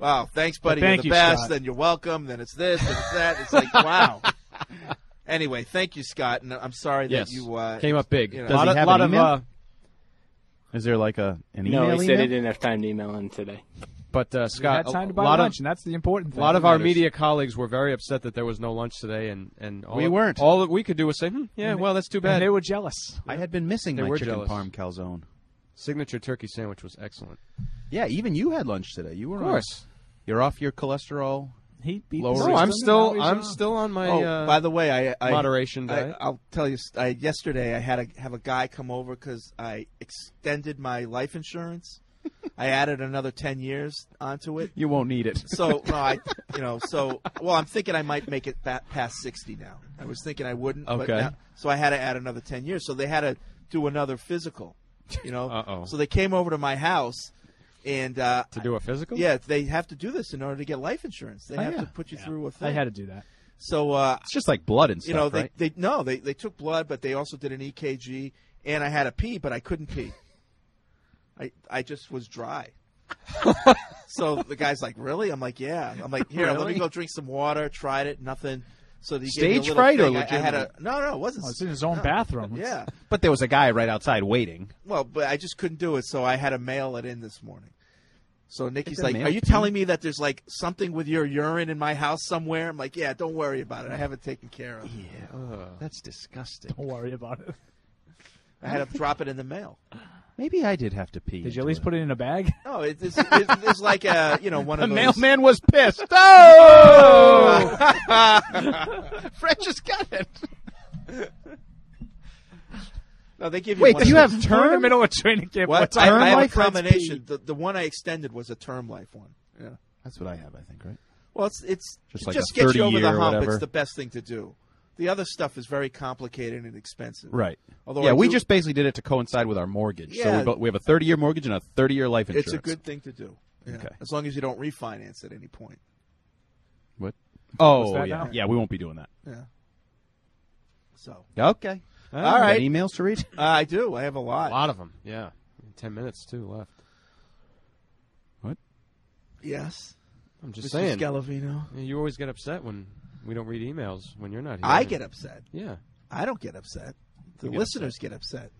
Wow, thanks, buddy. Well, thank You're the you, best. Scott. Then you're welcome. Then it's this. Then it's that. It's like wow. Anyway, thank you, Scott. And I'm sorry Yes. that you uh, Came up big. You know, Does lot he of, have lot an of, email? uh, Is there like a an No, email? he said email? he didn't have time to email in today. But uh, We Scott, had time to a buy lot lunch, of and that's the important a thing. lot of our matters. media colleagues were very upset that there was no lunch today, and and all We that- weren't. All that we could do was say, hmm, yeah, well, that's too And bad. they were jealous. I had been missing They my were chicken jealous. parm calzone. Signature turkey sandwich was excellent. Yeah, even you had lunch today. You were Of course. on- you're off your cholesterol. He beat Lower the No, I'm system, still and now he's I'm on. still on my. oh, uh, by the way, I, I moderation I, diet. I'll tell you. I, yesterday, I had to have a guy come over because I extended my life insurance. I added another ten years onto it. You won't need it. So no, I, you know, so well, I'm thinking I might make it back past sixty now. I was thinking I wouldn't. But Okay. now, so I had to add another ten years. So they had to do another physical. You know. Uh-oh. So they came over to my house, and uh, to do a physical. yeah, they have to do this in order to get life insurance. They Oh, have yeah. to put you Yeah. through a thing. I had to do that. So uh, It's just like blood and stuff, you know, they, right? they no, they they took blood, but they also did an E K G, and I had to pee, but I couldn't pee. I I just was dry. So the guy's like, "Really?" I'm like, "Yeah." I'm like, "Here, let Really? me go drink some water." Tried it, nothing. So they gave me a Stage little fright or thing. I, I had a legitimate? no, no, it wasn't. Oh, it's in his own no. bathroom. Yeah. But there was a guy right outside waiting. Well, but I just couldn't do it, so I had to mail it in this morning. So Nikki's a like, mail "Are you pee? telling me that there's like something with your urine in my house somewhere?" I'm like, "Yeah, don't worry about it. I have it taken care of." Yeah, that's disgusting. Don't worry about it. I had to drop it in the mail. Maybe I did have to pee. Did you at least put it in a bag? No, it, it's, it's, it's like a you know one The of those. mailman was pissed. Oh! Fred just got it. No, they give you. Wait, one do you of have those. We're in the term? middle of training camp. What? What's I, term I have a life? combination. The, the one I extended was a term life one. Yeah. That's what I have, I think, right? Well, it's it's Just it like just a gets you over thirty the year or hump. whatever. It's the best thing to do. The other stuff is very complicated and expensive. Right. Although yeah, I we do- just basically did it to coincide with our mortgage. So Yeah. we, bo- we have a thirty-year mortgage and a thirty-year life insurance. It's a good thing to do. Yeah. Okay. As long as you don't refinance at any point. What? Oh, that yeah. now? Yeah, we won't be doing that. Yeah. So. Okay. All Got right. emails to read? Uh, I do. I have a A lot. lot of them. Yeah, ten minutes too left. What? Yes. I'm just Mister saying. Scalavino. Yeah, you always get upset when we don't read emails when you're not here. I get upset. Yeah, I don't get upset. The You get listeners get upset.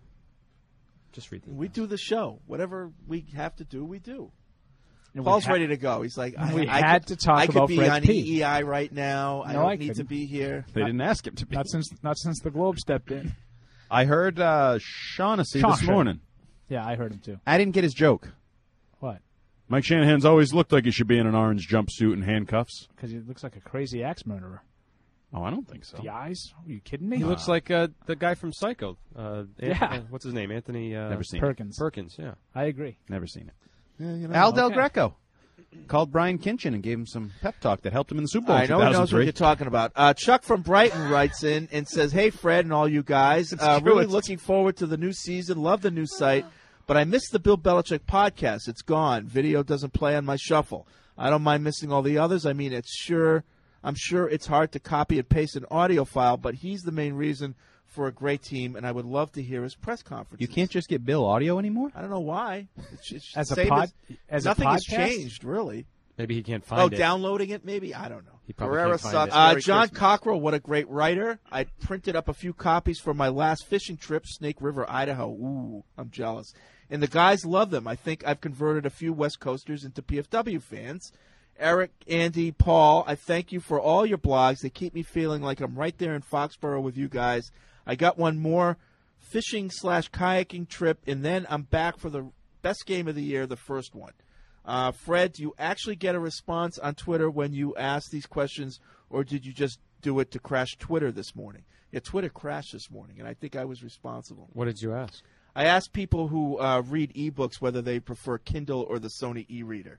just read the We do the show. Whatever we have to do, we do. And we Paul's ha- ready to go. He's like, I, we I had could, to talk I could about be Fred's on pee. E E I right now. I No, don't I need to couldn't. be here. They didn't ask him to be. Not since not since the Globe stepped in. I heard uh, Shaughnessy this Shaughnessy. morning. Yeah, I heard him too. I didn't get his joke. What? Mike Shanahan's always looked like he should be in an orange jumpsuit and handcuffs. Because he looks like a crazy axe murderer. Oh, I don't think so. The eyes? Are you kidding me? He looks like uh, the guy from Psycho. Uh, Yeah. An- uh, what's his name? Anthony uh, Never seen it. Perkins. Perkins. Yeah. I agree. Never seen it. Yeah, you know. Al Del Okay. Greco called Brian Kinchin and gave him some pep talk that helped him in the Super Bowl I in know he knows what two thousand three. you're talking about. Uh, Chuck from Brighton writes in and says, "Hey, Fred and all you guys. It's Uh, true, really it's- looking forward to the new season. Love the new site, but I missed the Bill Belichick podcast. It's gone. Video doesn't play on my shuffle. I don't mind missing all the others. I mean, it's sure. I'm sure it's hard to copy and paste an audio file, but he's the main reason for a great team, and I would love to hear his press conference. You can't just get Bill audio anymore? I don't know why. It's, it's As a same pod- as a nothing has podcast? changed, really. Maybe he can't find Oh, it. downloading it, maybe? I don't know. He probably Herrera can't find sucks. it. Uh, Merry John Christmas. Cockrell, what a great writer. I printed up a few copies for my last fishing trip, Snake River, Idaho. Ooh, I'm jealous. And the guys love them. I think I've converted a few West Coasters into P F W fans. Eric, Andy, Paul, I thank you for all your blogs. They keep me feeling like I'm right there in Foxborough with you guys. I got one more fishing slash kayaking trip, and then I'm back for the best game of the year, the first one. Uh, Fred, do you actually get a response on Twitter when you ask these questions, or did you just do it to crash Twitter this morning? Yeah, Twitter crashed this morning, and I think I was responsible. What did you ask? I asked people who uh, read ebooks whether they prefer Kindle or the Sony e-reader.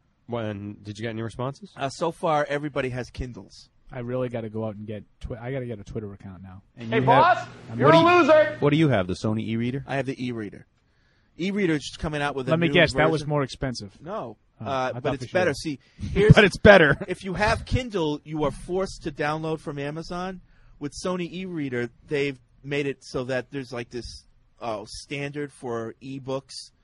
When did you get any responses? Uh, so far, everybody has Kindles. I really got to go out and get. Twi- I got to get a Twitter account now. And Hey, you boss, have- you're what a do you- loser. What do you have, the Sony e-reader? I have the e-reader. E-reader is just coming out with a Let me new guess, that was version. more expensive. No, Oh, uh, I but thought it's for sure. better. See, here's But it's better. If you have Kindle, you are forced to download from Amazon. With Sony e-reader, they've made it so that there's like this oh, standard for e-books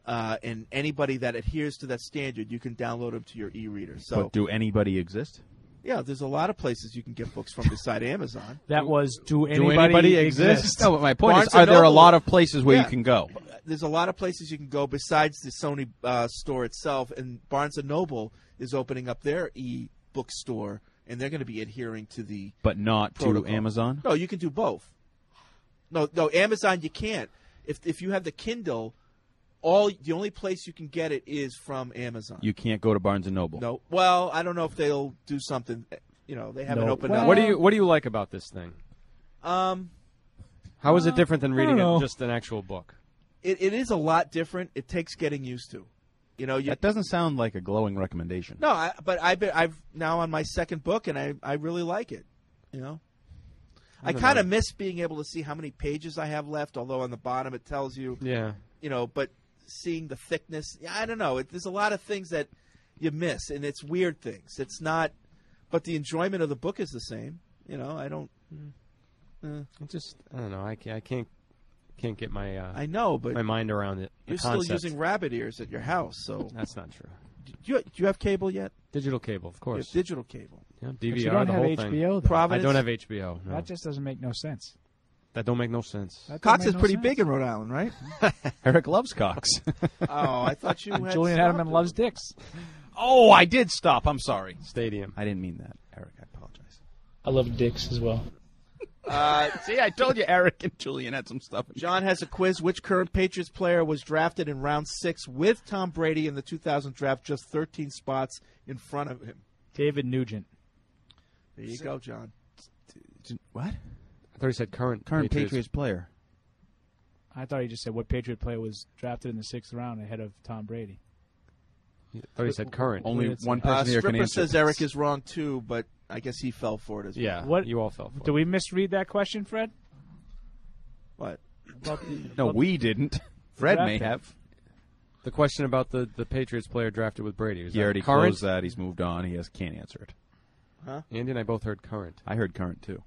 Uh, and anybody that adheres to that standard, you can download them to your e-reader. So, but do anybody exist? Yeah, there's a lot of places you can get books from beside Amazon. That was, do anybody, do anybody exist? exist? No, but my point Barnes is, are and there a Noble- lot of places where Yeah. you can go? There's a lot of places you can go besides the Sony uh, store itself, and Barnes and Noble is opening up their e-book store, and they're going to be adhering to the But not protocol. to Amazon? No, you can do both. No, no, Amazon you can't. If if you have the Kindle, all the only place you can get it is from Amazon. You can't go to Barnes and Noble. No, well, I don't know if they'll do something. You know, they haven't No. opened What up. do you What do you like about this thing? Um, How is it different than I reading don't a, know. just an actual book? It, it is a lot different. It takes getting used to. You know, you, That doesn't sound like a glowing recommendation. No, I, but I've been, I've now on my second book, and I I really like it. You know, I, I don't kind of know. miss being able to see how many pages I have left. Although on the bottom it tells you. Yeah. You know, but seeing the thickness, yeah, I don't know. It, there's a lot of things that you miss, and it's weird things. It's not, but the enjoyment of the book is the same. You know, I don't. Uh, I just I don't know. I can't I can't, can't get my uh, I know, but my mind around it. the You're still concept. using rabbit ears at your house, so That's not true. Do you, do you have cable yet? Digital cable, of You course. have digital cable. Yeah, But D V R, you don't the have whole H thing. B O, though. Providence? I don't have H B O. No. That just doesn't make no sense. That don't make no sense. That don't Cox make is no pretty sense. big in Rhode Island, right? Eric loves Cox. Oh, I thought you had Julian stopped Edelman it. loves dicks. Oh, I did stop. I'm sorry. Stadium. I didn't mean that, Eric. I apologize. I love dicks as well. Uh, See, I told you Eric and Julian had some stuff. John has a quiz. Which current Patriots player was drafted in round six with Tom Brady in the two thousand draft, just thirteen spots in front of him? David Nugent. There you go, John. What? I thought he said current Current Patriots. Patriots player. I thought he just said what Patriot player was drafted in the sixth round ahead of Tom Brady. I thought he said current. Only one person Uh, here can Stripper answer. says Eric is wrong too, but I guess he fell for it as Yeah, well. What- you all fell for Do it. we misread that question, Fred? What? About the, No, about we didn't. Fred draft may pick. have. The question about the, the Patriots player drafted with Brady. Was He that already current? closed that. He's moved on. He has, can't answer it. Huh? Andy and I both heard current. I heard current, too.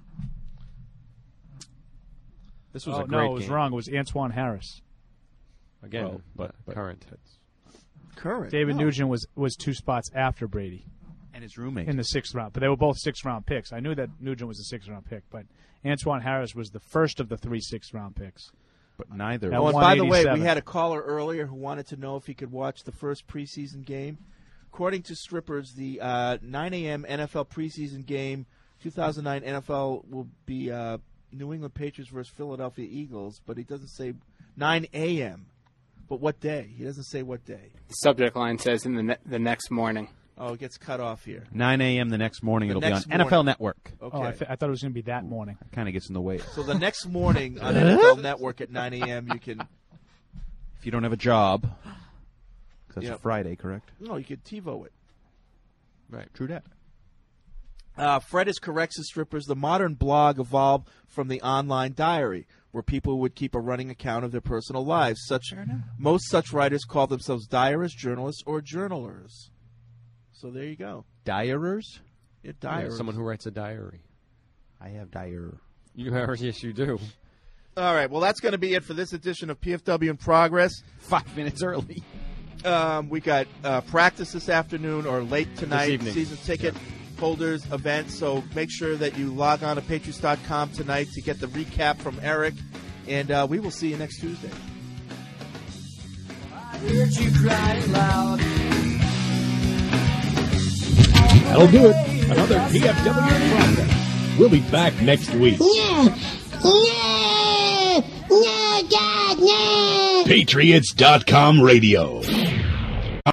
This was oh, a great no, it was game. wrong. It was Antoine Harris. Again, Well, but, but- current. Current. David No. Nugent was, was two spots after Brady And his roommate. in the sixth round, but they were both sixth round picks. I knew that Nugent was a sixth round pick, but Antoine Harris was the first of the three sixth round picks. But neither. At Oh, and by the way, we one eighty-seven. had a caller earlier who wanted to know if he could watch the first preseason game. According to Strippers, the uh, nine a.m. N F L preseason game, two thousand nine N F L will be uh, New England Patriots versus Philadelphia Eagles, but he doesn't say nine a.m. But what day? He doesn't say what day. The subject line says in the ne- the next morning. Oh, it gets cut off here. nine a.m. the next morning. The It'll next be on N F L morning. Network. Okay. Oh, I, th- I thought it was going to be that morning. Kind of gets in the way. So the next morning on N F L Network at nine a.m. you can. If you don't have a job, 'cause that's Yeah. a Friday, correct? No, you could TiVo it. Right. True that. Uh, Fred is correct, says Strippers. The modern blog evolved from the online diary, where people would keep a running account of their personal lives. Such most such writers call themselves diarists, journalists, or journalers. So there you go. Diarers? Yeah, Yeah, diarists. someone who writes a diary. I have diar. You are, yes, you do. All right. Well, that's going to be it for this edition of P F W in Progress. Five minutes early. Um, we got uh, practice this afternoon or late tonight. evening. Season ticket holders event. So make sure that you log on to Patriots dot com tonight to get the recap from Eric. And uh, we will see you next Tuesday. That'll do it. Another P F W in Progress. We'll be back next week. No! No! No, God, no! Patriots dot com radio.